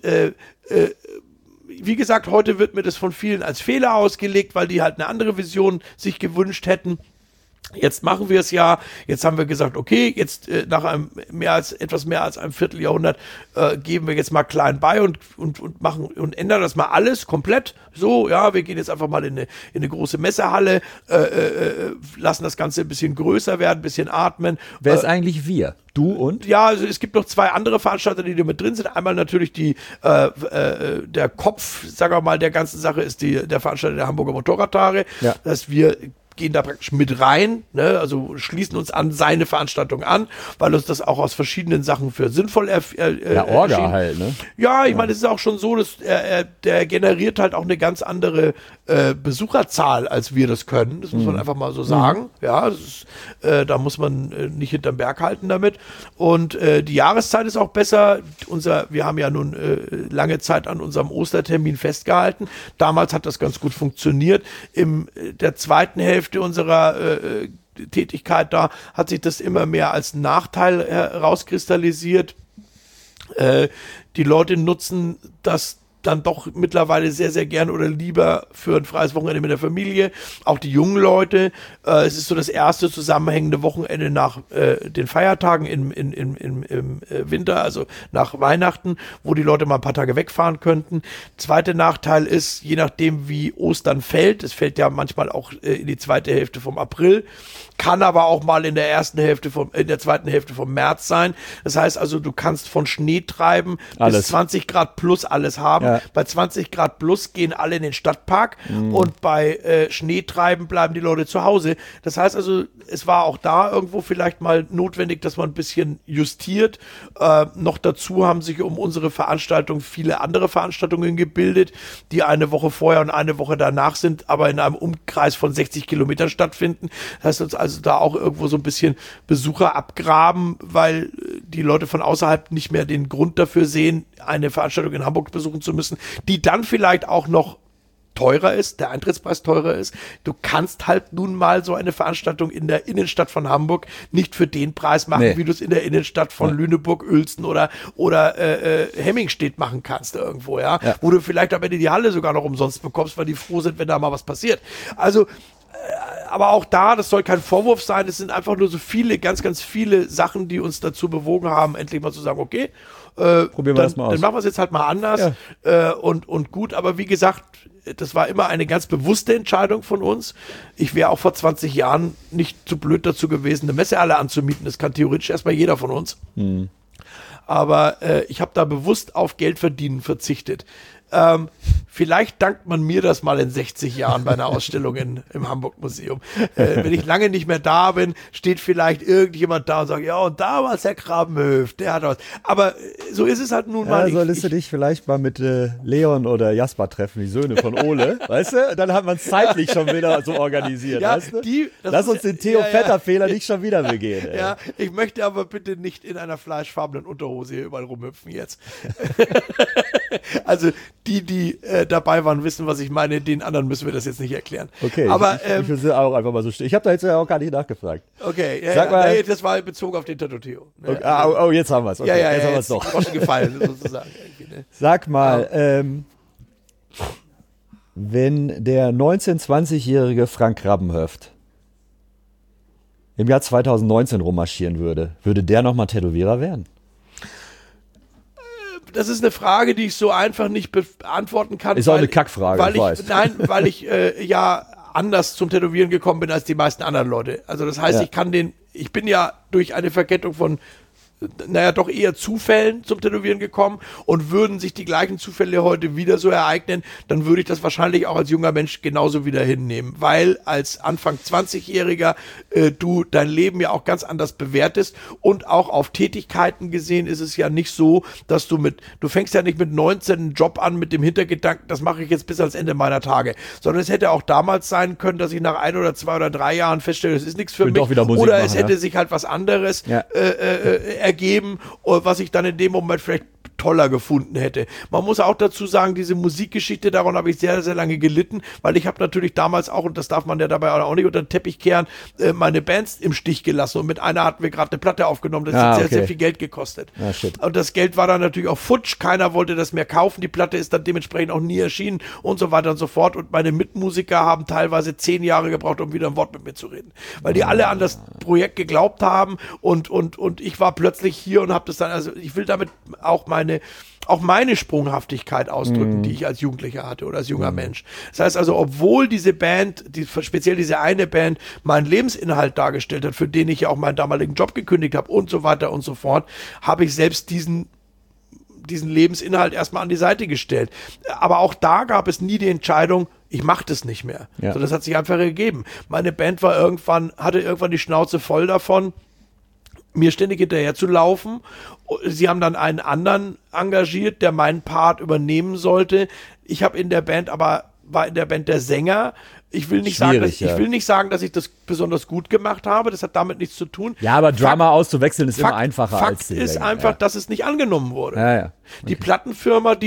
wie gesagt, heute wird mir das von vielen als Fehler ausgelegt, weil die halt eine andere Vision sich gewünscht hätten. Jetzt machen wir es ja, jetzt haben wir gesagt, okay, jetzt nach etwas mehr als einem Vierteljahrhundert geben wir jetzt mal klein bei und machen und ändern das mal alles komplett. So, ja, wir gehen jetzt einfach mal in eine große Messehalle, lassen das Ganze ein bisschen größer werden, ein bisschen atmen. Wer ist eigentlich wir? Du und? Ja, also es gibt noch zwei andere Veranstalter, die da mit drin sind. Einmal natürlich der Kopf, sagen wir mal, der ganzen Sache ist der Veranstalter der Hamburger Motorradtage, dass wir gehen da praktisch mit rein, ne? Also schließen uns an seine Veranstaltung an, weil uns das auch aus verschiedenen Sachen für sinnvoll Orga halt, ne? Ja, ich meine, es ist auch schon so, dass der generiert halt auch eine ganz andere Besucherzahl, als wir das können. Das muss man einfach mal so sagen. Ja, das ist, da muss man nicht hinterm Berg halten damit. Und die Jahreszeit ist auch besser. Wir haben ja nun lange Zeit an unserem Ostertermin festgehalten. Damals hat das ganz gut funktioniert. In der zweiten Hälfte unserer Tätigkeit da hat sich das immer mehr als Nachteil herauskristallisiert. Die Leute nutzen das dann doch mittlerweile sehr, sehr gern oder lieber für ein freies Wochenende mit der Familie. Auch die jungen Leute. Es ist so das erste zusammenhängende Wochenende nach den Feiertagen im Winter, also nach Weihnachten, wo die Leute mal ein paar Tage wegfahren könnten. Zweiter Nachteil ist, je nachdem wie Ostern fällt, es fällt ja manchmal auch in die zweite Hälfte vom April, kann aber auch mal in der zweiten Hälfte vom März sein. Das heißt also, du kannst von Schneetreiben bis 20 Grad plus alles haben. Ja. Bei 20 Grad plus gehen alle in den Stadtpark und bei Schneetreiben bleiben die Leute zu Hause. Das heißt also, es war auch da irgendwo vielleicht mal notwendig, dass man ein bisschen justiert. Noch dazu haben sich um unsere Veranstaltung viele andere Veranstaltungen gebildet, die eine Woche vorher und eine Woche danach sind, aber in einem Umkreis von 60 Kilometern stattfinden. Das heißt uns also da auch irgendwo so ein bisschen Besucher abgraben, weil die Leute von außerhalb nicht mehr den Grund dafür sehen, eine Veranstaltung in Hamburg besuchen zu müssen, die dann vielleicht auch noch teurer ist, der Eintrittspreis teurer ist. Du kannst halt nun mal so eine Veranstaltung in der Innenstadt von Hamburg nicht für den Preis machen, wie du es in der Innenstadt von Lüneburg, Uelzen oder Hemmingstedt machen kannst irgendwo, ja, wo du vielleicht am Ende die Halle sogar noch umsonst bekommst, weil die froh sind, wenn da mal was passiert. Also Aber auch das soll kein Vorwurf sein, es sind einfach nur so viele, ganz, ganz viele Sachen, die uns dazu bewogen haben, endlich mal zu sagen, okay, probieren wir das mal aus. Dann machen wir es jetzt halt mal anders und gut, aber wie gesagt, das war immer eine ganz bewusste Entscheidung von uns. Ich wäre auch vor 20 Jahren nicht zu blöd dazu gewesen, eine Messehalle anzumieten, das kann theoretisch erstmal jeder von uns. Aber ich habe da bewusst auf Geld verdienen verzichtet. Vielleicht dankt man mir das mal in 60 Jahren bei einer Ausstellung im Hamburg-Museum. Wenn ich lange nicht mehr da bin, steht vielleicht irgendjemand da und sagt, ja, und damals Herr Grabenhöft, der hat was. Aber so ist es halt nun mal. Solltest du dich vielleicht mal mit Leon oder Jasper treffen, die Söhne von Ole, weißt du? Dann hat man es zeitlich schon wieder so organisiert, ja, weißt du? Lass uns den Theo-Vetter-Fehler nicht schon wieder begehen. Ey. Ja, ich möchte aber bitte nicht in einer fleischfarbenen Unterhose hier überall rumhüpfen jetzt. Also die dabei waren, wissen, was ich meine. Den anderen müssen wir das jetzt nicht erklären. Okay, aber ich will auch einfach mal so stehen. Ich habe da jetzt ja auch gar nicht nachgefragt. Okay, Sag mal, nee, das war bezogen auf den Tattoo Theo. Okay, jetzt haben wir es. Okay, jetzt haben wir es doch. Groschen gefallen, sozusagen. Sag mal, wenn der 19-, 20-jährige Frank Grabenhöft im Jahr 2019 rummarschieren würde der nochmal Tätowierer werden? Das ist eine Frage, die ich so einfach nicht beantworten kann. Ist auch eine Kackfrage, weil ich ja anders zum Tätowieren gekommen bin als die meisten anderen Leute. Also das heißt, ich bin ja durch eine Verkettung von doch eher Zufällen zum Tätowieren gekommen, und würden sich die gleichen Zufälle heute wieder so ereignen, dann würde ich das wahrscheinlich auch als junger Mensch genauso wieder hinnehmen, weil als Anfang 20-Jähriger du dein Leben ja auch ganz anders bewertest, und auch auf Tätigkeiten gesehen ist es ja nicht so, dass du fängst ja nicht mit 19 einen Job an mit dem Hintergedanken, das mache ich jetzt bis ans Ende meiner Tage, sondern es hätte auch damals sein können, dass ich nach 1 oder 2 oder 3 Jahren feststelle, das ist nichts für mich, oder es hätte sich halt was anderes ergeben, was ich dann in dem Moment vielleicht toller gefunden hätte. Man muss auch dazu sagen, diese Musikgeschichte, daran habe ich sehr, sehr lange gelitten, weil ich habe natürlich damals auch, und das darf man ja dabei auch nicht unter den Teppich kehren, meine Bands im Stich gelassen, und mit einer hatten wir gerade eine Platte aufgenommen, das hat sehr, sehr viel Geld gekostet. Und das Geld war dann natürlich auch futsch, keiner wollte das mehr kaufen, die Platte ist dann dementsprechend auch nie erschienen und so weiter und so fort, und meine Mitmusiker haben teilweise 10 Jahre gebraucht, um wieder ein Wort mit mir zu reden, weil die alle an das Projekt geglaubt haben, und ich war plötzlich hier und habe das dann, also ich will damit auch meine Sprunghaftigkeit ausdrücken, die ich als Jugendlicher hatte oder als junger Mensch. Das heißt also, obwohl diese Band, speziell diese eine Band, meinen Lebensinhalt dargestellt hat, für den ich ja auch meinen damaligen Job gekündigt habe und so weiter und so fort, habe ich selbst diesen Lebensinhalt erstmal an die Seite gestellt. Aber auch da gab es nie die Entscheidung, ich mache das nicht mehr. Ja. So, das hat sich einfach ergeben. Meine Band hatte irgendwann die Schnauze voll davon, mir ständig hinterher zu laufen. Sie haben dann einen anderen engagiert, der meinen Part übernehmen sollte. Ich war in der Band der Sänger. Ich will nicht sagen, dass ich das besonders gut gemacht habe. Das hat damit nichts zu tun. Ja, aber Drummer auszuwechseln ist immer einfacher als die Fakt ist Sänger, einfach, dass es nicht angenommen wurde. Ja. Okay. Die Plattenfirma,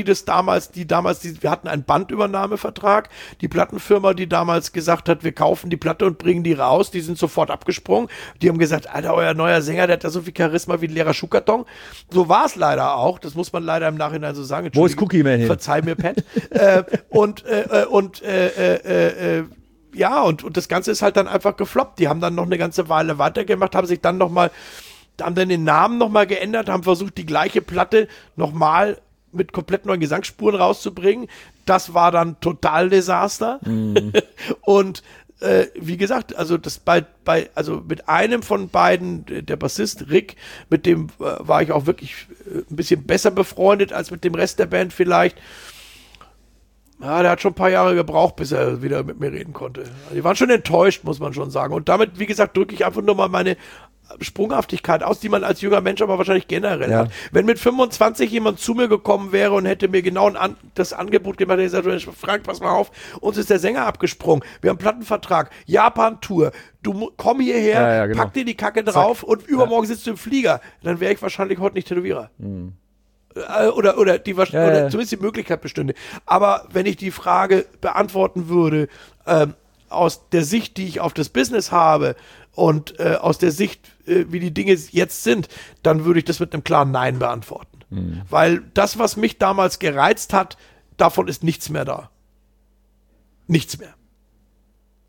wir hatten einen Bandübernahmevertrag. Die Plattenfirma, die damals gesagt hat, wir kaufen die Platte und bringen die raus, die sind sofort abgesprungen. Die haben gesagt, Alter, euer neuer Sänger, der hat ja so viel Charisma wie ein leerer Schuhkarton. So war es leider auch. Das muss man leider im Nachhinein so sagen. Wo ist Cookie Man hin? Verzeih mir, Pat. Und das Ganze ist halt dann einfach gefloppt. Die haben dann noch eine ganze Weile weitergemacht, haben dann den Namen nochmal geändert, haben versucht, die gleiche Platte nochmal mit komplett neuen Gesangsspuren rauszubringen. Das war dann total Desaster. Und wie gesagt, also mit einem von beiden, der Bassist Rick, mit dem war ich auch wirklich ein bisschen besser befreundet als mit dem Rest der Band vielleicht. Ja, der hat schon ein paar Jahre gebraucht, bis er wieder mit mir reden konnte. Die waren schon enttäuscht, muss man schon sagen. Und damit, wie gesagt, drücke ich einfach nur mal meine Sprunghaftigkeit aus, die man als junger Mensch aber wahrscheinlich generell hat. Wenn mit 25 jemand zu mir gekommen wäre und hätte mir genau das Angebot gemacht, hätte ich gesagt, Frank, pass mal auf, uns ist der Sänger abgesprungen, wir haben einen Plattenvertrag, Japan-Tour, du komm hierher, genau. Pack dir die Kacke drauf und übermorgen sitzt du im Flieger. Dann wäre ich wahrscheinlich heute nicht Tätowierer. Oder zumindest die Möglichkeit bestünde. Aber wenn ich die Frage beantworten würde, aus der Sicht, die ich auf das Business habe und aus der Sicht, wie die Dinge jetzt sind, dann würde ich das mit einem klaren Nein beantworten. Weil das, was mich damals gereizt hat, davon ist nichts mehr da. Nichts mehr.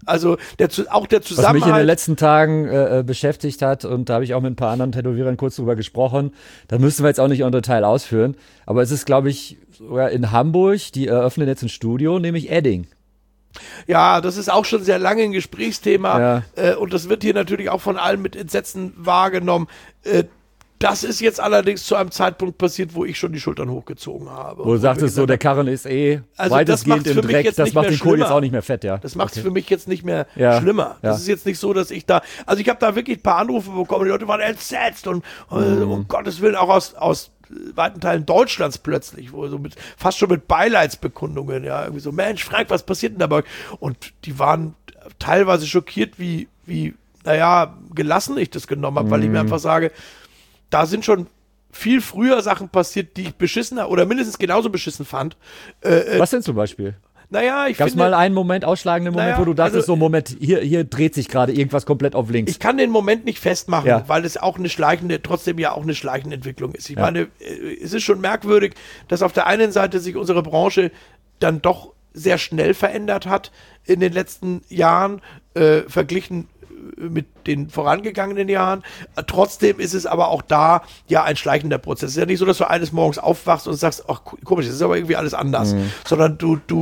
Also auch der Was mich in Zusammenhalt. den letzten Tagen beschäftigt hat, und da habe ich auch mit ein paar anderen Tätowierern kurz drüber gesprochen, da müssen wir jetzt auch nicht im Detail ausführen, aber es ist, glaube ich, sogar in Hamburg, die eröffnen jetzt ein Studio, nämlich Edding. Ja, das ist auch schon sehr lange ein Gesprächsthema Ja. und das wird hier natürlich auch von allen mit Entsetzen wahrgenommen. Das ist jetzt allerdings zu einem Zeitpunkt passiert, wo ich schon die Schultern hochgezogen habe. Wo du sagtest, so der Karren ist Also das weitestgehend macht's im für mich Dreck, jetzt das nicht macht mehr den Kohl jetzt schlimmer. auch nicht mehr fett, ja. Das macht es für mich jetzt nicht mehr Ja, schlimmer. Das ja. ist jetzt nicht so, dass ich da, also ich habe da wirklich ein paar Anrufe bekommen, die Leute waren entsetzt und um Gottes Willen auch aus weiten Teilen Deutschlands plötzlich, wo so fast schon mit Beileidsbekundungen, ja, irgendwie so, Mensch, Frank, was passiert denn dabei? Und die waren teilweise schockiert, wie gelassen ich das genommen habe, weil ich mir einfach sage, da sind schon viel früher Sachen passiert, die ich beschissener oder mindestens genauso beschissen fand. Was denn zum Beispiel? Naja, ich Gab es finde, mal einen Moment, ausschlagenden Moment, Naja, wo du dachtest, also- so Moment, hier dreht sich gerade irgendwas komplett auf links. ich kann den Moment nicht festmachen, Ja. weil es auch trotzdem ja auch eine schleichende Entwicklung ist. Ich Ja. meine, es ist schon merkwürdig, dass auf der einen Seite sich unsere Branche dann doch sehr schnell verändert hat in den letzten Jahren, verglichen mit den vorangegangenen Jahren. Trotzdem ist es aber auch da ja ein schleichender Prozess. Es ist ja nicht so, dass du eines Morgens aufwachst und sagst, ach komisch, das ist aber irgendwie alles anders. Sondern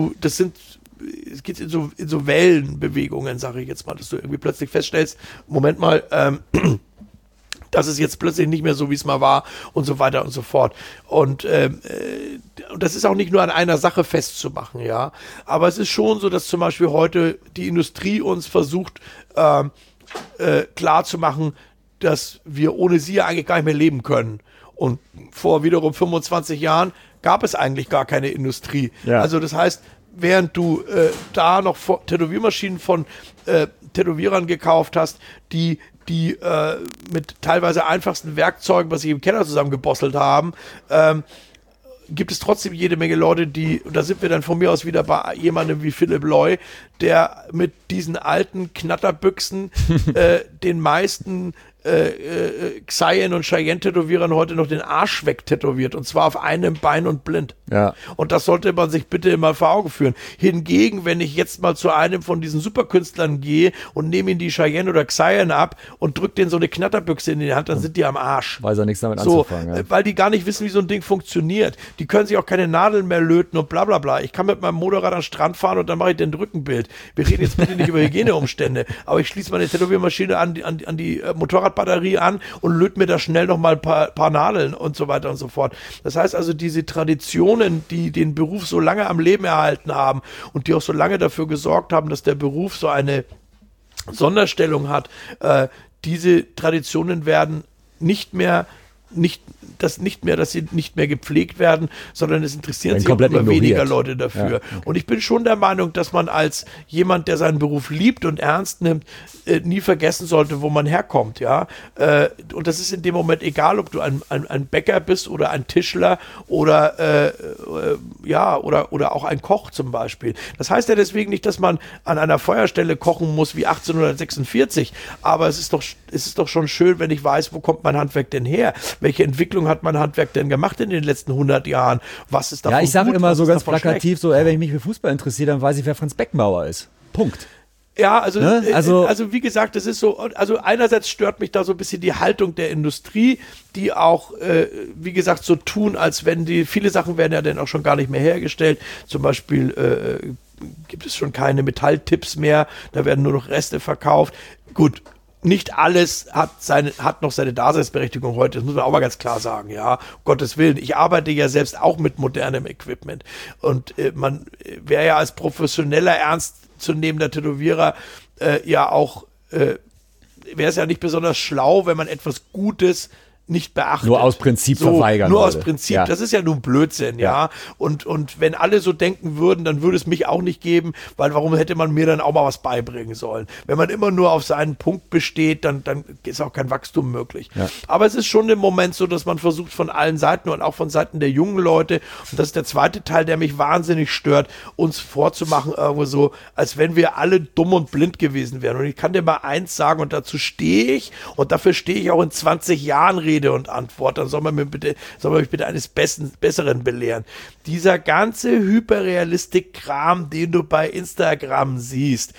es geht in so Wellenbewegungen, sage ich jetzt mal, dass du irgendwie plötzlich feststellst, Moment mal, das ist jetzt plötzlich nicht mehr so, wie es mal war und so weiter und so fort. Und das ist auch nicht nur an einer Sache festzumachen, ja. Aber es ist schon so, dass zum Beispiel heute die Industrie uns versucht, klar zu machen, dass wir ohne sie ja eigentlich gar nicht mehr leben können. Und vor wiederum 25 Jahren gab es eigentlich gar keine Industrie. Ja. Also das heißt, während du da noch Tätowiermaschinen von Tätowierern gekauft hast, die mit teilweise einfachsten Werkzeugen, was sie im Keller zusammengebosselt haben, gibt es trotzdem jede Menge Leute, und da sind wir dann von mir aus wieder bei jemandem wie Philipp Loy, der mit diesen alten Knatterbüchsen den meisten Xayen und Cheyenne-Tätowierern heute noch den Arsch wegtätowiert, und zwar auf einem Bein und blind. Ja. Und das sollte man sich bitte mal vor Augen führen. Hingegen, wenn ich jetzt mal zu einem von diesen Superkünstlern gehe und nehme ihm die Cheyenne oder Xayen ab und drücke denen so eine Knatterbüchse in die Hand, dann sind die am Arsch. Weiß er nichts damit So, anzufangen. Ja. weil die gar nicht wissen, wie so ein Ding funktioniert. Die können sich auch keine Nadeln mehr löten und bla bla bla. Ich kann mit meinem Motorrad an den Strand fahren und dann mache ich den Rückenbild. Wir reden jetzt bitte nicht über Hygieneumstände, aber ich schließe meine Tätowiermaschine an die Motorradbatterie an und löte mir da schnell noch mal ein paar Nadeln und so weiter und so fort. Das heißt also, diese Traditionen, die den Beruf so lange am Leben erhalten haben und die auch so lange dafür gesorgt haben, dass der Beruf so eine Sonderstellung hat, diese Traditionen werden dass sie nicht mehr gepflegt werden, sondern es interessieren Werden sich auch komplett immer ignoriert. weniger Leute dafür. Ja, okay. Und ich bin schon der Meinung, dass man als jemand, der seinen Beruf liebt und ernst nimmt, nie vergessen sollte, wo man herkommt, ja. Und das ist in dem Moment egal, ob du ein Bäcker bist oder ein Tischler oder auch ein Koch zum Beispiel. Das heißt ja deswegen nicht, dass man an einer Feuerstelle kochen muss wie 1846, aber es ist doch schon schön, wenn ich weiß, wo kommt mein Handwerk denn her? Welche Entwicklung hat mein Handwerk denn gemacht in den letzten 100 Jahren? Was ist davon Ja, ich sage gut, immer was so ist ganz davon schlecht? plakativ, so, wenn ich mich für Fußball interessiere, dann weiß ich, wer Franz Beckenbauer ist. Punkt. Ja, also, Ne? also wie gesagt, das ist so, also einerseits stört mich da so ein bisschen die Haltung der Industrie, die auch, wie gesagt, so tun, als wenn viele Sachen werden ja dann auch schon gar nicht mehr hergestellt. Zum Beispiel gibt es schon keine Metalltipps mehr, da werden nur noch Reste verkauft. Gut. Nicht alles hat noch seine Daseinsberechtigung heute, das muss man auch mal ganz klar sagen, ja, um Gottes Willen. Ich arbeite ja selbst auch mit modernem Equipment und man wäre ja als professioneller, ernstzunehmender Tätowierer wäre es ja nicht besonders schlau, wenn man etwas Gutes nicht beachtet. Nur aus Prinzip verweigern Nur würde. aus Prinzip. Ja. Das ist ja nun Blödsinn, ja. Und wenn alle so denken würden, dann würde es mich auch nicht geben, weil warum hätte man mir dann auch mal was beibringen sollen? Wenn man immer nur auf seinen Punkt besteht, dann ist auch kein Wachstum möglich. Ja. Aber es ist schon im Moment so, dass man versucht von allen Seiten und auch von Seiten der jungen Leute, und das ist der zweite Teil, der mich wahnsinnig stört, uns vorzumachen irgendwo so, als wenn wir alle dumm und blind gewesen wären. Und ich kann dir mal eins sagen, und dazu stehe ich, und dafür stehe ich auch in 20 Jahren Rede und Antwort, dann soll man mich bitte eines Besseren belehren. Dieser ganze Hyperrealistik-Kram, den du bei Instagram siehst,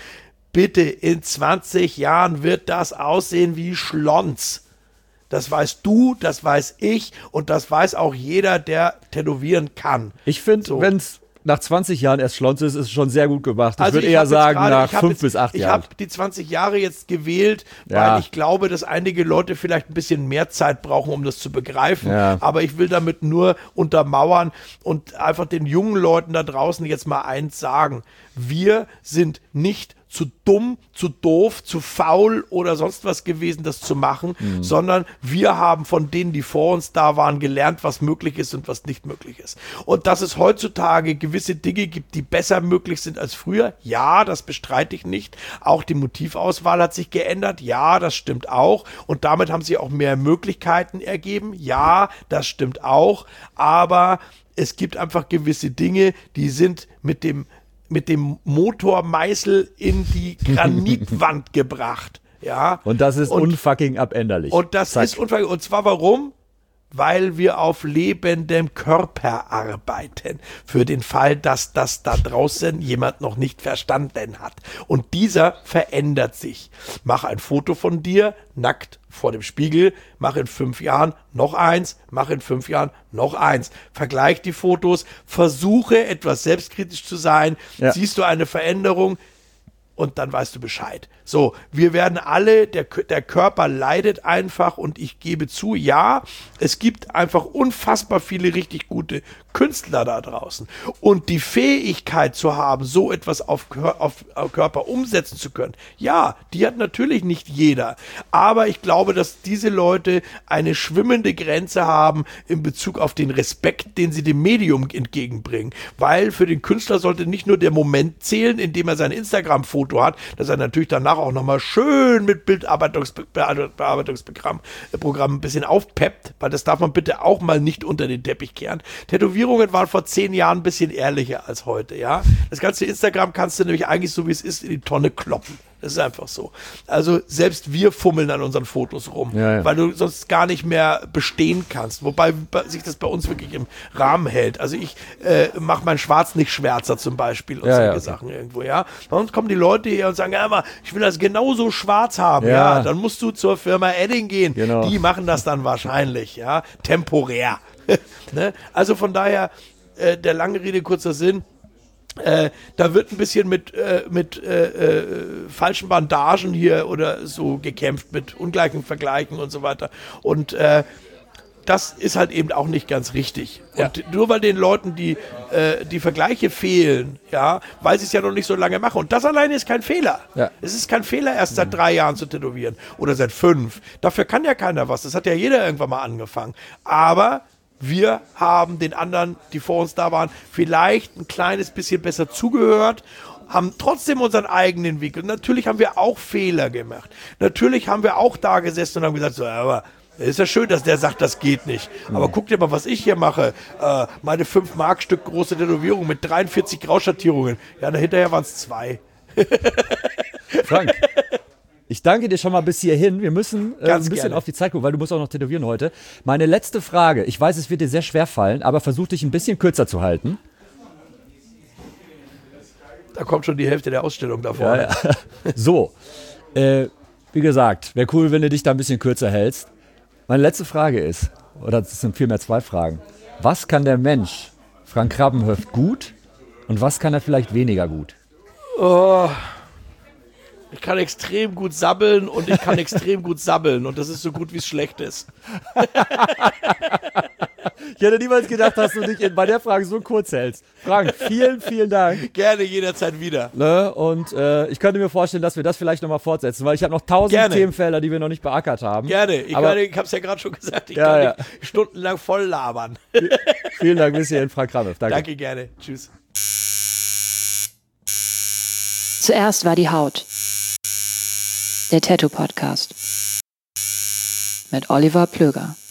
bitte, in 20 Jahren wird das aussehen wie Schlons. Das weißt du, das weiß ich und das weiß auch jeder, der tätowieren kann. Ich finde, wenn es nach 20 Jahren erst Schlons ist es schon sehr gut gemacht. Ich würde eher sagen, nach 5 bis 8 Jahren. Ich habe die 20 Jahre jetzt gewählt, weil ich glaube, dass einige Leute vielleicht ein bisschen mehr Zeit brauchen, um das zu begreifen. Ja. Aber ich will damit nur untermauern und einfach den jungen Leuten da draußen jetzt mal eins sagen. Wir sind nicht zu dumm, zu doof, zu faul oder sonst was gewesen, das zu machen, sondern wir haben von denen, die vor uns da waren, gelernt, was möglich ist und was nicht möglich ist. Und dass es heutzutage gewisse Dinge gibt, die besser möglich sind als früher, ja, das bestreite ich nicht. Auch die Motivauswahl hat sich geändert, ja, das stimmt auch. Und damit haben sich auch mehr Möglichkeiten ergeben, ja, das stimmt auch. Aber es gibt einfach gewisse Dinge, die sind mit dem Motormeißel in die Granitwand gebracht. Ja. Und das ist unfucking abänderlich. Und das ist unfucking. Und zwar warum? Weil wir auf lebendem Körper arbeiten. Für den Fall, dass das da draußen jemand noch nicht verstanden hat. Und dieser verändert sich. Mach ein Foto von dir, nackt vor dem Spiegel, mach in 5 Jahren noch eins, mach in 5 Jahren noch eins. Vergleich die Fotos, versuche etwas selbstkritisch zu sein. Ja. Siehst du eine Veränderung? Und dann weißt du Bescheid. So, wir werden alle, der Körper leidet einfach und ich gebe zu, ja, es gibt einfach unfassbar viele richtig gute Künstler da draußen. Und die Fähigkeit zu haben, so etwas auf Körper umsetzen zu können, ja, die hat natürlich nicht jeder. Aber ich glaube, dass diese Leute eine schwimmende Grenze haben in Bezug auf den Respekt, den sie dem Medium entgegenbringen. Weil für den Künstler sollte nicht nur der Moment zählen, in dem er sein Instagram-Foto hat, dass er natürlich danach auch nochmal schön mit Bildbearbeitungsprogramm ein bisschen aufpeppt, weil das darf man bitte auch mal nicht unter den Teppich kehren. Tätowierungen waren vor 10 Jahren ein bisschen ehrlicher als heute, ja. Das ganze Instagram kannst du nämlich eigentlich so wie es ist in die Tonne kloppen. Das ist einfach so. Also selbst wir fummeln an unseren Fotos rum, weil du sonst gar nicht mehr bestehen kannst. Wobei sich das bei uns wirklich im Rahmen hält. Also ich mache mein Schwarz nicht schwärzer zum Beispiel und solche Sachen irgendwo, ja. Bei uns kommen die Leute hier und sagen, ja, aber ich will das genauso schwarz haben, ja. Dann musst du zur Firma Edding gehen. Genau. Die machen das dann wahrscheinlich, ja, temporär. Ne? Also von daher, der lange Rede, kurzer Sinn, da wird ein bisschen mit falschen Bandagen hier oder so gekämpft, mit ungleichen Vergleichen und so weiter. Und das ist halt eben auch nicht ganz richtig. Ja. Und nur weil den Leuten die Vergleiche fehlen, ja, weil sie es ja noch nicht so lange machen. Und das alleine ist kein Fehler. Ja. Es ist kein Fehler, erst seit 3 Jahren zu tätowieren oder seit 5. Dafür kann ja keiner was. Das hat ja jeder irgendwann mal angefangen. Aber wir haben den anderen, die vor uns da waren, vielleicht ein kleines bisschen besser zugehört, haben trotzdem unseren eigenen Weg. Und natürlich haben wir auch Fehler gemacht. Natürlich haben wir auch da gesessen und haben gesagt, so, aber ist ja schön, dass der sagt, das geht nicht. Aber guck dir mal, was ich hier mache. Meine 5-Mark-Stück große Tätowierung mit 43 Grauschattierungen. Ja, hinterher waren es 2. Frank, ich danke dir schon mal bis hierhin. Wir müssen ein bisschen auf die Zeit gucken, weil du musst auch noch tätowieren heute. Meine letzte Frage. Ich weiß, es wird dir sehr schwer fallen, aber versuch dich ein bisschen kürzer zu halten. Da kommt schon die Hälfte der Ausstellung davor. Ja. So, wie gesagt, wäre cool, wenn du dich da ein bisschen kürzer hältst. Meine letzte Frage ist, oder es sind vielmehr 2 Fragen. Was kann der Mensch Frank Krabbenhöft gut und was kann er vielleicht weniger gut? Ich kann extrem gut sabbeln und ich kann extrem gut sabbeln und das ist so gut, wie es schlecht ist. Ich hätte niemals gedacht, dass du dich bei der Frage so kurz hältst. Frank, vielen, vielen Dank. Gerne, jederzeit wieder. Ne? Und ich könnte mir vorstellen, dass wir das vielleicht nochmal fortsetzen, weil ich habe noch 1000 Themenfelder, die wir noch nicht beackert haben. Gerne, ich habe es ja gerade schon gesagt, ich kann dich stundenlang voll labern. Vielen Dank, bis hierhin, Frank Krabbenhöft. Danke, gerne. Tschüss. Zuerst war die Haut. Der Tattoo-Podcast mit Oliver Plöger.